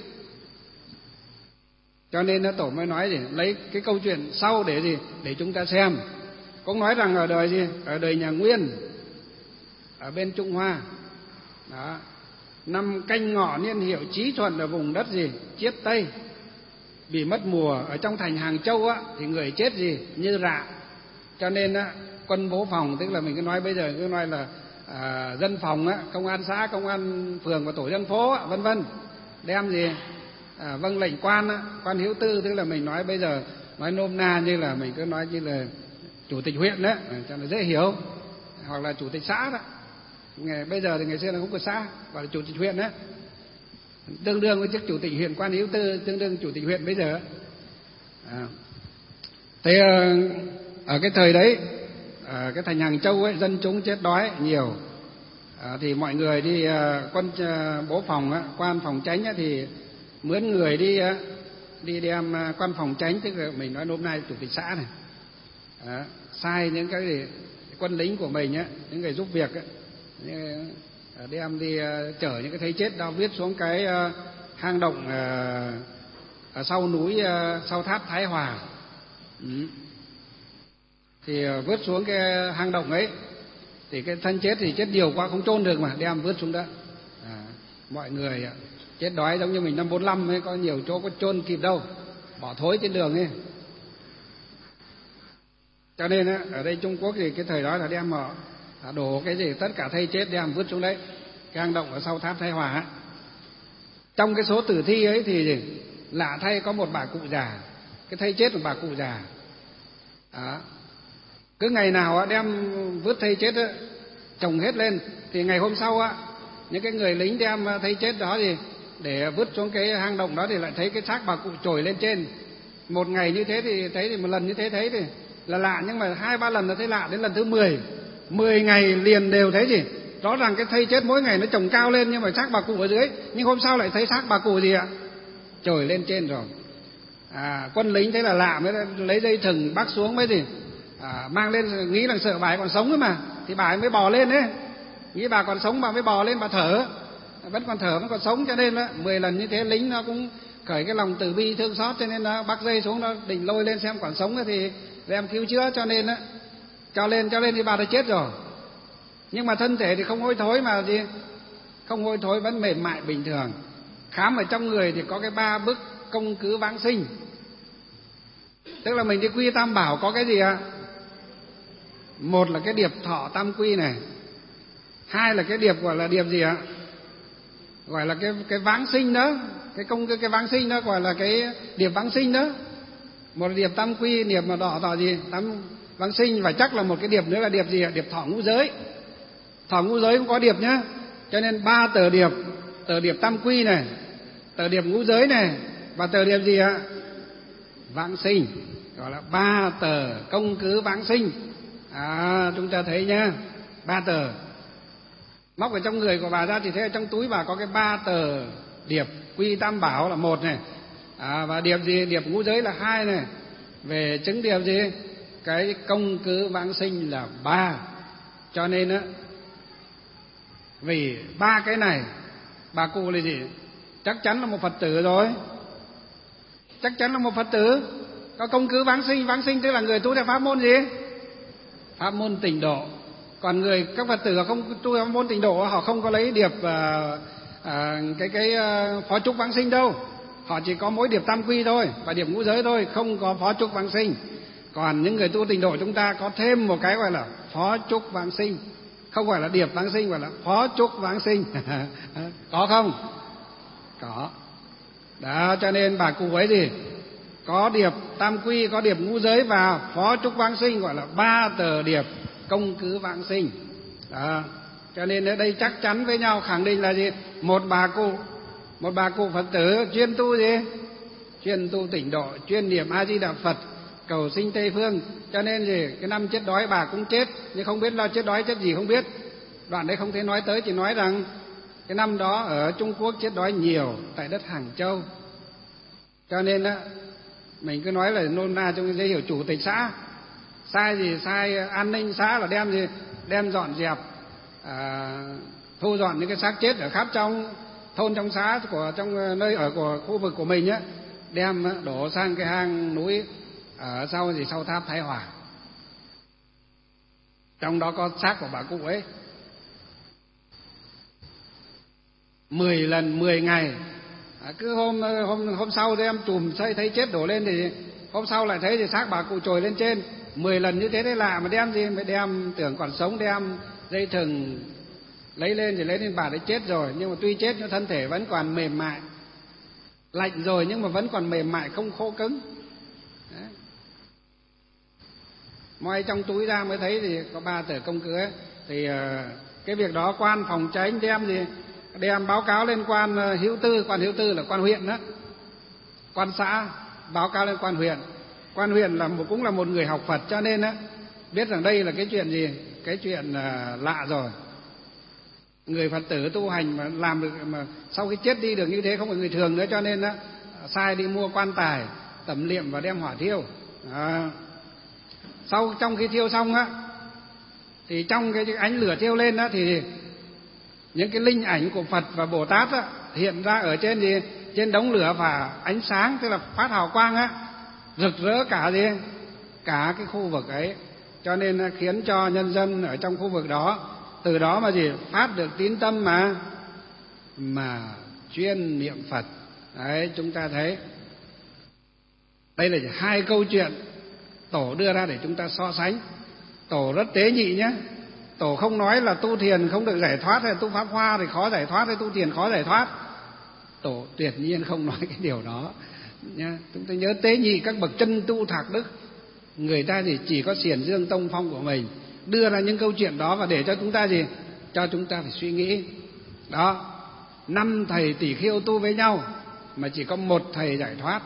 Cho nên nó tổ mới nói gì? Lấy cái câu chuyện sau để gì? Để chúng ta xem. Cũng nói rằng ở đời gì? Ở đời nhà Nguyên, ở bên Trung Hoa đó, năm Canh Ngọ niên hiệu Chí Thuận ở vùng đất gì? Chiết Tây. Vì mất mùa ở trong thành Hàng Châu á, thì người chết gì? Như rạ. Cho nên á, quân bố phòng, tức là mình cứ nói bây giờ cứ nói là à, dân phòng á, công an xã, công an phường và tổ dân phố á, vân vân, đem gì? À, vâng lệnh quan á, quan hữu tư, tức là mình nói bây giờ nói nôm na như là mình cứ nói như là chủ tịch huyện đó, cho nó dễ hiểu, hoặc là chủ tịch xã đó. Ngày, bây giờ thì ngày xưa là không có xã, gọi là chủ tịch huyện đó, tương đương với chức chủ tịch huyện, quan hữu tư tương đương chủ tịch huyện bây giờ. À, thế ở cái thời đấy, ở cái thành Hàng Châu ấy, dân chúng chết đói nhiều, à, thì mọi người đi à, quân à, bố phòng á, quan phòng chánh á, thì mướn người đi á, đi đem à, quan phòng chánh, tức là mình nói nôm na chủ tịch xã này, à, sai những cái gì, quân lính của mình á, những người giúp việc á, đem đi uh, chở những cái thấy chết đó, viết xuống cái uh, hang động uh, ở sau núi uh, sau tháp Thái Hòa. Ừ. Thì uh, vứt xuống cái hang động ấy, thì cái thân chết thì chết nhiều quá không chôn được mà đem vứt xuống đó. À, mọi người uh, chết đói giống như mình năm bốn lăm ấy, có nhiều chỗ có chôn kịp đâu, bỏ thối trên đường ấy. Cho nên á, ở đây Trung Quốc thì cái thời đó là đem họ đổ cái gì tất cả thây chết đem vứt xuống đấy, cái hang động ở sau tháp Thái Hòa. Trong cái số tử thi ấy thì gì? Lạ thay có một bà cụ già, cái thây chết của bà cụ già đó. Cứ ngày nào đem vứt thây chết đó, chồng hết lên, thì ngày hôm sau á, những cái người lính đem thây chết đó thì để vứt xuống cái hang động đó thì lại thấy cái xác bà cụ trồi lên trên. Một ngày như thế thì thấy, thì một lần như thế thấy thì là lạ, nhưng mà hai ba lần là thấy lạ, đến lần thứ mười, mười ngày liền đều thấy gì? Rõ ràng cái thây chết mỗi ngày nó chồng cao lên, nhưng mà xác bà cụ ở dưới, nhưng hôm sau lại thấy xác bà cụ gì ạ? Trồi lên trên rồi. À, quân lính thấy là lạ mới lấy dây thừng bắt xuống mới gì? À, mang lên, nghĩ là sợ bà ấy còn sống ấy mà, thì bà ấy mới bò lên đấy, nghĩ bà còn sống bà mới bò lên, bà thở, vẫn còn thở, vẫn còn sống, cho nên đó, mười lần như thế lính nó cũng khởi cái lòng từ bi thương xót, cho nên nó bắt dây xuống, nó định lôi lên xem còn sống thì đem cứu chữa, cho nên á cho lên cho lên thì bà đã chết rồi. Nhưng mà thân thể thì không hôi thối mà gì, không hôi thối, vẫn mềm mại bình thường. Khám ở trong người thì có cái ba bức công cứ vãng sinh, tức là mình đi quy tam bảo có cái gì ạ? Một là cái điệp thọ tam quy này, hai là cái điệp gọi là điệp gì ạ? Gọi là cái cái vãng sinh đó, cái công cái, cái vãng sinh đó gọi là cái điệp vãng sinh đó. Một là điệp tam quy, điệp mà đỏ tỏ gì? Tam vãng sinh, và chắc là một cái điệp nữa là điệp gì ạ? Điệp thọ ngũ giới. Thọ ngũ giới cũng có điệp nhá. Cho nên ba tờ điệp, tờ điệp tam quy này, tờ điệp ngũ giới này, và tờ điệp gì ạ? Vãng sinh, gọi là ba tờ công cứ vãng sinh. À, chúng ta thấy nhá, ba tờ. Móc ở trong người của bà ra thì thấy ở trong túi bà có cái ba tờ điệp quy tam bảo là một này, à, và điệp gì? Điệp ngũ giới là hai này. Về chứng điệp gì? Cái công cứ vãng sinh là ba. Cho nên á, vì ba cái này, bà cụ là gì? Chắc chắn là một Phật tử rồi. Chắc chắn là một Phật tử. Có công cứ vãng sinh, vãng sinh tức là người tu theo pháp môn gì? Pháp môn Tịnh Độ. Còn người các Phật tử không tu theo pháp môn Tịnh Độ, họ không có lấy điệp à, à, cái cái à, phó trúc vãng sinh đâu. Họ chỉ có mỗi điệp tam quy thôi và điệp ngũ giới thôi, không có phó trúc vãng sinh. Còn những người tu Tịnh Độ chúng ta có thêm một cái gọi là phó trúc vãng sinh, không phải là điệp vãng sinh, gọi là phó trúc vãng sinh. Có không? Có. Đó, cho nên bà cụ ấy gì? Có điệp tam quy, có điệp ngũ giới và phó trúc vãng sinh, gọi là ba tờ điệp công cứ vãng sinh. Đó. Cho nên ở đây chắc chắn với nhau khẳng định là gì? Một bà cụ, một bà cụ Phật tử chuyên tu gì? Chuyên tu Tịnh Độ, chuyên niệm A Di Đà Phật, cầu sinh Tây phương. Cho nên gì? Cái năm chết đói bà cũng chết, nhưng không biết lo chết đói chết gì không biết. Đoạn đấy không thể nói tới, chỉ nói rằng cái năm đó ở Trung Quốc chết đói nhiều tại đất Hàng Châu. Cho nên á, mình cứ nói là nôm na trong cái giấy hiệu chủ tịch xã, sai gì sai an ninh xã là đem gì đem dọn dẹp, à, thu dọn những cái xác chết ở khắp trong thôn, trong xã của trong nơi ở của khu vực của mình á, đem đổ sang cái hang núi ở sau gì sau tháp Thái Hòa. Trong đó có xác của bà cụ ấy. Mười lần mười ngày, à, cứ hôm hôm hôm sau thì em chùm thấy thấy chết đổ lên thì hôm sau lại thấy thì xác bà cụ trồi lên trên. Mười lần như thế đấy lạ, mà đem gì mới đem tưởng còn sống, đem dây thừng lấy lên thì lấy lên bà đấy chết rồi, nhưng mà tuy chết nhưng thân thể vẫn còn mềm mại, lạnh rồi nhưng mà vẫn còn mềm mại, không khô cứng. Đấy. Moi trong túi ra mới thấy thì có ba tờ công cứ ấy. Thì uh, cái việc đó quan phòng chánh đem gì đem báo cáo lên quan uh, hữu tư, quan hữu tư là quan huyện đó, quan xã báo cáo lên quan huyện. Quan huyện là một, cũng là một người học Phật, cho nên á biết rằng đây là cái chuyện gì, cái chuyện uh, lạ rồi. Người Phật tử tu hành mà làm được, mà sau khi chết đi được như thế không phải người thường nữa, cho nên á sai đi mua quan tài tẩm liệm và đem hỏa thiêu. À, sau trong khi thiêu xong á thì trong cái ánh lửa thiêu lên á thì những cái linh ảnh của Phật và Bồ Tát á hiện ra ở trên gì trên đống lửa và ánh sáng, tức là phát hào quang á, rực rỡ cả gì cả cái khu vực ấy, cho nên khiến cho nhân dân ở trong khu vực đó từ đó mà gì phát được tín tâm mà mà chuyên niệm Phật. Đấy, chúng ta thấy đây là hai câu chuyện Tổ đưa ra để chúng ta so sánh. Tổ rất tế nhị nhé. Tổ không nói là tu thiền không được giải thoát, hay tu pháp hoa thì khó giải thoát, hay tu thiền khó giải thoát. Tổ tuyệt nhiên không nói cái điều đó nha. Chúng ta nhớ tế nhị các bậc chân tu thạc đức, người ta thì chỉ có xiển dương tông phong của mình, đưa ra những câu chuyện đó và để cho chúng ta gì cho chúng ta phải suy nghĩ. Đó, năm thầy tỷ khiêu tu với nhau mà chỉ có một thầy giải thoát,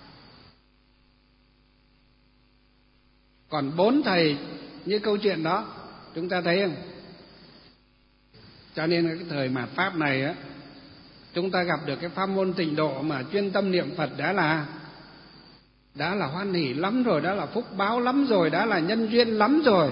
còn bốn thầy như câu chuyện đó, chúng ta thấy không? Cho nên cái thời mạt Pháp này á, chúng ta gặp được cái pháp môn Tịnh Độ mà chuyên tâm niệm Phật đã là đã là hoan hỷ lắm rồi, đã là phúc báo lắm rồi, đã là nhân duyên lắm rồi.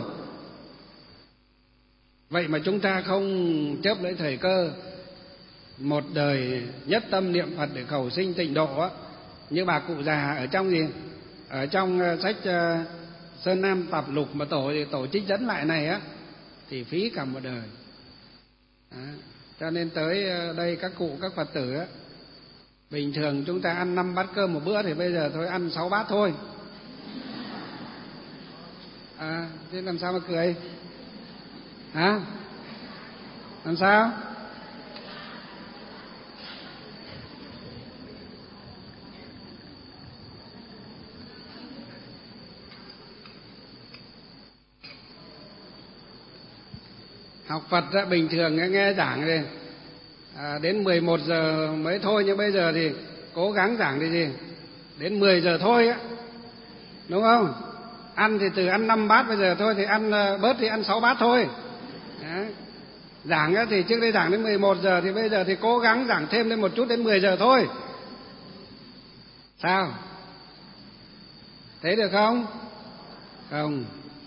Vậy mà chúng ta không chớp lấy thời cơ, một đời nhất tâm niệm Phật để cầu sinh Tịnh Độ á, như bà cụ già ở trong gì ở trong sách Sơn Nam Tập Lục mà tổ thì tổ trích dẫn lại này á thì phí cả một đời. Đó. Cho nên tới đây các cụ các Phật tử á, bình thường chúng ta ăn năm bát cơm một bữa thì bây giờ thôi ăn sáu bát thôi. À, thế làm sao mà cười? Hả? Làm sao? Học Phật á, bình thường nghe giảng thì à, đến mười một giờ mới thôi, nhưng bây giờ thì cố gắng giảng thì gì đến mười giờ thôi á, đúng không? Ăn thì từ ăn năm bát bây giờ thôi thì ăn bớt thì ăn sáu bát thôi. Đấy. Giảng á, thì trước đây giảng đến mười một giờ thì bây giờ thì cố gắng giảng thêm lên một chút đến mười giờ thôi. Sao? Thấy được không? Không.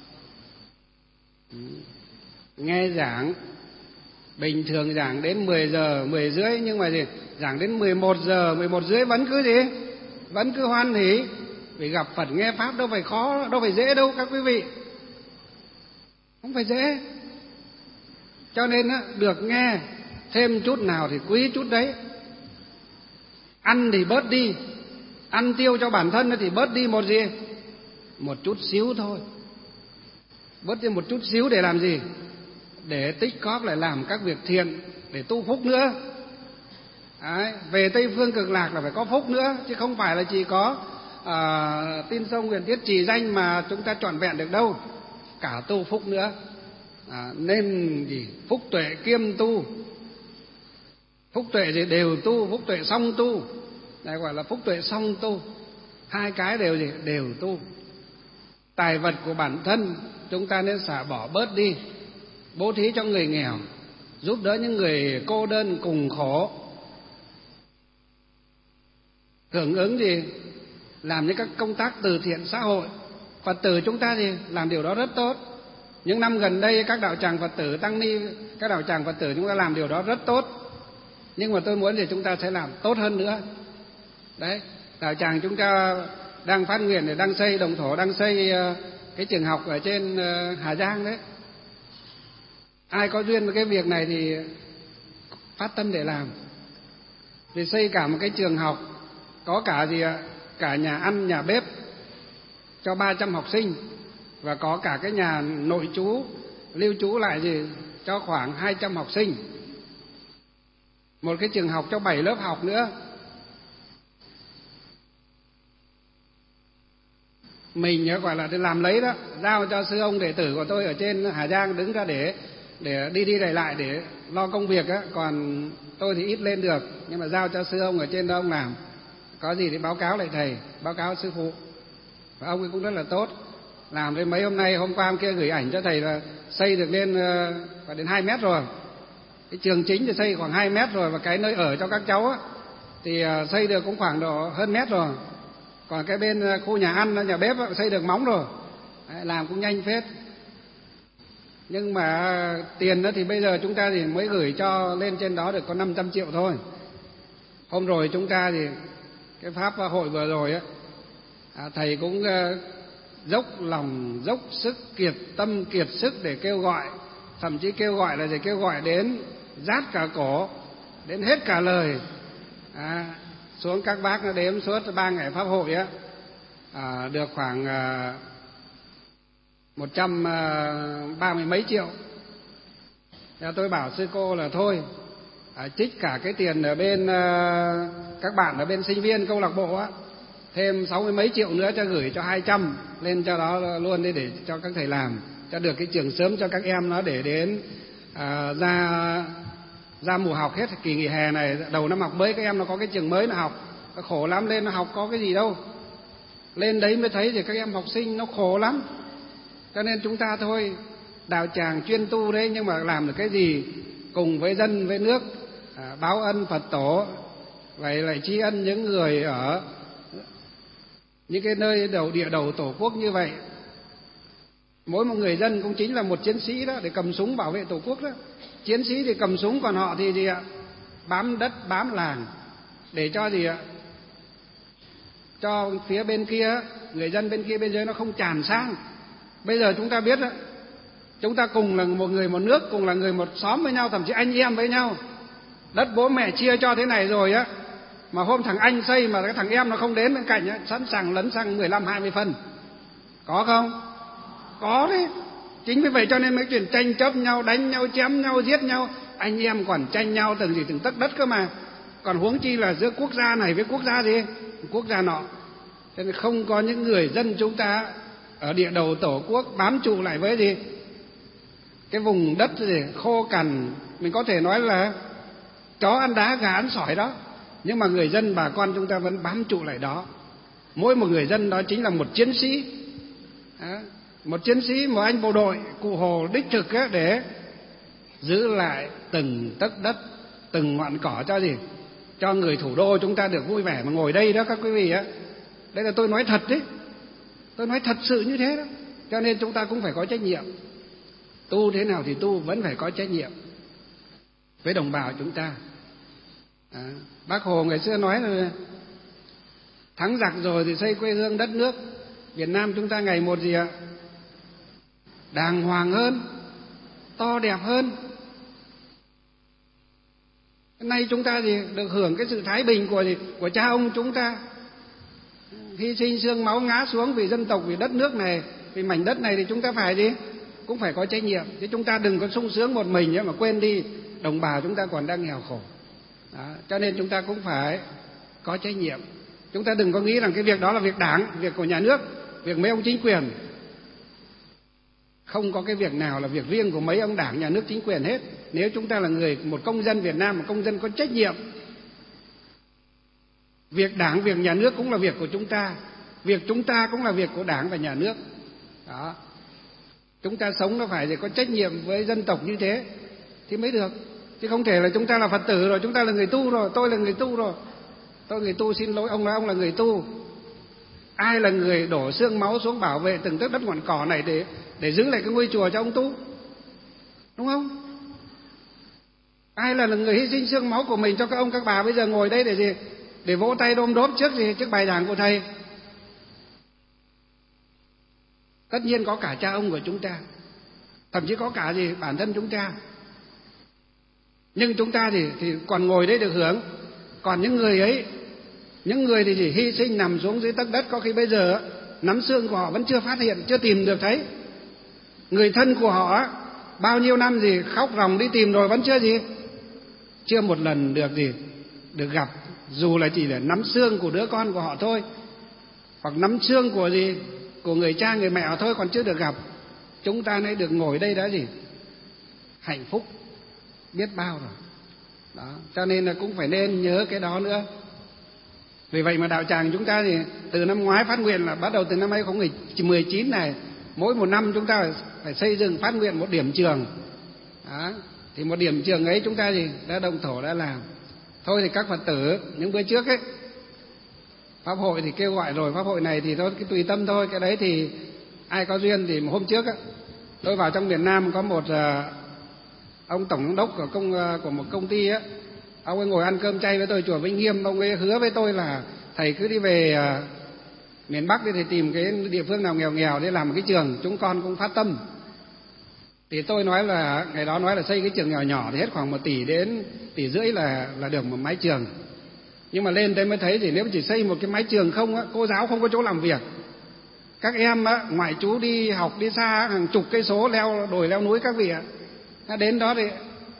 Nghe giảng bình thường giảng đến mười giờ, mười rưỡi, nhưng mà gì? Giảng đến mười một giờ, mười một rưỡi vẫn cứ gì? Vẫn cứ hoan hỉ. Vì gặp Phật nghe Pháp đâu phải khó, đâu phải dễ đâu các quý vị. Không phải dễ. Cho nên á, được nghe thêm chút nào thì quý chút đấy. Ăn thì bớt đi, ăn tiêu cho bản thân thì bớt đi một gì? Một chút xíu thôi. Bớt đi một chút xíu để làm gì? Để tích góp lại làm các việc thiện, để tu phúc nữa. Đấy, về Tây Phương Cực Lạc là phải có phúc nữa, chứ không phải là chỉ có à, tin sông huyền tiết trì danh mà chúng ta trọn vẹn được đâu. Cả tu phúc nữa. À, nên gì? Phúc tuệ kiêm tu. Phúc tuệ gì? Đều tu, phúc tuệ song tu. Đây gọi là phúc tuệ song tu. Hai cái đều gì? Đều tu. Tài vật của bản thân chúng ta nên xả bỏ bớt đi, bố thí cho người nghèo, giúp đỡ những người cô đơn cùng khổ, hưởng ứng gì? Làm những các công tác từ thiện xã hội. Phật tử chúng ta thì làm điều đó rất tốt. Những năm gần đây các đạo tràng Phật tử tăng ni, các đạo tràng Phật tử chúng ta làm điều đó rất tốt. Nhưng mà tôi muốn thì chúng ta sẽ làm tốt hơn nữa. Đấy, đạo tràng chúng ta đang phát nguyện để đang xây đồng thổ, đang xây cái trường học ở trên Hà Giang đấy. Ai có duyên với cái việc này thì phát tâm để làm. Vì xây cả một cái trường học, có cả gì ạ? Cả nhà ăn, nhà bếp cho ba trăm học sinh, và có cả cái nhà nội trú, lưu trú lại gì cho khoảng hai trăm học sinh. Một cái trường học cho bảy lớp học nữa. Mình gọi là làm lấy đó, giao cho sư ông đệ tử của tôi ở trên Hà Giang đứng ra để để đi đi lại lại để lo công việc á, còn tôi thì ít lên được, nhưng mà giao cho sư ông ở trên đó ông làm. Có gì thì báo cáo lại thầy, báo cáo sư phụ. Và ông ấy cũng rất là tốt. Làm đến mấy hôm nay, hôm qua hôm kia gửi ảnh cho thầy là xây được lên uh, đến hai mét rồi. Cái trường chính thì xây khoảng hai mét rồi, và cái nơi ở cho các cháu á, thì uh, xây được cũng khoảng độ hơn mét rồi. Còn cái bên khu nhà ăn, nhà bếp á, xây được móng rồi. Đấy, làm cũng nhanh phết. Nhưng mà tiền đó thì bây giờ chúng ta thì mới gửi cho lên trên đó được có năm trăm triệu thôi. Hôm rồi chúng ta thì cái pháp hội vừa rồi á, à, thầy cũng uh, dốc lòng, dốc sức, kiệt tâm, kiệt sức để kêu gọi. Thậm chí kêu gọi là để kêu gọi đến rát cả cổ, đến hết cả lời. À, xuống các bác nó đếm suốt ba ngày pháp hội á, à, được khoảng à, một trăm ba mươi mấy triệu. Thế tôi bảo sư cô là thôi, à, trích cả cái tiền ở bên à, các bạn ở bên sinh viên câu lạc bộ á, thêm sáu mươi mấy triệu nữa cho gửi cho hai trăm lên cho đó luôn đi, để cho các thầy làm cho được cái trường sớm cho các em nó, để đến à, ra ra mùa học hết kỳ nghỉ hè này, đầu năm học mới các em nó có cái trường mới nó học. Nó khổ lắm, lên nó học có cái gì đâu, lên đấy mới thấy thì các em học sinh nó khổ lắm. Cho nên chúng ta thôi, đạo tràng chuyên tu đấy, nhưng mà làm được cái gì cùng với dân với nước, à, báo ân Phật tổ, vậy lại tri ân những người ở những cái nơi đầu địa đầu tổ quốc như vậy. Mỗi một người dân cũng chính là một chiến sĩ đó, để cầm súng bảo vệ tổ quốc đó. Chiến sĩ thì cầm súng, còn họ thì gì ạ? Bám đất, bám làng, để cho gì ạ? Cho phía bên kia, người dân bên kia bên dưới nó không tràn sang. Bây giờ chúng ta biết đó, chúng ta cùng là một người một nước, cùng là người một xóm với nhau, thậm chí anh em với nhau. Đất bố mẹ chia cho thế này rồi á, mà hôm thằng anh xây mà cái thằng em nó không đến bên cạnh á, sẵn sàng lấn sang mười lăm hai mươi phân. Có không? Có đấy. Chính vì vậy cho nên mấy chuyện tranh chấp nhau, đánh nhau, chém nhau, giết nhau, anh em còn tranh nhau từng gì từng tấc đất cơ mà. Còn huống chi là giữa quốc gia này với quốc gia gì? Quốc gia nọ. Cho nên không có những người dân chúng ta ở địa đầu tổ quốc bám trụ lại với gì? Cái vùng đất gì khô cằn, mình có thể nói là chó ăn đá gà ăn sỏi đó, nhưng mà người dân bà con chúng ta vẫn bám trụ lại đó. Mỗi một người dân đó chính là một chiến sĩ, đó, một chiến sĩ, một anh bộ đội cụ Hồ đích thực á, để giữ lại từng tấc đất, từng ngọn cỏ cho gì? Cho người thủ đô chúng ta được vui vẻ mà ngồi đây đó các quý vị á. Đây là tôi nói thật đấy, tôi nói thật sự như thế đó. Cho nên chúng ta cũng phải có trách nhiệm. Tu thế nào thì tu, vẫn phải có trách nhiệm với đồng bào chúng ta. À, Bác Hồ ngày xưa nói là thắng giặc rồi thì xây quê hương đất nước. Việt Nam chúng ta ngày một gì ạ? Đàng hoàng hơn, to đẹp hơn. Nay chúng ta thì được hưởng cái sự thái bình của gì? Của cha ông chúng ta. Hy sinh xương máu ngã xuống vì dân tộc, vì đất nước này, vì mảnh đất này thì chúng ta phải gì? Cũng phải có trách nhiệm. Chứ chúng ta đừng có sung sướng một mình mà quên đi đồng bào chúng ta còn đang nghèo khổ. Đó, cho nên chúng ta cũng phải có trách nhiệm. Chúng ta đừng có nghĩ rằng cái việc đó là việc đảng, việc của nhà nước, việc mấy ông chính quyền. Không có cái việc nào là việc riêng của mấy ông đảng, nhà nước, chính quyền hết. Nếu chúng ta là người, một công dân Việt Nam, một công dân có trách nhiệm, việc đảng, việc nhà nước cũng là việc của chúng ta, việc chúng ta cũng là việc của đảng và nhà nước. Đó. Chúng ta sống nó phải có trách nhiệm với dân tộc như thế thì mới được. Chứ không thể là chúng ta là Phật tử rồi, chúng ta là người tu rồi, tôi là người tu rồi. Tôi người tu, xin lỗi ông là ông là người tu. Ai là người đổ xương máu xuống bảo vệ từng tấc đất ngọn cỏ này để để giữ lại cái ngôi chùa cho ông tu? Đúng không? Ai là, là người hy sinh xương máu của mình cho các ông các bà bây giờ ngồi đây để gì? Để vỗ tay đôm đốp trước gì? Trước bài giảng của thầy. Tất nhiên có cả cha ông của chúng ta, thậm chí có cả gì bản thân chúng ta. Nhưng chúng ta thì thì còn ngồi đấy được hưởng. Còn những người ấy, những người thì chỉ hy sinh nằm xuống dưới tấc đất, có khi bây giờ nắm xương của họ vẫn chưa phát hiện, chưa tìm được thấy. Người thân của họ bao nhiêu năm gì khóc ròng đi tìm rồi vẫn chưa gì, chưa một lần được gì được gặp, dù là chỉ là nắm xương của đứa con của họ thôi, hoặc nắm xương của gì của người cha người mẹ họ thôi, còn chưa được gặp. Chúng ta nay được ngồi đây đã gì hạnh phúc biết bao rồi. Đó, cho nên là cũng phải nên nhớ cái đó nữa. Vì vậy mà đạo tràng chúng ta thì từ năm ngoái phát nguyện là bắt đầu từ năm hai không một chín này, mỗi một năm chúng ta phải xây dựng phát nguyện một điểm trường. Đó, thì một điểm trường ấy chúng ta gì đã động thổ đã làm. Thôi thì các Phật tử những bữa trước ấy, pháp hội thì kêu gọi rồi, pháp hội này thì thôi cái tùy tâm thôi, cái đấy thì ai có duyên. Thì hôm trước ấy, tôi vào trong miền Nam có một uh, ông tổng giám đốc của công của một công ty á, ông ấy ngồi ăn cơm chay với tôi chùa Vĩnh Nghiêm. Ông ấy hứa với tôi là thầy cứ đi về uh, miền Bắc đi, thầy tìm cái địa phương nào nghèo nghèo để làm một cái trường, chúng con cũng phát tâm. Thì tôi nói là ngày đó nói là xây cái trường nhỏ nhỏ thì hết khoảng một tỷ đến tỷ rưỡi là là được một mái trường. Nhưng mà lên đây mới thấy thì nếu chỉ xây một cái mái trường không á, cô giáo không có chỗ làm việc. Các em á, ngoại trú đi học đi xa hàng chục cây số leo đồi leo núi các vị ạ. À, đến đó thì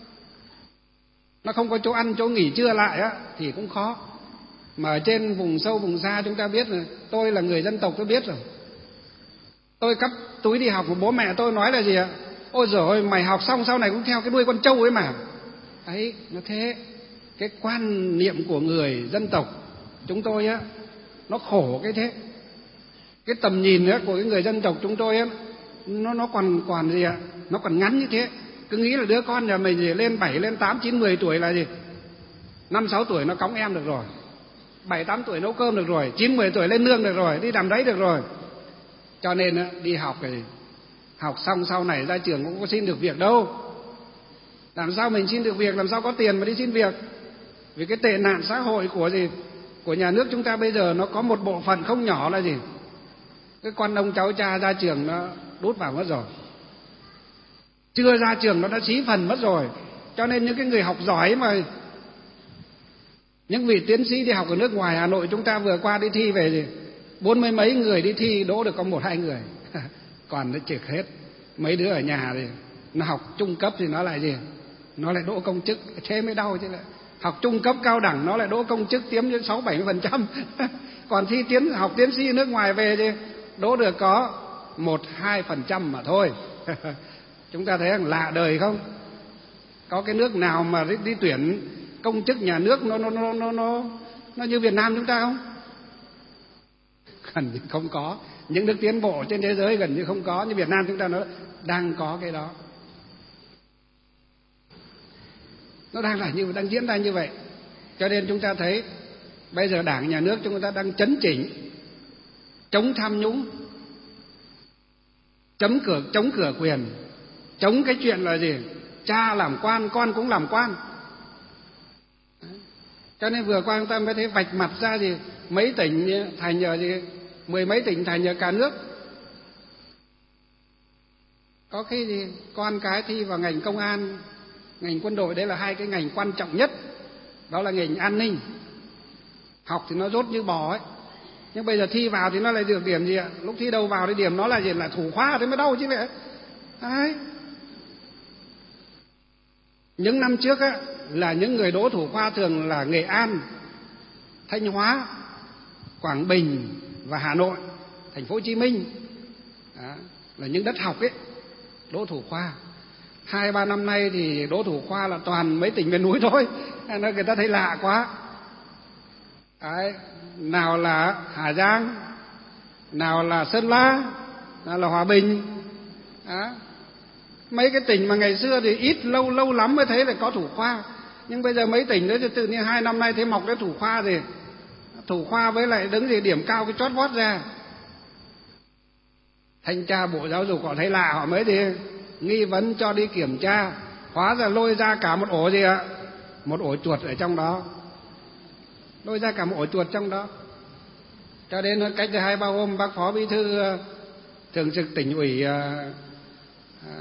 nó không có chỗ ăn chỗ nghỉ trưa lại á thì cũng khó. Mà ở trên vùng sâu vùng xa chúng ta biết rồi, tôi là người dân tộc tôi biết rồi. Tôi cắp túi đi học của bố mẹ tôi nói là gì ạ? Ôi giời ơi, mày học xong sau này cũng theo cái đuôi con trâu ấy mà. Đấy, nó thế. Cái quan niệm của người dân tộc chúng tôi á, nó khổ cái thế. Cái tầm nhìn á của cái người dân tộc chúng tôi á, nó nó còn còn gì ạ? Nó còn ngắn như thế. Cứ nghĩ là đứa con nhà mình gì lên bảy, lên tám, chín, mười tuổi là gì? năm, sáu tuổi nó cõng em được rồi. bảy, tám tuổi nấu cơm được rồi. chín, mười tuổi lên nương được rồi, đi làm đấy được rồi. Cho nên á, đi học thì học xong sau này ra trường cũng có xin được việc đâu. Làm sao mình xin được việc, làm sao có tiền mà đi xin việc. Vì cái tệ nạn xã hội của gì của nhà nước chúng ta bây giờ nó có một bộ phận không nhỏ là gì? Cái con ông cháu cha ra trường nó đút vào mất rồi. Chưa ra trường nó đã xí phần mất rồi. Cho nên những cái người học giỏi mà, những vị tiến sĩ đi học ở nước ngoài, Hà Nội chúng ta vừa qua đi thi về gì, bốn mươi mấy người đi thi đỗ được có một hai người. Còn nó triệt hết. Mấy đứa ở nhà thì nó học trung cấp thì nó lại gì, nó lại đỗ công chức, thế mới đau chứ. Lại học trung cấp cao đẳng nó lại đỗ công chức chiếm đến sáu bảy mươi phần trăm. Còn thi tiến học tiến sĩ nước ngoài về thì đỗ được có một hai phần trăm mà thôi. Chúng ta thấy rằng lạ đời không? Có cái nước nào mà đi, đi tuyển công chức nhà nước nó nó nó nó nó nó như Việt Nam chúng ta không? Gần như không có. Những nước tiến bộ trên thế giới gần như không có, như Việt Nam chúng ta nó đang có cái đó. Nó đang là như đang diễn ra như vậy. Cho nên chúng ta thấy bây giờ Đảng nhà nước chúng ta đang chấn chỉnh, chống tham nhũng, chống cửa chống cửa quyền, chống cái chuyện là gì? Cha làm quan, con cũng làm quan. Đấy. Cho nên vừa qua chúng ta mới thấy vạch mặt ra gì, mấy tỉnh thành nhờ gì, mười mấy tỉnh thành nhờ cả nước. Có khi gì con cái thi vào ngành công an, ngành quân đội, đấy là hai cái ngành quan trọng nhất. Đó là ngành an ninh. Học thì nó rốt như bò ấy. Nhưng bây giờ thi vào thì nó lại được điểm gì ạ? Lúc thi đầu vào thì điểm nó là gì? Là thủ khoa thế mới đau chứ vậy. Đấy. Những năm trước á, là những người đỗ thủ khoa thường là Nghệ An, Thanh Hóa, Quảng Bình và Hà Nội, Thành phố Hồ Chí Minh. Đó, là những đất học ấy, đỗ thủ khoa. Hai ba năm nay thì đỗ thủ khoa là toàn mấy tỉnh miền núi thôi. Nên người ta thấy lạ quá. Đấy, nào là Hà Giang, nào là Sơn La, nào là Hòa Bình. Đó. Mấy cái tỉnh mà ngày xưa thì ít, lâu lâu lắm mới thấy là có thủ khoa. Nhưng bây giờ mấy tỉnh đấy thì tự nhiên hai năm nay thấy mọc cái thủ khoa gì, thủ khoa với lại đứng gì điểm cao cái chót vót ra. Thanh tra Bộ Giáo dục họ thấy lạ, họ mới thì nghi vấn cho đi kiểm tra. Hóa ra lôi ra cả một ổ gì ạ? Một ổ chuột ở trong đó. Lôi ra cả một ổ chuột trong đó. Cho đến cách hai ba hôm bác Phó Bí thư thường trực tỉnh ủy À,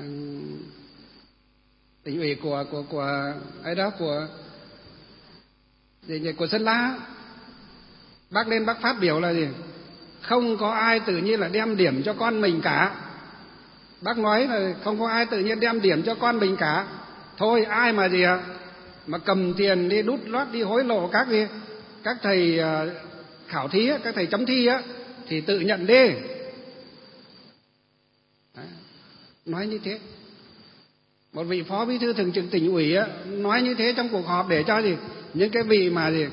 tỉnh ủy của của của ấy đó của gì nhỉ, của Sơn La, bác lên bác phát biểu là gì, không có ai tự nhiên là đem điểm cho con mình cả. Bác nói là không có ai tự nhiên đem điểm cho con mình cả. Thôi ai mà gì ạ, mà cầm tiền đi đút lót đi hối lộ các gì, các thầy khảo thí, các thầy chấm thi á, thì tự nhận đi. Đấy. Nói như thế. Một vị Phó Bí thư thường trực tỉnh ủy á, nói như thế trong cuộc họp để cho gì, những cái vị mà gì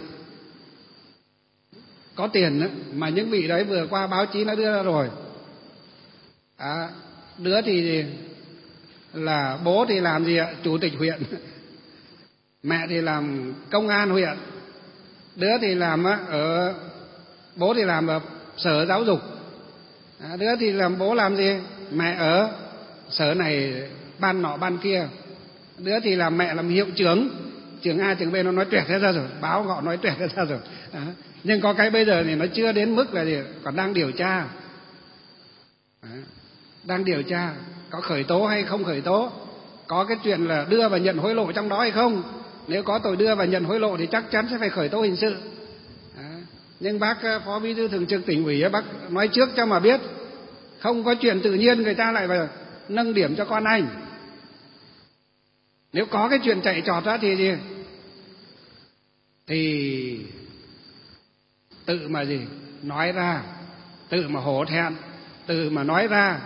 có tiền á, mà những vị đấy vừa qua báo chí nó đưa ra rồi. À, đứa thì gì, là bố thì làm gì ạ, chủ tịch huyện, mẹ thì làm công an huyện, đứa thì làm ở bố thì làm ở sở giáo dục, à, đứa thì làm bố làm gì, mẹ ở sở này ban nọ ban kia, đứa thì làm mẹ làm hiệu trưởng, trường A trường B nó nói tuyệt hết ra rồi, báo họ nói tuyệt hết ra rồi. À, nhưng có cái bây giờ thì nó chưa đến mức là gì, còn đang điều tra. À, đang điều tra có khởi tố hay không khởi tố, có cái chuyện là đưa và nhận hối lộ trong đó hay không. Nếu có tội đưa và nhận hối lộ thì chắc chắn sẽ phải khởi tố hình sự. À, nhưng bác Phó Bí thư thường trực tỉnh ủy bác nói trước cho mà biết, không có chuyện tự nhiên người ta lại vào nâng điểm cho con anh. Nếu có cái chuyện chạy trọt ra thì gì, thì tự mà gì nói ra, tự mà hổ thẹn, tự mà nói ra,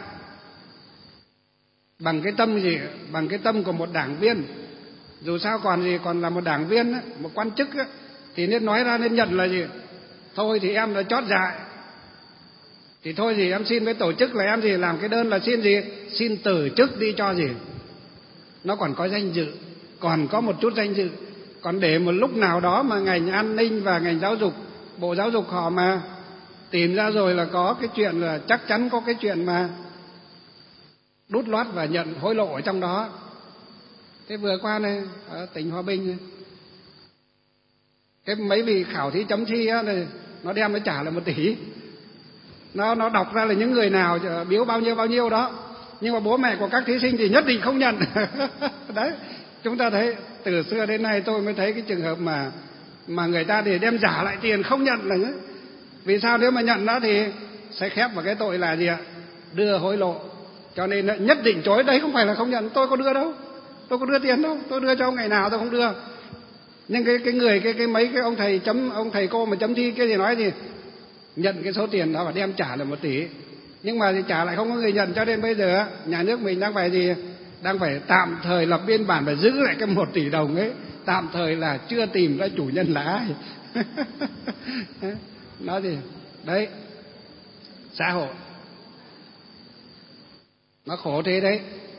bằng cái tâm gì, bằng cái tâm của một đảng viên. Dù sao còn gì, còn là một đảng viên, một quan chức, thì nên nói ra, nên nhận là gì, thôi thì em là chót dại, thì thôi gì em xin với tổ chức là em gì làm cái đơn là xin gì, xin từ chức đi cho gì, nó còn có danh dự, còn có một chút danh dự. Còn để một lúc nào đó mà ngành an ninh và ngành giáo dục, Bộ Giáo dục họ mà tìm ra rồi là có cái chuyện là chắc chắn có cái chuyện mà đút lót và nhận hối lộ ở trong đó. Thế vừa qua này ở tỉnh Hòa Bình này, cái mấy vị khảo thí chấm thi á, này, nó đem nó trả là một tỷ, nó nó đọc ra là những người nào biếu bao nhiêu bao nhiêu đó, nhưng mà bố mẹ của các thí sinh thì nhất định không nhận. Đấy, chúng ta thấy từ xưa đến nay tôi mới thấy cái trường hợp mà mà người ta để đem trả lại tiền không nhận là nữa. Vì sao? Nếu mà nhận đó thì sẽ khép vào cái tội là gì ạ? Đưa hối lộ. Cho nên nhất định chối. Đấy không phải là không nhận. Tôi có đưa đâu, tôi có đưa tiền đâu, tôi đưa cho ông ngày nào tôi không đưa. Nhưng cái cái người cái cái mấy cái ông thầy chấm ông thầy cô mà chấm thi cái gì nói thì nhận cái số tiền đó và đem trả là một tỷ, nhưng mà thì trả lại không có người nhận. Cho nên bây giờ nhà nước mình đang phải gì đang phải tạm thời lập biên bản và giữ lại cái một tỷ đồng ấy, tạm thời là chưa tìm ra chủ nhân là ai. Nói gì đấy, xã hội nó khổ thế đấy.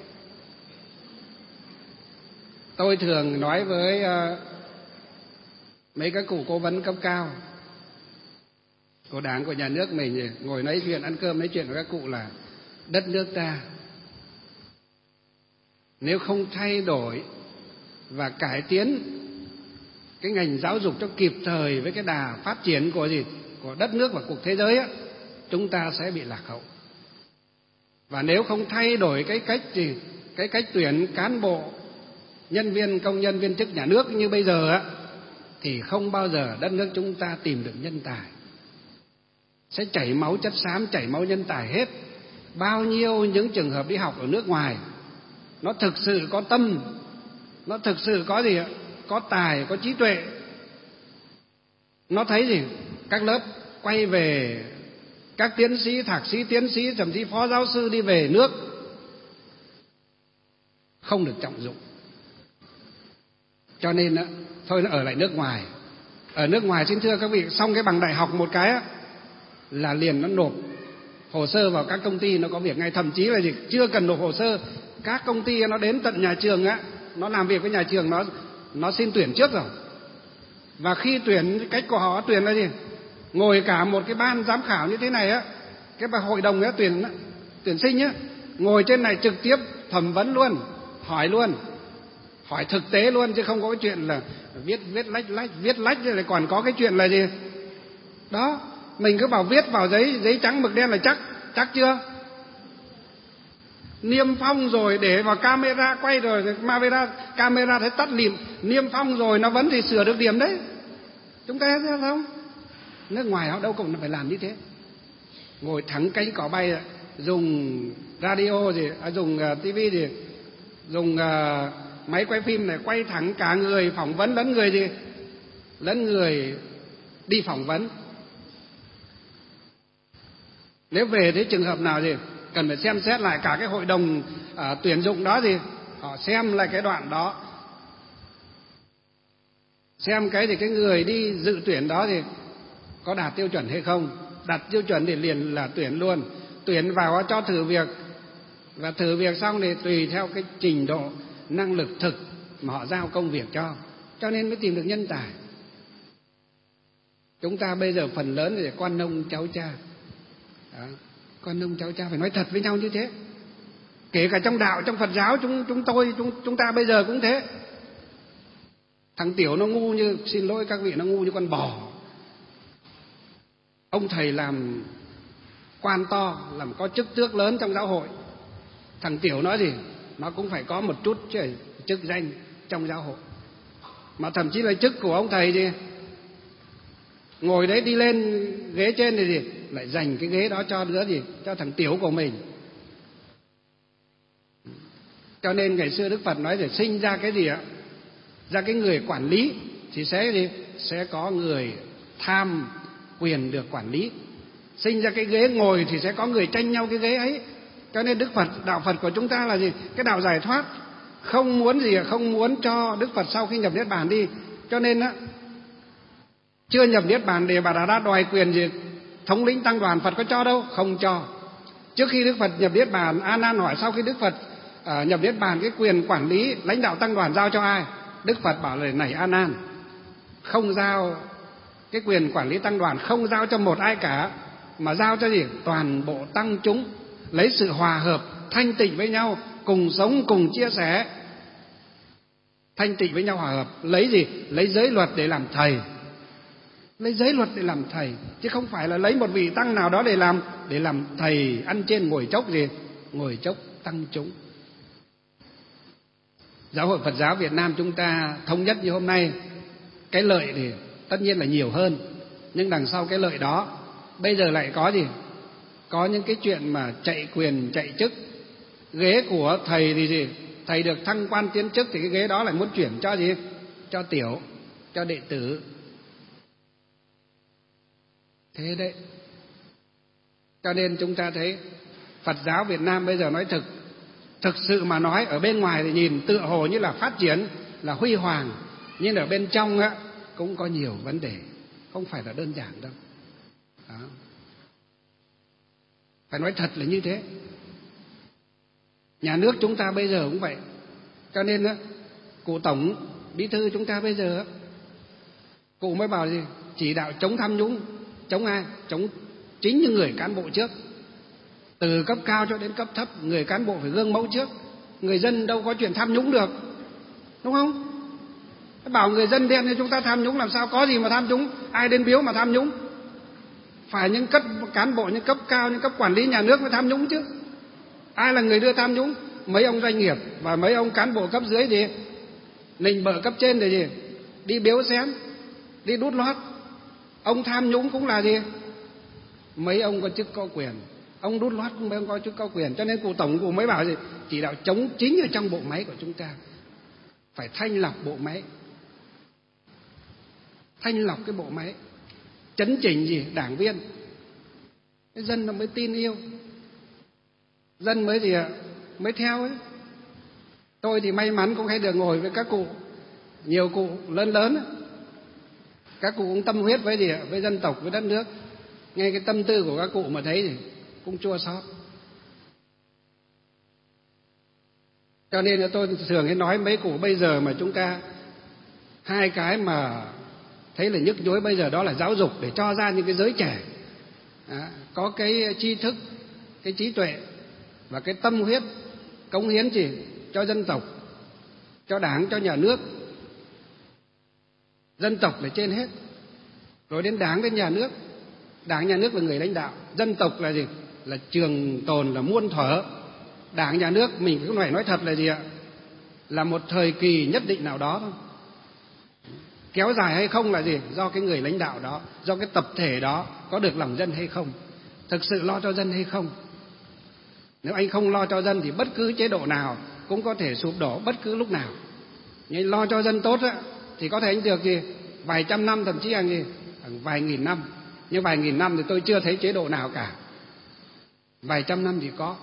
Tôi thường nói với uh, mấy các cụ cố vấn cấp cao của Đảng, của nhà nước mình, ngồi nói chuyện ăn cơm nói chuyện với các cụ là đất nước ta nếu không thay đổi và cải tiến cái ngành giáo dục cho kịp thời với cái đà phát triển của gì của đất nước và cuộc thế giới á, chúng ta sẽ bị lạc hậu. Và nếu không thay đổi cái cách gì cái cách tuyển cán bộ, nhân viên, công nhân, viên chức nhà nước như bây giờ á, thì không bao giờ đất nước chúng ta tìm được nhân tài. Sẽ chảy máu chất xám, chảy máu nhân tài hết. Bao nhiêu những trường hợp đi học ở nước ngoài, nó thực sự có tâm, nó thực sự có gì ạ? Có tài, có trí tuệ. Nó thấy gì? Các lớp quay về, các tiến sĩ, thạc sĩ, tiến sĩ, thậm chí phó giáo sư đi về nước không được trọng dụng. Cho nên á, thôi nó ở lại nước ngoài. Ở nước ngoài xin thưa các vị, xong cái bằng đại học một cái á, là liền nó nộp hồ sơ vào các công ty, nó có việc ngay. Thậm chí là gì? Chưa cần nộp hồ sơ, các công ty nó đến tận nhà trường á, nó làm việc với nhà trường, nó nó xin tuyển trước rồi. Và khi tuyển, cách của họ tuyển là gì? Ngồi cả một cái ban giám khảo như thế này á, cái bà hội đồng á, tuyển tuyển sinh á, ngồi trên này trực tiếp thẩm vấn luôn, hỏi luôn, hỏi thực tế luôn, chứ không có cái chuyện là viết viết lách lách viết lách rồi còn có cái chuyện là gì đó. Mình cứ bảo viết vào giấy giấy trắng mực đen là chắc chắc chưa? Niêm phong rồi để vào camera quay rồi, camera camera thấy tắt lịm, niêm phong rồi nó vẫn thì sửa được điểm đấy. Chúng ta thấy không? Nước ngoài họ đâu cũng phải làm như thế. Ngồi thẳng cánh cỏ bay, dùng radio gì, à, dùng uh, tivi gì, dùng uh, máy quay phim này quay thẳng cả người phỏng vấn lẫn người gì, lẫn người đi phỏng vấn. Nếu về thế trường hợp nào gì cần phải xem xét lại cả cái hội đồng uh, tuyển dụng đó gì, họ xem lại cái đoạn đó, xem cái thì cái người đi dự tuyển đó thì có đạt tiêu chuẩn hay không. Đạt tiêu chuẩn thì liền là tuyển luôn, tuyển vào cho thử việc, và thử việc xong thì tùy theo cái trình độ năng lực thực mà họ giao công việc cho, cho nên mới tìm được nhân tài. Chúng ta bây giờ phần lớn thì con nông cháu cha đó. Con nông cháu cha phải nói thật với nhau như thế. Kể cả trong đạo, trong Phật giáo chúng chúng tôi chúng chúng ta bây giờ cũng thế. Thằng Tiểu nó ngu như, xin lỗi các vị, nó ngu như con bò. Ông thầy làm quan to, làm có chức tước lớn trong giáo hội, thằng Tiểu nói gì nó cũng phải có một chút chứ, chức danh trong giáo hội. Mà thậm chí là chức của ông thầy gì ngồi đấy đi lên ghế trên thì gì lại dành cái ghế đó cho đứa gì, cho thằng Tiểu của mình. Cho nên ngày xưa Đức Phật nói để sinh ra cái gì ạ, ra cái người quản lý thì sẽ gì sẽ có người tham quyền được quản lý. Sinh ra cái ghế ngồi thì sẽ có người tranh nhau cái ghế ấy. Cho nên Đức Phật, đạo Phật của chúng ta là gì? Cái đạo giải thoát, không muốn gì, không muốn cho Đức Phật sau khi nhập niết bàn đi. Cho nên á, chưa nhập niết bàn để bà đã, đã đòi quyền gì thống lĩnh tăng đoàn, Phật có cho đâu, không cho. Trước khi Đức Phật nhập niết bàn, A Nan hỏi sau khi Đức Phật uh, nhập niết bàn cái quyền quản lý lãnh đạo tăng đoàn giao cho ai? Đức Phật bảo là này A Nan, không giao cái quyền quản lý tăng đoàn, không giao cho một ai cả, mà giao cho gì? Toàn bộ tăng chúng, lấy sự hòa hợp, thanh tịnh với nhau, cùng sống, cùng chia sẻ. Thanh tịnh với nhau, hòa hợp, lấy gì? Lấy giới luật để làm thầy. Lấy giới luật để làm thầy, chứ không phải là lấy một vị tăng nào đó để làm để làm thầy ăn trên ngồi chốc gì, ngồi chốc tăng chúng. Giáo hội Phật giáo Việt Nam chúng ta thống nhất như hôm nay, cái lợi thì tất nhiên là nhiều hơn, nhưng đằng sau cái lợi đó bây giờ lại có gì? Có những cái chuyện mà chạy quyền chạy chức. Ghế của thầy thì gì? Thầy được thăng quan tiến chức thì cái ghế đó lại muốn chuyển cho gì? Cho tiểu, cho đệ tử. Thế đấy. Cho nên chúng ta thấy Phật giáo Việt Nam bây giờ nói thực, thực sự mà nói ở bên ngoài thì nhìn tựa hồ như là phát triển, là huy hoàng, nhưng ở bên trong á cũng có nhiều vấn đề, không phải là đơn giản đâu. Đó. Phải nói thật là như thế. Nhà nước chúng ta bây giờ cũng vậy. Cho nên á, cụ Tổng Bí thư chúng ta bây giờ á, cụ mới bảo gì? Chỉ đạo chống tham nhũng. Chống ai? Chống chính những người cán bộ trước. Từ cấp cao cho đến cấp thấp, người cán bộ phải gương mẫu trước. Người dân đâu có chuyện tham nhũng được, đúng không? Bảo người dân đen thì chúng ta tham nhũng, làm sao có gì mà tham nhũng? Ai đến biếu mà tham nhũng? Phải những cấp cán bộ, những cấp cao, những cấp quản lý nhà nước mới tham nhũng chứ. Ai là người đưa tham nhũng? Mấy ông doanh nghiệp và mấy ông cán bộ cấp dưới thì nịnh bợ cấp trên để gì? Đi biếu xén, đi đút lót. Ông tham nhũng cũng là gì? Mấy ông có chức có quyền. Ông đút lót mấy ông có chức có quyền. Cho nên cụ Tổng cụ mới bảo gì? Chỉ đạo chống chính ở trong bộ máy của chúng ta. Phải thanh lọc bộ máy. Thanh lọc cái bộ máy. Chấn chỉnh gì? Đảng viên. Cái dân nó mới tin yêu. Dân mới gì ạ? Mới theo ấy. Tôi thì may mắn cũng hay được ngồi với các cụ, nhiều cụ lớn lớn ấy. Các cụ cũng tâm huyết với gì ạ? Với dân tộc, với đất nước. Nghe cái tâm tư của các cụ mà thấy thì cũng chua xót. Cho nên là tôi thường hay nói mấy cụ bây giờ mà chúng ta hai cái mà thấy là nhức nhối bây giờ đó là giáo dục để cho ra những cái giới trẻ đó, có cái tri thức, cái trí tuệ và cái tâm huyết cống hiến gì cho dân tộc, cho Đảng, cho nhà nước. Dân tộc là trên hết, rồi đến Đảng, đến nhà nước. Đảng, nhà nước là người lãnh đạo, dân tộc là gì? Là trường tồn, là muôn thuở. Đảng, nhà nước mình cũng phải nói thật là gì ạ? Là một thời kỳ nhất định nào đó thôi. Kéo dài hay không là gì? Do cái người lãnh đạo đó, do cái tập thể đó có được lòng dân hay không, thực sự lo cho dân hay không. Nếu anh không lo cho dân thì bất cứ chế độ nào cũng có thể sụp đổ bất cứ lúc nào. Nhưng lo cho dân tốt á, thì có thể anh được gì? Vài trăm năm, thậm chí là gì? Vài nghìn năm. Nhưng vài nghìn năm thì tôi chưa thấy chế độ nào cả. Vài trăm năm thì có.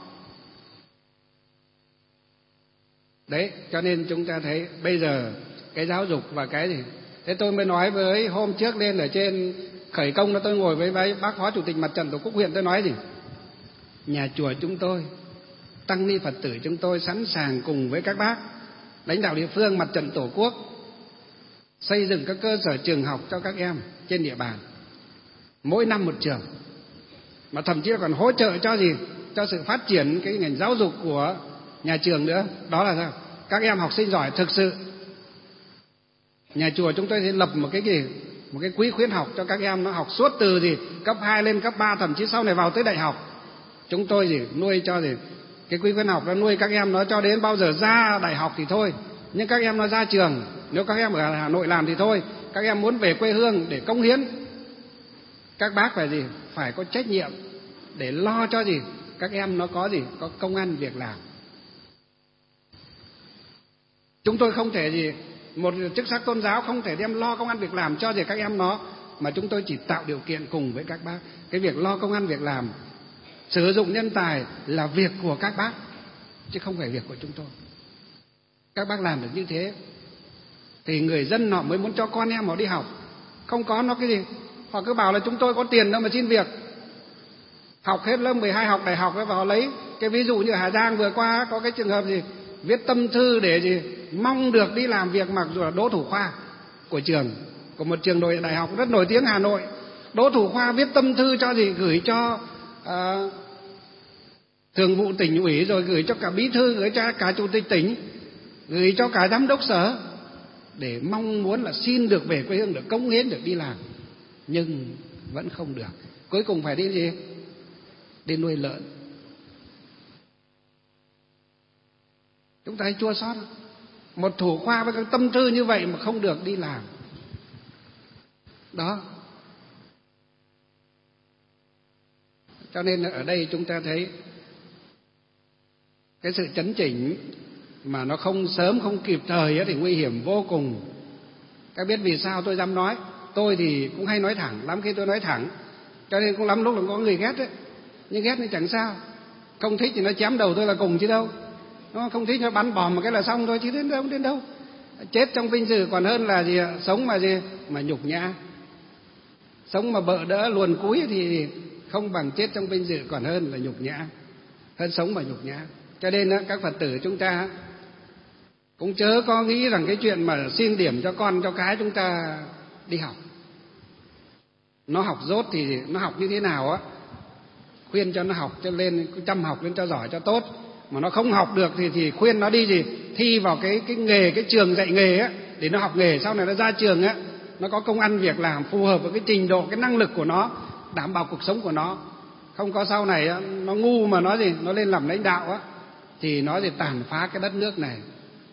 Đấy, cho nên chúng ta thấy bây giờ cái giáo dục và cái gì? Thế tôi mới nói với hôm trước lên ở trên khởi công đó, tôi ngồi với bác Phó Chủ tịch Mặt trận Tổ quốc huyện, tôi nói gì? Nhà chùa chúng tôi, tăng ni Phật tử chúng tôi sẵn sàng cùng với các bác, lãnh đạo địa phương, Mặt trận Tổ quốc xây dựng các cơ sở trường học cho các em trên địa bàn. Mỗi năm một trường. Mà thậm chí là còn hỗ trợ cho gì? Cho sự phát triển cái ngành giáo dục của nhà trường nữa. Đó là sao? Các em học sinh giỏi thực sự. Nhà chùa chúng tôi sẽ lập một cái gì? Một cái quỹ khuyến học cho các em nó học suốt từ gì? Cấp hai lên cấp ba, thậm chí sau này vào tới đại học. Chúng tôi gì? Nuôi cho gì? Cái quỹ khuyến học nó nuôi các em nó cho đến bao giờ ra đại học thì thôi. Nhưng các em nó ra trường, nếu các em ở Hà Nội làm thì thôi. Các em muốn về quê hương để cống hiến, các bác phải gì? Phải có trách nhiệm để lo cho gì? Các em nó có gì? Có công ăn việc làm. Chúng tôi không thể gì, một chức sắc tôn giáo không thể đem lo công ăn việc làm cho gì các em nó, mà chúng tôi chỉ tạo điều kiện cùng với các bác. Cái việc lo công ăn việc làm, sử dụng nhân tài là việc của các bác, chứ không phải việc của chúng tôi. Các bác làm được như thế thì người dân họ mới muốn cho con em họ đi học. Không có nó cái gì, họ cứ bảo là chúng tôi có tiền đâu mà xin việc. Học hết lớp mười hai, học đại học và họ lấy cái ví dụ như ở Hà Giang vừa qua có cái trường hợp gì viết tâm thư để gì mong được đi làm việc, mặc dù là đỗ thủ khoa của trường, của một trường đội đại học rất nổi tiếng Hà Nội. Đỗ thủ khoa viết tâm thư cho gì? Gửi cho à, thường vụ tỉnh ủy, rồi gửi cho cả bí thư, gửi cho cả chủ tịch tỉnh, gửi cho cả giám đốc sở, để mong muốn là xin được về quê hương, được cống hiến, được đi làm. Nhưng vẫn không được. Cuối cùng phải đi gì? Đi nuôi lợn. Chúng ta thấy chua xót. Một thủ khoa với các tâm tư như vậy mà không được đi làm. Đó. Cho nên ở đây chúng ta thấy cái sự chấn chỉnh mà nó không sớm, không kịp thời thì nguy hiểm vô cùng. Các biết vì sao tôi dám nói? Tôi thì cũng hay nói thẳng, lắm khi tôi nói thẳng, cho nên cũng lắm lúc là có người ghét đấy. Nhưng ghét thì chẳng sao, không thích thì nó chém đầu tôi là cùng chứ đâu. Nó không thích nó bắn bom một cái là xong thôi, chứ đến đâu đến đâu. Chết trong vinh dự còn hơn là gì ạ? Sống mà gì mà nhục nhã. Sống mà bợ đỡ luồn cúi thì không bằng chết trong vinh dự còn hơn là nhục nhã, hơn sống mà nhục nhã. Cho nên các Phật tử chúng ta cũng chớ có nghĩ rằng cái chuyện mà siêng điểm cho con cho cái chúng ta đi học. Nó học dốt thì nó học như thế nào á, khuyên cho nó học cho lên, chăm học lên cho giỏi cho tốt. Mà nó không học được thì thì khuyên nó đi gì thi vào cái cái nghề, cái trường dạy nghề á, để nó học nghề, sau này nó ra trường á, nó có công ăn việc làm phù hợp với cái trình độ, cái năng lực của nó, đảm bảo cuộc sống của nó. Không có sau này á, nó ngu mà nó gì nó lên làm lãnh đạo á, thì nó gì tàn phá cái đất nước này.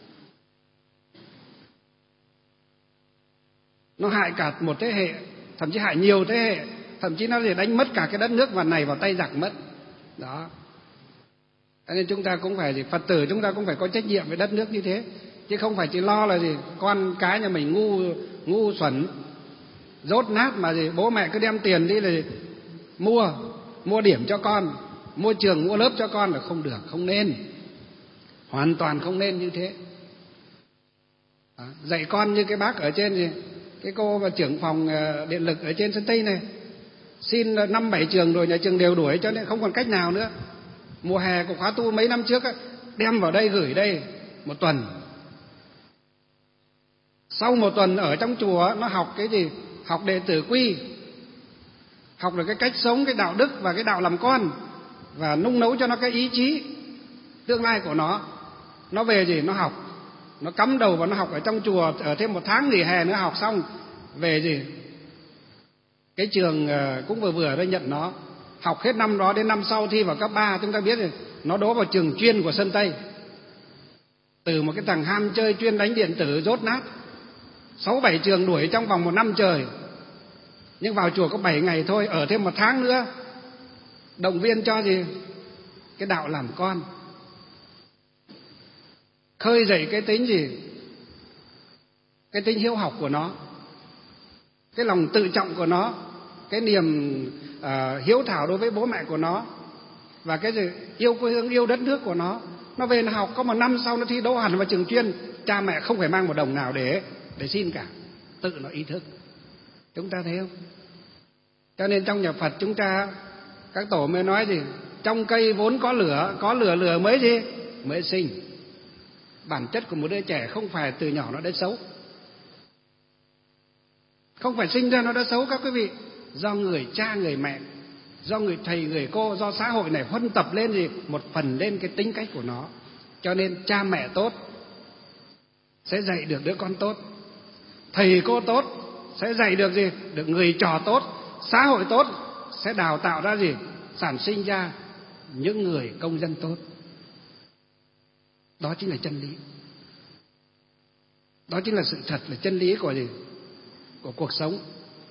Nó hại cả một thế hệ, thậm chí hại nhiều thế hệ, thậm chí nó để đánh mất cả cái đất nước và này vào tay giặc mất. Đó. Cho nên chúng ta cũng phải gì, Phật tử chúng ta cũng phải có trách nhiệm với đất nước như thế, chứ không phải chỉ lo là gì con cái nhà mình ngu ngu xuẩn dốt nát mà gì bố mẹ cứ đem tiền đi là gì, mua mua điểm cho con, mua trường mua lớp cho con là không được, không nên, hoàn toàn không nên như thế. Đó. Dạy con như cái bác ở trên gì, cái cô và trưởng phòng điện lực ở trên sân Tây này, xin năm bảy trường rồi nhà trường đều đuổi, cho nên không còn cách nào nữa. Mùa hè của khóa tu mấy năm trước á, đem vào đây gửi đây một tuần. Sau một tuần ở trong chùa nó học cái gì? Học đệ tử quy, học được cái cách sống, cái đạo đức và cái đạo làm con, và nung nấu cho nó cái ý chí tương lai của nó. Nó về gì? Nó học, nó cắm đầu vào nó học ở trong chùa, ở thêm một tháng nghỉ hè nữa học xong về gì? Cái trường cũng vừa vừa đã nhận nó, học hết năm đó đến năm sau thi vào cấp ba, chúng ta biết rồi, nó đỗ vào trường chuyên của sân Tây. Từ một cái thằng ham chơi chuyên đánh điện tử dốt nát, sáu bảy trường đuổi trong vòng một năm trời. Nhưng vào chùa có bảy ngày thôi, ở thêm một tháng nữa, động viên cho gì? Cái đạo làm con, khơi dậy cái tính gì? Cái tính hiếu học của nó, cái lòng tự trọng của nó, cái niềm uh, hiếu thảo đối với bố mẹ của nó, và cái gì? Yêu quê hương, yêu đất nước của nó. Nó về nó học có một năm sau nó thi đỗ hẳn vào trường chuyên, cha mẹ không phải mang một đồng nào để để xin cả, tự nó ý thức. Chúng ta thấy không? Cho nên trong nhà Phật chúng ta, các tổ mới nói gì? Trong cây vốn có lửa, có lửa lửa mới gì? Mới sinh. Bản chất của một đứa trẻ không phải từ nhỏ nó đã xấu, không phải sinh ra nó đã xấu các quý vị, do người cha người mẹ, do người thầy người cô, do xã hội này huân tập lên gì một phần lên cái tính cách của nó. Cho nên cha mẹ tốt sẽ dạy được đứa con tốt, thầy cô tốt sẽ dạy được gì? Được người trò tốt. Xã hội tốt sẽ đào tạo ra gì? Sản sinh ra những người công dân tốt. Đó chính là chân lý. Đó chính là sự thật, là chân lý của gì? Của cuộc sống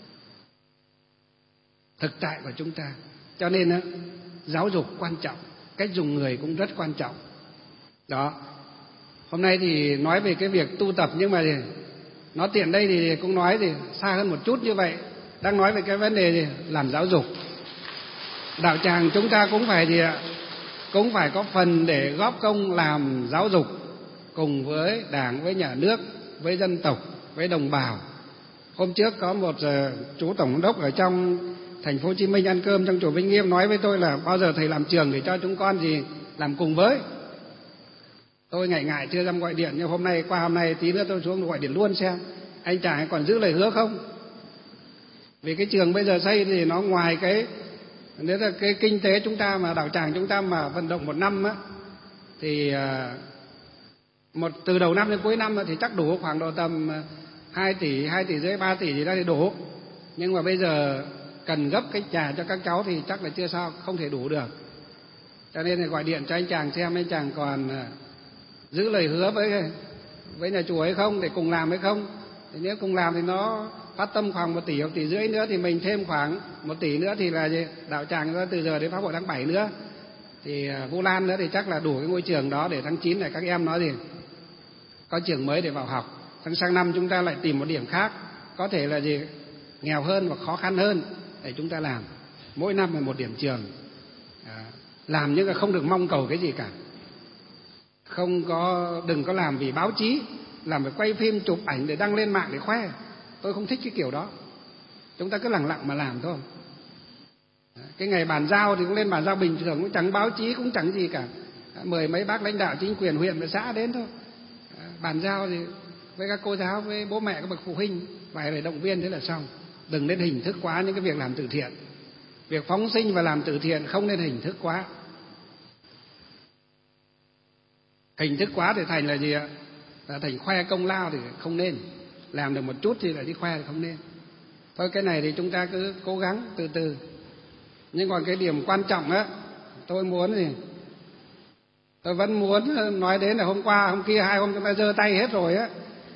thực tại của chúng ta. Cho nên á, giáo dục quan trọng, cách dùng người cũng rất quan trọng. Đó. Hôm nay thì nói về cái việc tu tập, nhưng mà gì? Nó tiện đây thì cũng nói thì xa hơn một chút như vậy. Đang nói về cái vấn đề gì? Làm giáo dục. Đạo tràng chúng ta cũng phải gì ạ? Cũng phải có phần để góp công làm giáo dục cùng với Đảng, với nhà nước, với dân tộc, với đồng bào. Hôm trước có một uh, chú tổng đốc ở trong thành phố Hồ Chí Minh ăn cơm trong chùa Vinh Nghiêm nói với tôi là bao giờ thầy làm trường để cho chúng con gì làm cùng với. Tôi ngại ngại chưa dám gọi điện, nhưng hôm nay qua hôm nay tí nữa tôi xuống gọi điện luôn xem anh chàng còn giữ lời hứa không. Vì cái trường bây giờ xây thì nó ngoài cái nếu là cái kinh tế chúng ta mà đạo tràng chúng ta mà vận động một năm á, thì một từ đầu năm đến cuối năm thì chắc đủ khoảng độ tầm hai tỷ, hai tỷ rưỡi, ba tỷ gì đó thì đủ. Nhưng mà bây giờ cần gấp cái nhà cho các cháu thì chắc là chưa sao, không thể đủ được. Cho nên là gọi điện cho anh chàng xem anh chàng còn giữ lời hứa với với nhà chùa hay không, để cùng làm hay không. Thì nếu cùng làm thì nó phát tâm khoảng một tỷ hoặc tỷ rưỡi nữa, thì mình thêm khoảng một tỷ nữa thì là gì? Đạo tràng ra từ giờ đến Pháp hội tháng bảy nữa, thì Vu Lan nữa thì chắc là đủ cái ngôi trường đó để tháng chín này các em nói gì có trường mới để vào học. Tháng sang năm chúng ta lại tìm một điểm khác, có thể là gì nghèo hơn và khó khăn hơn để chúng ta làm. Mỗi năm là một điểm trường, à, làm nhưng mà không được mong cầu cái gì cả. Không có, đừng có làm vì báo chí, làm để quay phim chụp ảnh để đăng lên mạng để khoe. Tôi không thích cái kiểu đó. Chúng ta cứ lặng lặng mà làm thôi. Cái ngày bàn giao thì cũng lên bàn giao bình thường, cũng chẳng báo chí, cũng chẳng gì cả. Mời mấy bác lãnh đạo chính quyền huyện và xã đến thôi. Bàn giao thì với các cô giáo, với bố mẹ, các bậc phụ huynh, vài lời động viên thế là xong. Đừng nên hình thức quá những cái việc làm từ thiện. Việc phóng sinh và làm từ thiện không nên hình thức quá. Hình thức quá thì thành là gì ạ? Là thành khoe công lao thì không nên. Làm được một chút thì lại đi khoe thì không nên. Thôi cái này thì chúng ta cứ cố gắng từ từ. Nhưng còn cái điểm quan trọng á, tôi muốn gì? Tôi vẫn muốn nói đến là hôm qua, hôm kia, hai hôm chúng ta giơ tay hết rồi á.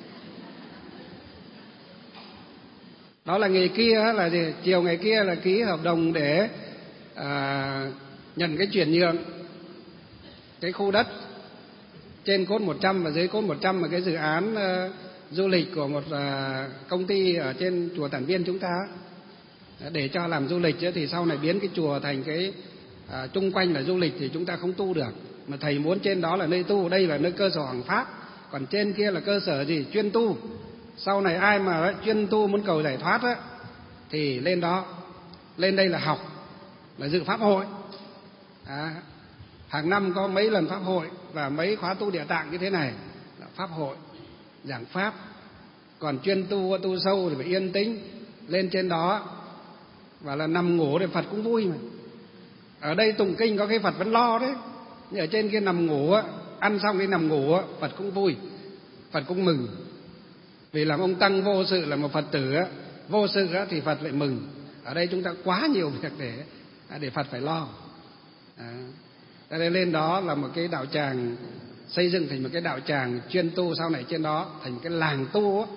Đó là ngày kia là gì? Chiều ngày kia là ký hợp đồng để à, nhận cái chuyển nhượng cái khu đất trên cốt một trăm và dưới cốt một trăm, mà cái dự án uh, du lịch của một uh, công ty ở trên chùa Tản Viên chúng ta, để cho làm du lịch thì sau này biến cái chùa thành cái uh, chung quanh là du lịch thì chúng ta không tu được. Mà thầy muốn trên đó là nơi tu, đây là nơi cơ sở hoàng pháp, còn trên kia là cơ sở gì? Chuyên tu. Sau này ai mà chuyên tu muốn cầu giải thoát á, thì lên đó, lên đây là học, là dự pháp hội. À, hàng năm có mấy lần pháp hội và mấy khóa tu địa tạng như thế này là pháp hội, giảng pháp. Còn chuyên tu, tu sâu thì phải yên tĩnh, lên trên đó và là nằm ngủ thì Phật cũng vui mà. Ở đây tụng kinh có cái Phật vẫn lo đấy, nhưng ở trên kia nằm ngủ á, ăn xong đi nằm ngủ á, Phật cũng vui, Phật cũng mừng. Vì làm ông tăng vô sự là một Phật tử á, vô sự á thì Phật lại mừng. Ở đây chúng ta quá nhiều việc để để Phật phải lo. À, ta đây lên đó là một cái đạo tràng, xây dựng thành một cái đạo tràng chuyên tu, sau này trên đó thành một cái làng tu á,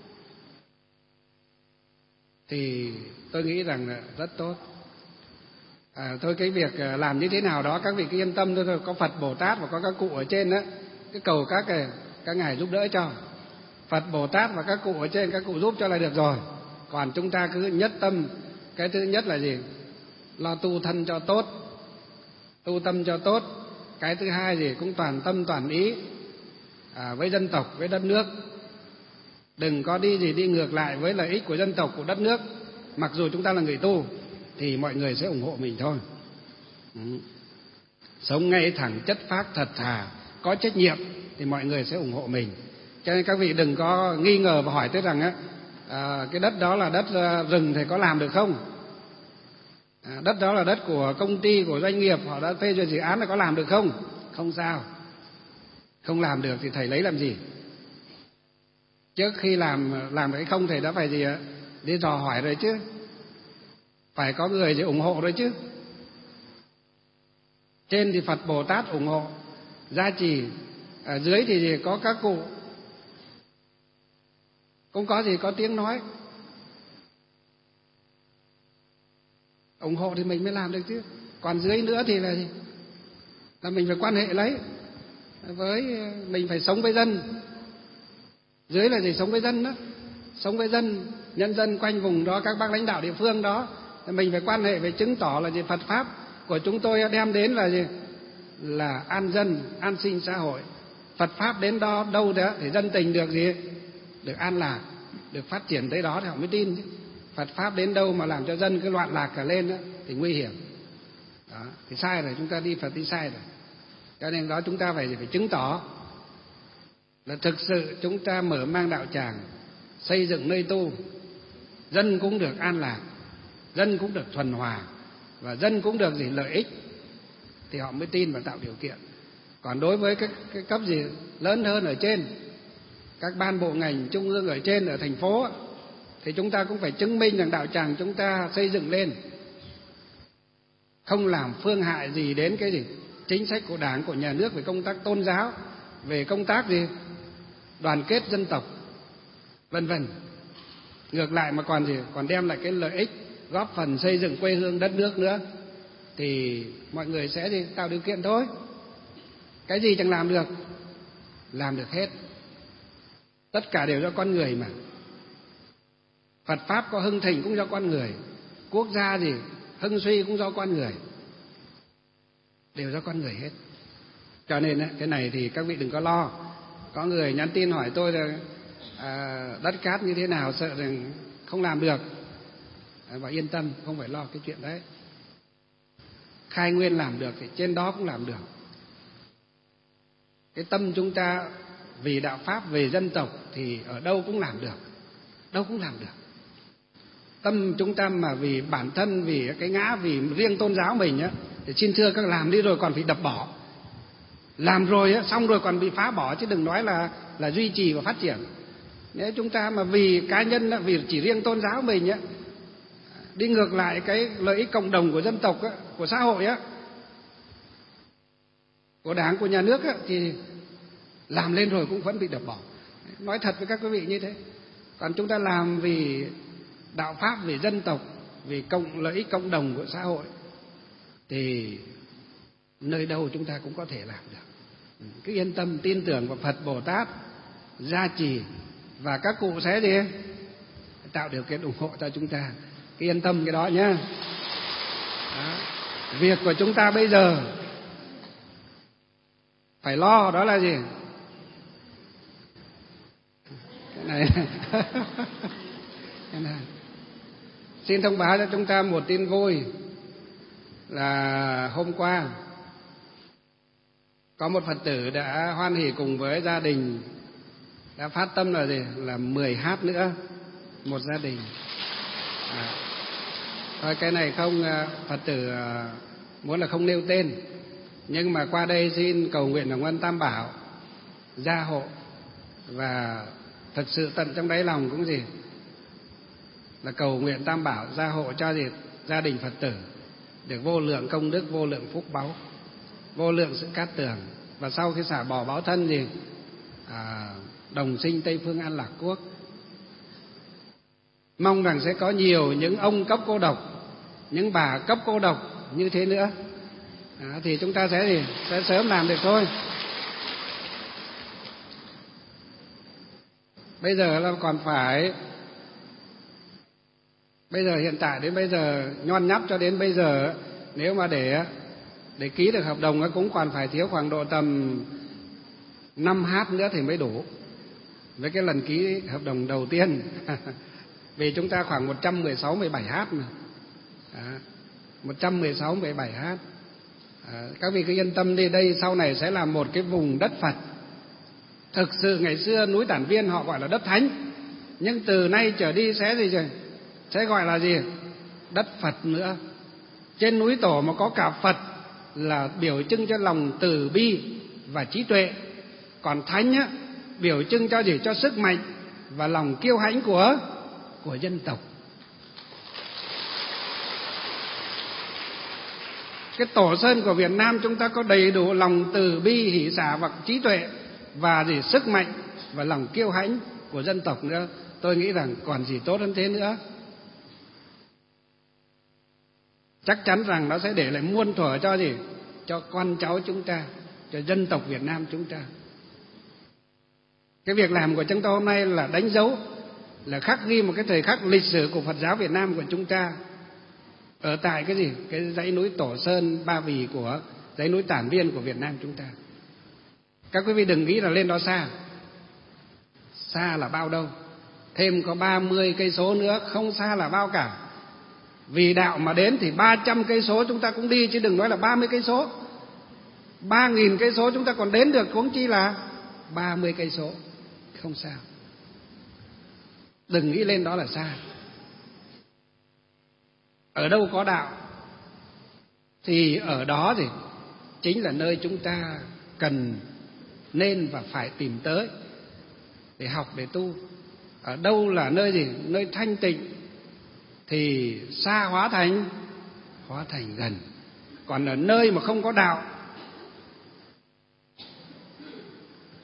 thì tôi nghĩ rằng là rất tốt. À, thôi cái việc làm như thế nào đó các vị cứ yên tâm thôi, thôi. Có Phật Bồ Tát và có các cụ ở trên đó, cứ cầu các các ngài giúp đỡ cho. Phật Bồ Tát và các cụ ở trên, các cụ giúp cho là được rồi. Còn chúng ta cứ nhất tâm. Cái thứ nhất là gì? Lo tu thân cho tốt, tu tâm cho tốt. Cái thứ hai gì? Cũng toàn tâm toàn ý à, với dân tộc, với đất nước. Đừng có đi gì đi ngược lại với lợi ích của dân tộc, của đất nước. Mặc dù chúng ta là người tu thì mọi người sẽ ủng hộ mình thôi. Ừ. Sống ngay thẳng, chất phác, thật thà, có trách nhiệm thì mọi người sẽ ủng hộ mình. Cho nên các vị đừng có nghi ngờ và hỏi tới rằng á, à, cái đất đó là đất rừng thì có làm được không? À, đất đó là đất của công ty, của doanh nghiệp, họ đã phê duyệt dự án là có làm được không? Không sao. Không làm được thì thầy lấy làm gì? Trước khi làm làm được hay không thầy đã phải gì ạ? Đi dò hỏi rồi chứ. Phải có người gì ủng hộ rồi chứ. Trên thì Phật Bồ Tát ủng hộ, gia trì. Ở dưới thì gì? Có các cụ cũng có gì, có tiếng nói ủng hộ thì mình mới làm được chứ. Còn dưới nữa thì là gì? Là mình phải quan hệ lấy với, mình phải sống với dân. Dưới là gì? Sống với dân đó, sống với dân, nhân dân quanh vùng đó, các bác lãnh đạo địa phương đó, mình phải quan hệ, phải chứng tỏ là gì? Phật pháp của chúng tôi đem đến là gì? Là an dân, an sinh xã hội. Phật pháp đến đó đâu đó thì dân tình được gì? Được an lạc, được phát triển tới đó thì họ mới tin chứ. Phật pháp đến đâu mà làm cho dân cứ loạn lạc cả lên đó, thì nguy hiểm. Đó, thì sai rồi, chúng ta đi Phật đi sai rồi. Cho nên đó chúng ta phải phải chứng tỏ là thực sự chúng ta mở mang đạo tràng, xây dựng nơi tu, dân cũng được an lạc, dân cũng được thuần hòa, và dân cũng được gì? Lợi ích, thì họ mới tin và tạo điều kiện. Còn đối với cái, cái cấp gì lớn hơn ở trên, các ban bộ ngành trung ương ở trên, ở thành phố, thì chúng ta cũng phải chứng minh rằng đạo tràng chúng ta xây dựng lên không làm phương hại gì đến cái gì? Chính sách của Đảng, của nhà nước về công tác tôn giáo, về công tác gì đoàn kết dân tộc, vân vân. Ngược lại mà còn gì còn đem lại cái lợi ích góp phần xây dựng quê hương đất nước nữa, thì mọi người sẽ gì tạo điều kiện thôi. Cái gì chẳng làm được, làm được hết. Tất cả đều do con người mà. Phật pháp có hưng thịnh cũng do con người, quốc gia gì hưng suy cũng do con người, đều do con người hết. Cho nên cái này thì các vị đừng có lo. Có người nhắn tin hỏi tôi là à, đất cát như thế nào, sợ rằng không làm được. Và yên tâm, không phải lo cái chuyện đấy. Khai nguyên làm được thì trên đó cũng làm được. Cái tâm chúng ta vì đạo pháp, về dân tộc thì ở đâu cũng làm được, đâu cũng làm được. Tâm chúng ta mà vì bản thân, vì cái ngã, vì riêng tôn giáo mình á, thì xin thưa các làm đi rồi còn phải đập bỏ. Làm rồi á, xong rồi còn bị phá bỏ, chứ đừng nói là là duy trì và phát triển. Nếu chúng ta mà vì cá nhân á, vì chỉ riêng tôn giáo mình á, đi ngược lại cái lợi ích cộng đồng của dân tộc á, của xã hội á, của đảng, của nhà nước á, thì làm lên rồi cũng vẫn bị đập bỏ. Nói thật với các quý vị như thế. Còn chúng ta làm vì đạo pháp, vì dân tộc, vì cộng lợi ích cộng đồng của xã hội, thì nơi đâu chúng ta cũng có thể làm được. Cứ yên tâm, tin tưởng vào Phật Bồ Tát gia trì, và các cụ sẽ gì tạo điều kiện ủng hộ cho chúng ta. Cứ yên tâm cái đó nhé. Đó. Việc của chúng ta bây giờ phải lo đó là gì? Cái này, cái này. Xin thông báo cho chúng ta một tin vui là hôm qua có một Phật tử đã hoan hỉ cùng với gia đình đã phát tâm là gì? Là mười hát nữa, một gia đình. À, thôi cái này không, Phật tử muốn là không nêu tên, nhưng mà qua đây xin cầu nguyện Hồng Ân Tam Bảo gia hộ, và thực sự tận trong đáy lòng cũng gì là cầu nguyện Tam Bảo gia hộ cho gì gia đình Phật tử được vô lượng công đức, vô lượng phúc báu, vô lượng sự cát tường, và sau khi xả bỏ báo thân gì à, đồng sinh Tây Phương An Lạc Quốc. Mong rằng sẽ có nhiều những ông cấp cô độc, những bà cấp cô độc như thế nữa. À, thì chúng ta sẽ gì sẽ sớm làm được thôi. Bây giờ là còn phải, bây giờ hiện tại đến bây giờ nhon nhắp cho đến bây giờ, nếu mà để để ký được hợp đồng cũng còn phải thiếu khoảng độ tầm năm hát nữa thì mới đủ với cái lần ký hợp đồng đầu tiên. Vì chúng ta khoảng một trăm mười sáu, mười bảy hát mà. À, một trăm mười sáu, mười bảy hát. À, các vị cứ yên tâm đi, đây sau này sẽ là một cái vùng đất Phật. Thực sự ngày xưa núi Tản Viên họ gọi là đất thánh, nhưng từ nay trở đi sẽ gì rồi? Sẽ gọi là gì? Đất Phật nữa. Trên núi Tổ mà có cả Phật là biểu trưng cho lòng từ bi và trí tuệ, còn thánh á, biểu trưng cho gì? Cho sức mạnh và lòng kiêu hãnh của của dân tộc. Cái Tổ Sơn của Việt Nam chúng ta có đầy đủ lòng từ bi, hỷ xả và trí tuệ, và gì? Sức mạnh và lòng kiêu hãnh của dân tộc nữa. Tôi nghĩ rằng còn gì tốt hơn thế nữa. Chắc chắn rằng nó sẽ để lại muôn thuở cho gì? Cho con cháu chúng ta, cho dân tộc Việt Nam chúng ta. Cái việc làm của chúng tôi hôm nay là đánh dấu, là khắc ghi một cái thời khắc lịch sử của Phật giáo Việt Nam của chúng ta, ở tại cái gì? Cái dãy núi Tổ Sơn Ba Vì, của dãy núi Tản Viên của Việt Nam chúng ta. Các quý vị đừng nghĩ là lên đó xa. Xa là bao đâu? Thêm có ba mươi cây số nữa, không xa là bao cả. Vì đạo mà đến thì ba trăm cây số chúng ta cũng đi, chứ đừng nói là ba mươi cây số. ba nghìn cây số chúng ta còn đến được, huống chi là ba mươi cây số. Không sao. Đừng nghĩ lên đó là xa. Ở đâu có đạo thì ở đó thì chính là nơi chúng ta cần, nên và phải tìm tới để học, để tu. Ở đâu là nơi gì? Nơi thanh tịnh thì xa hóa thành hóa thành gần. Còn ở nơi mà không có đạo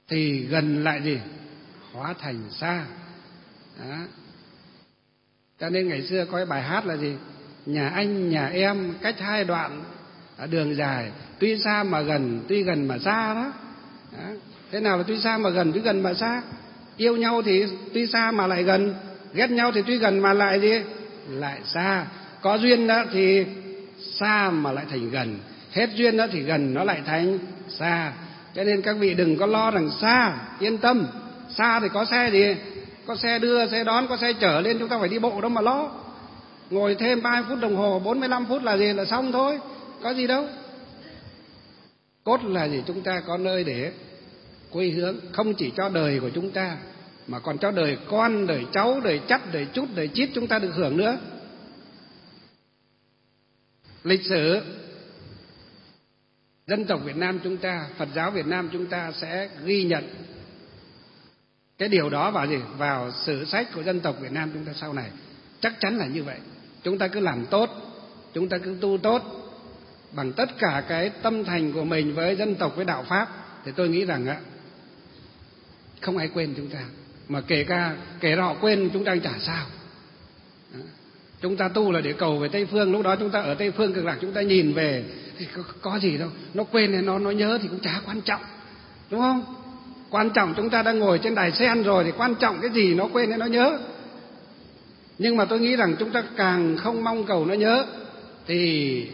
thì gần lại gì? Hóa thành xa. Đó. Cho nên ngày xưa có cái bài hát là gì? Nhà anh nhà em cách hai đoạn đường dài, tuy xa mà gần, tuy gần mà xa đó. Đó. Thế nào là tuy xa mà gần, tuy gần mà xa? Yêu nhau thì tuy xa mà lại gần, ghét nhau thì tuy gần mà lại gì? Lại xa. Có duyên đó thì xa mà lại thành gần, hết duyên đó thì gần nó lại thành xa. Cho nên các vị đừng có lo rằng xa, yên tâm. Xa thì có xe gì? Có xe đưa, xe đón, có xe chở lên, chúng ta phải đi bộ đâu mà lo. Ngồi thêm ba mươi phút đồng hồ, bốn mươi lăm phút là gì? Là xong thôi, có gì đâu. Cốt là gì? Chúng ta có nơi để quy hướng, không chỉ cho đời của chúng ta mà còn cho đời con, đời cháu, đời chắt, đời chút, đời chít chúng ta được hưởng nữa. Lịch sử dân tộc Việt Nam chúng ta, Phật giáo Việt Nam chúng ta sẽ ghi nhận cái điều đó vào gì? Vào sử sách của dân tộc Việt Nam chúng ta sau này. Chắc chắn là như vậy. Chúng ta cứ làm tốt, chúng ta cứ tu tốt bằng tất cả cái tâm thành của mình với dân tộc, với đạo pháp, thì tôi nghĩ rằng á, không ai quên chúng ta. Mà kể cả kể ra họ quên chúng ta chả sao. Đó. Chúng ta tu là để cầu về Tây Phương, lúc đó chúng ta ở Tây Phương Cực Lạc, chúng ta nhìn về thì có, có gì đâu. Nó quên hay nó nó nhớ thì cũng chả quan trọng, đúng không? Quan trọng chúng ta đang ngồi trên đài sen rồi thì quan trọng cái gì nó quên hay nó nhớ. Nhưng mà tôi nghĩ rằng chúng ta càng không mong cầu nó nhớ thì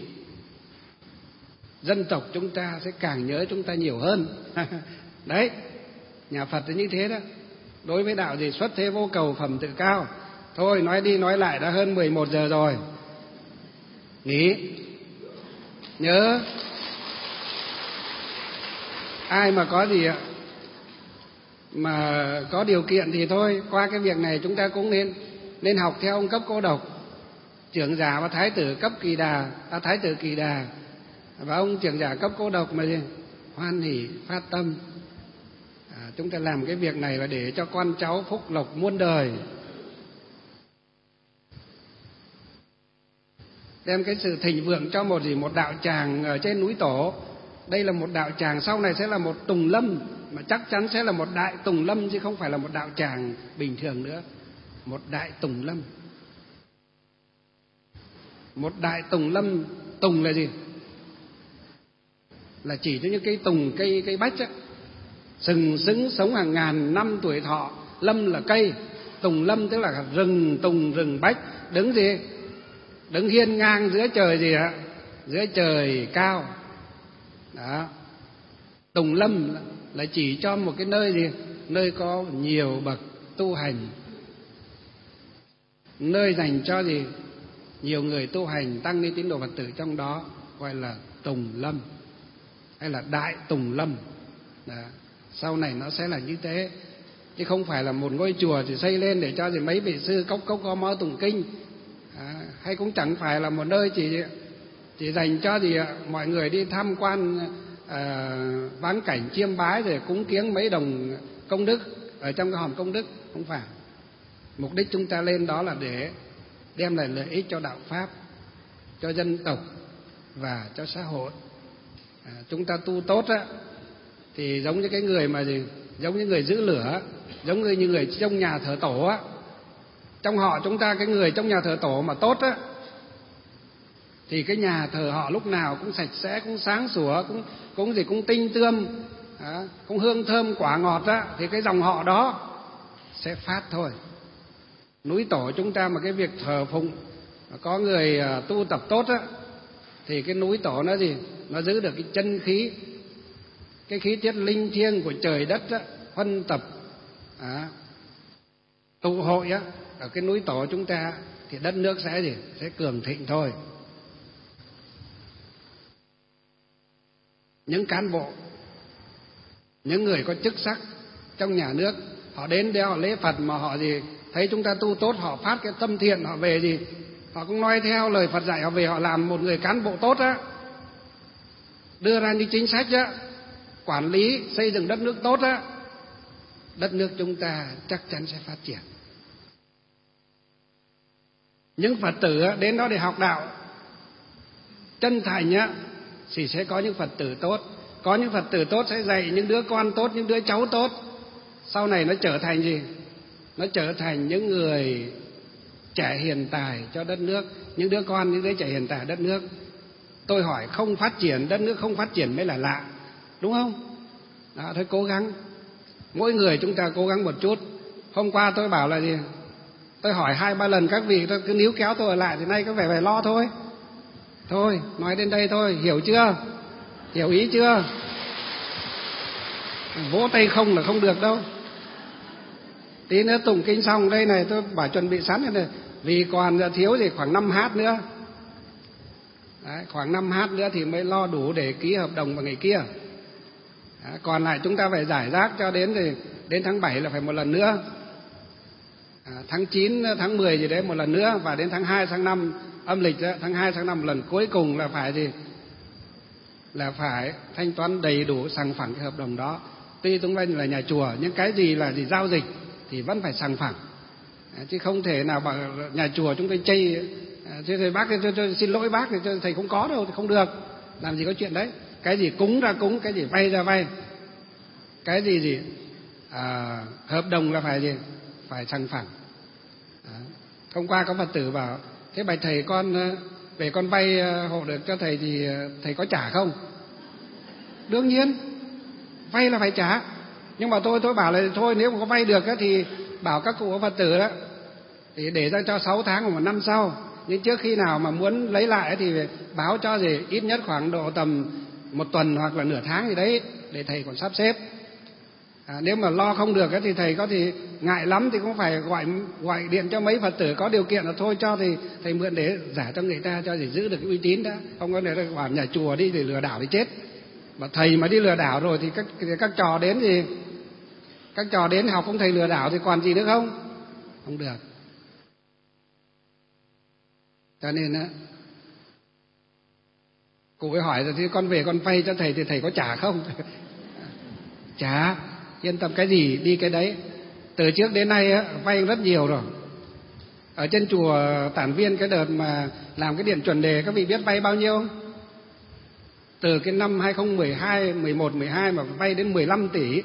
dân tộc chúng ta sẽ càng nhớ chúng ta nhiều hơn. Đấy, nhà Phật thì như thế đó. Đối với đạo gì? Xuất thế vô cầu, phẩm tự cao. Thôi nói đi nói lại đã hơn mười một giờ rồi, nghỉ. Nhớ ai mà có gì ạ, mà có điều kiện thì thôi, qua cái việc này chúng ta cũng nên nên học theo ông Cấp Cô Độc, trưởng giả và thái tử Cấp Kỳ Đà, à, thái tử Kỳ Đà và ông trưởng giả Cấp Cô Độc mà gì? Hoan hỷ phát tâm. À, chúng ta làm cái việc này là để cho con cháu phúc lộc muôn đời. Đem cái sự thịnh vượng cho một gì? Một đạo tràng ở trên núi Tổ. Đây là một đạo tràng, sau này sẽ là một tùng lâm, mà chắc chắn sẽ là một đại tùng lâm chứ không phải là một đạo tràng bình thường nữa. Một đại tùng lâm. Một đại tùng lâm. Tùng là gì? Là chỉ cho những cây tùng, cây cây bách á, sừng sững sống hàng ngàn năm tuổi thọ. Lâm là cây, tùng lâm tức là rừng tùng, rừng bách, đứng gì? Đứng hiên ngang giữa trời gì ạ? Giữa trời cao. Đó. Tùng lâm là chỉ cho một cái nơi gì? Nơi có nhiều bậc tu hành, nơi dành cho gì? Nhiều người tu hành, tăng ni tín đồ Phật tử trong đó, gọi là tùng lâm hay là đại tùng lâm. Đó. Sau này nó sẽ là như thế, chứ không phải là một ngôi chùa thì xây lên để cho gì mấy vị sư cốc cốc có mõ tụng kinh. À, hay cũng chẳng phải là một nơi chỉ chỉ dành cho gì mọi người đi tham quan à, vãn cảnh chiêm bái rồi cúng kiếng mấy đồng công đức ở trong cái hòm công đức. Không phải. Mục đích chúng ta lên đó là để đem lại lợi ích cho đạo pháp, cho dân tộc và cho xã hội. À, chúng ta tu tốt á thì giống như cái người mà gì, giống như người giữ lửa, giống như người trong nhà thờ tổ á. Trong họ chúng ta, cái người trong nhà thờ tổ mà tốt á thì cái nhà thờ họ lúc nào cũng sạch sẽ, cũng sáng sủa, cũng cũng gì cũng tinh tươm, à, cũng hương thơm quả ngọt á, thì cái dòng họ đó sẽ phát thôi. Núi Tổ chúng ta mà cái việc thờ phụng có người tu tập tốt á thì cái núi Tổ nó gì, nó giữ được cái chân khí, cái khí tiết linh thiêng của trời đất á, huân tập à, tụ hội á ở cái núi Tổ chúng ta thì đất nước sẽ gì, sẽ cường thịnh thôi. Những cán bộ, những người có chức sắc trong nhà nước, họ đến để họ lễ Phật mà họ gì thấy chúng ta tu tốt, họ phát cái tâm thiện, họ về gì họ cũng nói theo lời Phật dạy, họ về họ làm một người cán bộ tốt á, đưa ra những chính sách á, quản lý xây dựng đất nước tốt á, đất nước chúng ta chắc chắn sẽ phát triển. Những Phật tử đến đó để học đạo chân thành á thì sẽ có những Phật tử tốt, Có những Phật tử tốt sẽ dạy những đứa con tốt, những đứa cháu tốt. Sau này nó trở thành gì? Nó trở thành những người trẻ hiền tài cho đất nước. Những đứa con, những đứa trẻ hiền tài đất nước. Tôi hỏi, không phát triển, đất nước không phát triển mới là lạ, đúng không? Đó, thôi cố gắng. Mỗi người chúng ta cố gắng một chút. Hôm qua tôi bảo là gì? Tôi hỏi hai ba lần các vị, tôi cứ níu kéo tôi ở lại, thì nay có vẻ phải lo thôi. Thôi, nói đến đây thôi, hiểu chưa? Hiểu ý chưa? Vỗ tay không là không được đâu. Tí nữa tụng kinh xong đây này, tôi bảo chuẩn bị sẵn này, này. Vì còn thiếu gì khoảng năm hát nữa. Đấy, khoảng năm hát nữa thì mới lo đủ để ký hợp đồng vào ngày kia. Đấy, còn lại chúng ta phải giải rác cho đến thì đến tháng bảy là phải một lần nữa. À, tháng chín, tháng mười gì đấy một lần nữa, và đến tháng hai, tháng năm âm lịch đó, tháng hai, tháng năm một lần cuối cùng là phải gì? Là phải thanh toán đầy đủ sòng phẳng cái hợp đồng đó. Tuy chúng ta là nhà chùa, nhưng cái gì là gì giao dịch thì vẫn phải sòng phẳng. À, chứ không thể nào bảo nhà chùa chúng tôi chây, à, thế thầy bác tôi, tôi xin lỗi bác thì thầy không có đâu thì không được. Làm gì có chuyện đấy. Cái gì cúng ra cúng, cái gì vay ra vay, cái gì gì à, hợp đồng là phải gì? Phải sòng phẳng. À, hôm qua có Phật tử bảo, thế bạch thầy con về con vay hộ được cho thầy thì thầy có trả không? Đương nhiên vay là phải trả. Nhưng mà tôi tôi bảo là thôi, nếu mà có vay được thì bảo các cụ Phật tử đó thì để ra cho sáu tháng hoặc một năm sau. Nhưng trước khi nào mà muốn lấy lại thì báo cho gì ít nhất khoảng độ tầm một tuần hoặc là nửa tháng gì đấy, để thầy còn sắp xếp. À, nếu mà lo không được thì thầy có thì ngại lắm thì cũng phải gọi gọi điện cho mấy Phật tử có điều kiện là thôi cho thì thầy mượn để giả cho người ta, cho để giữ được cái uy tín đã. Không có để bảo nhà chùa đi để lừa đảo thì chết. Mà thầy mà đi lừa đảo rồi thì các các trò đến thì các trò đến học không thầy lừa đảo thì còn gì nữa không? Không được. Cho nên á, cụ ấy hỏi rồi thì con về con vay cho thầy thì thầy có trả không? Trả, yên tâm, cái gì đi cái đấy. Từ trước đến nay á, vay rất nhiều rồi. Ở trên chùa Tản Viên cái đợt mà làm cái điện chuẩn đề, các vị biết vay bao nhiêu không? Từ cái năm hai không một hai, mười một, mười hai mà vay đến mười lăm tỷ.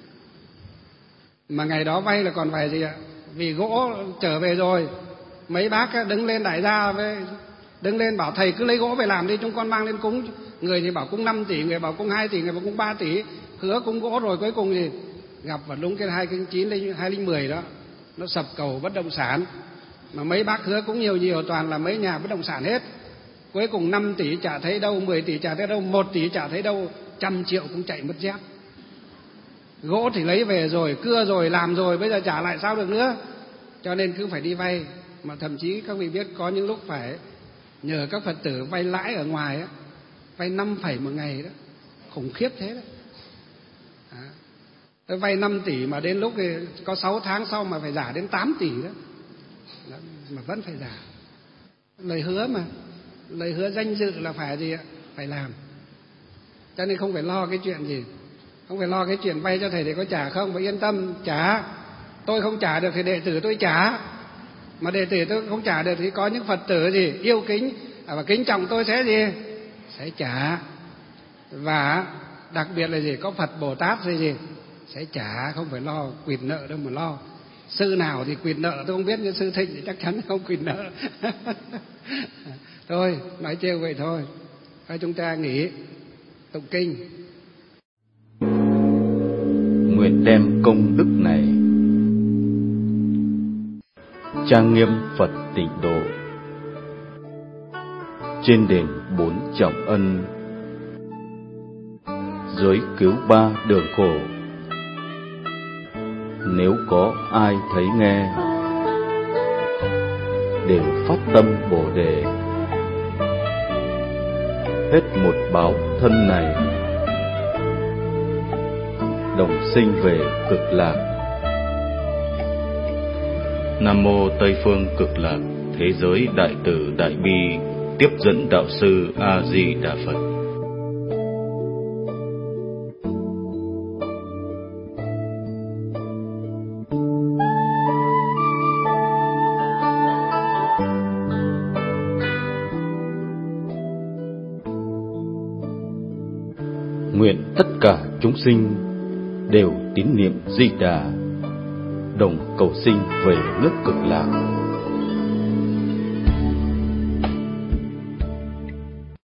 Mà ngày đó vay là còn phải gì ạ? Vì gỗ trở về rồi, mấy bác đứng lên đại gia với đứng lên bảo thầy cứ lấy gỗ về làm đi, chúng con mang lên cúng. Người thì bảo cúng năm tỷ, người bảo cúng hai tỷ, người bảo cúng ba tỷ. Hứa cúng gỗ rồi cuối cùng gì? Gặp vào đúng cái hai không chín, hai không một không đó, nó sập cầu bất động sản. Mà mấy bác hứa cũng nhiều nhiều, toàn là mấy nhà bất động sản hết. Cuối cùng năm tỷ chả thấy đâu, mười tỷ chả thấy đâu, một tỷ chả thấy đâu, trăm triệu cũng chạy mất dép. Gỗ thì lấy về rồi, cưa rồi, làm rồi, bây giờ trả lại sao được nữa. Cho nên cứ phải đi vay. Mà thậm chí các vị biết có những lúc phải nhờ các Phật tử vay lãi ở ngoài á, vay năm phẩy một ngày đó, khủng khiếp thế đó. À, tôi vay năm tỷ mà đến lúc thì có sáu tháng sau mà phải giả đến tám tỷ đó. Đó, mà vẫn phải giả. Lời hứa mà, lời hứa danh dự là phải gì ạ? Phải làm. Cho nên không phải lo cái chuyện gì, không phải lo cái chuyện vay cho thầy thì có trả không, phải yên tâm trả. Tôi không trả được thì đệ tử tôi trả. Mà đệ tử tôi không trả được thì có những Phật tử gì yêu kính và kính trọng tôi sẽ gì? Sẽ trả. Và đặc biệt là gì? Có Phật Bồ Tát gì gì? Sẽ trả, không phải lo quỵt nợ đâu mà lo. Sư nào thì quỵt nợ tôi không biết, nhưng sư Thịnh thì chắc chắn không quỵt nợ. Thôi, nói trêu vậy thôi. Thôi chúng ta nghỉ tụng kinh. Nguyện đem công đức này trang nghiêm Phật Tịnh Độ, trên đền bốn trọng ân, dưới cứu ba đường khổ. Nếu có ai thấy nghe, đều phát tâm Bồ Đề, hết một báo thân này, đồng sinh về Cực Lạc. Nam mô Tây phương Cực Lạc Thế giới Đại Từ Đại Bi Tiếp dẫn Đạo sư A Di Đà Phật. nguyện tất cả chúng sinh đều tín niệm Di Đà, đồng cầu sinh về nước Cực Lạc.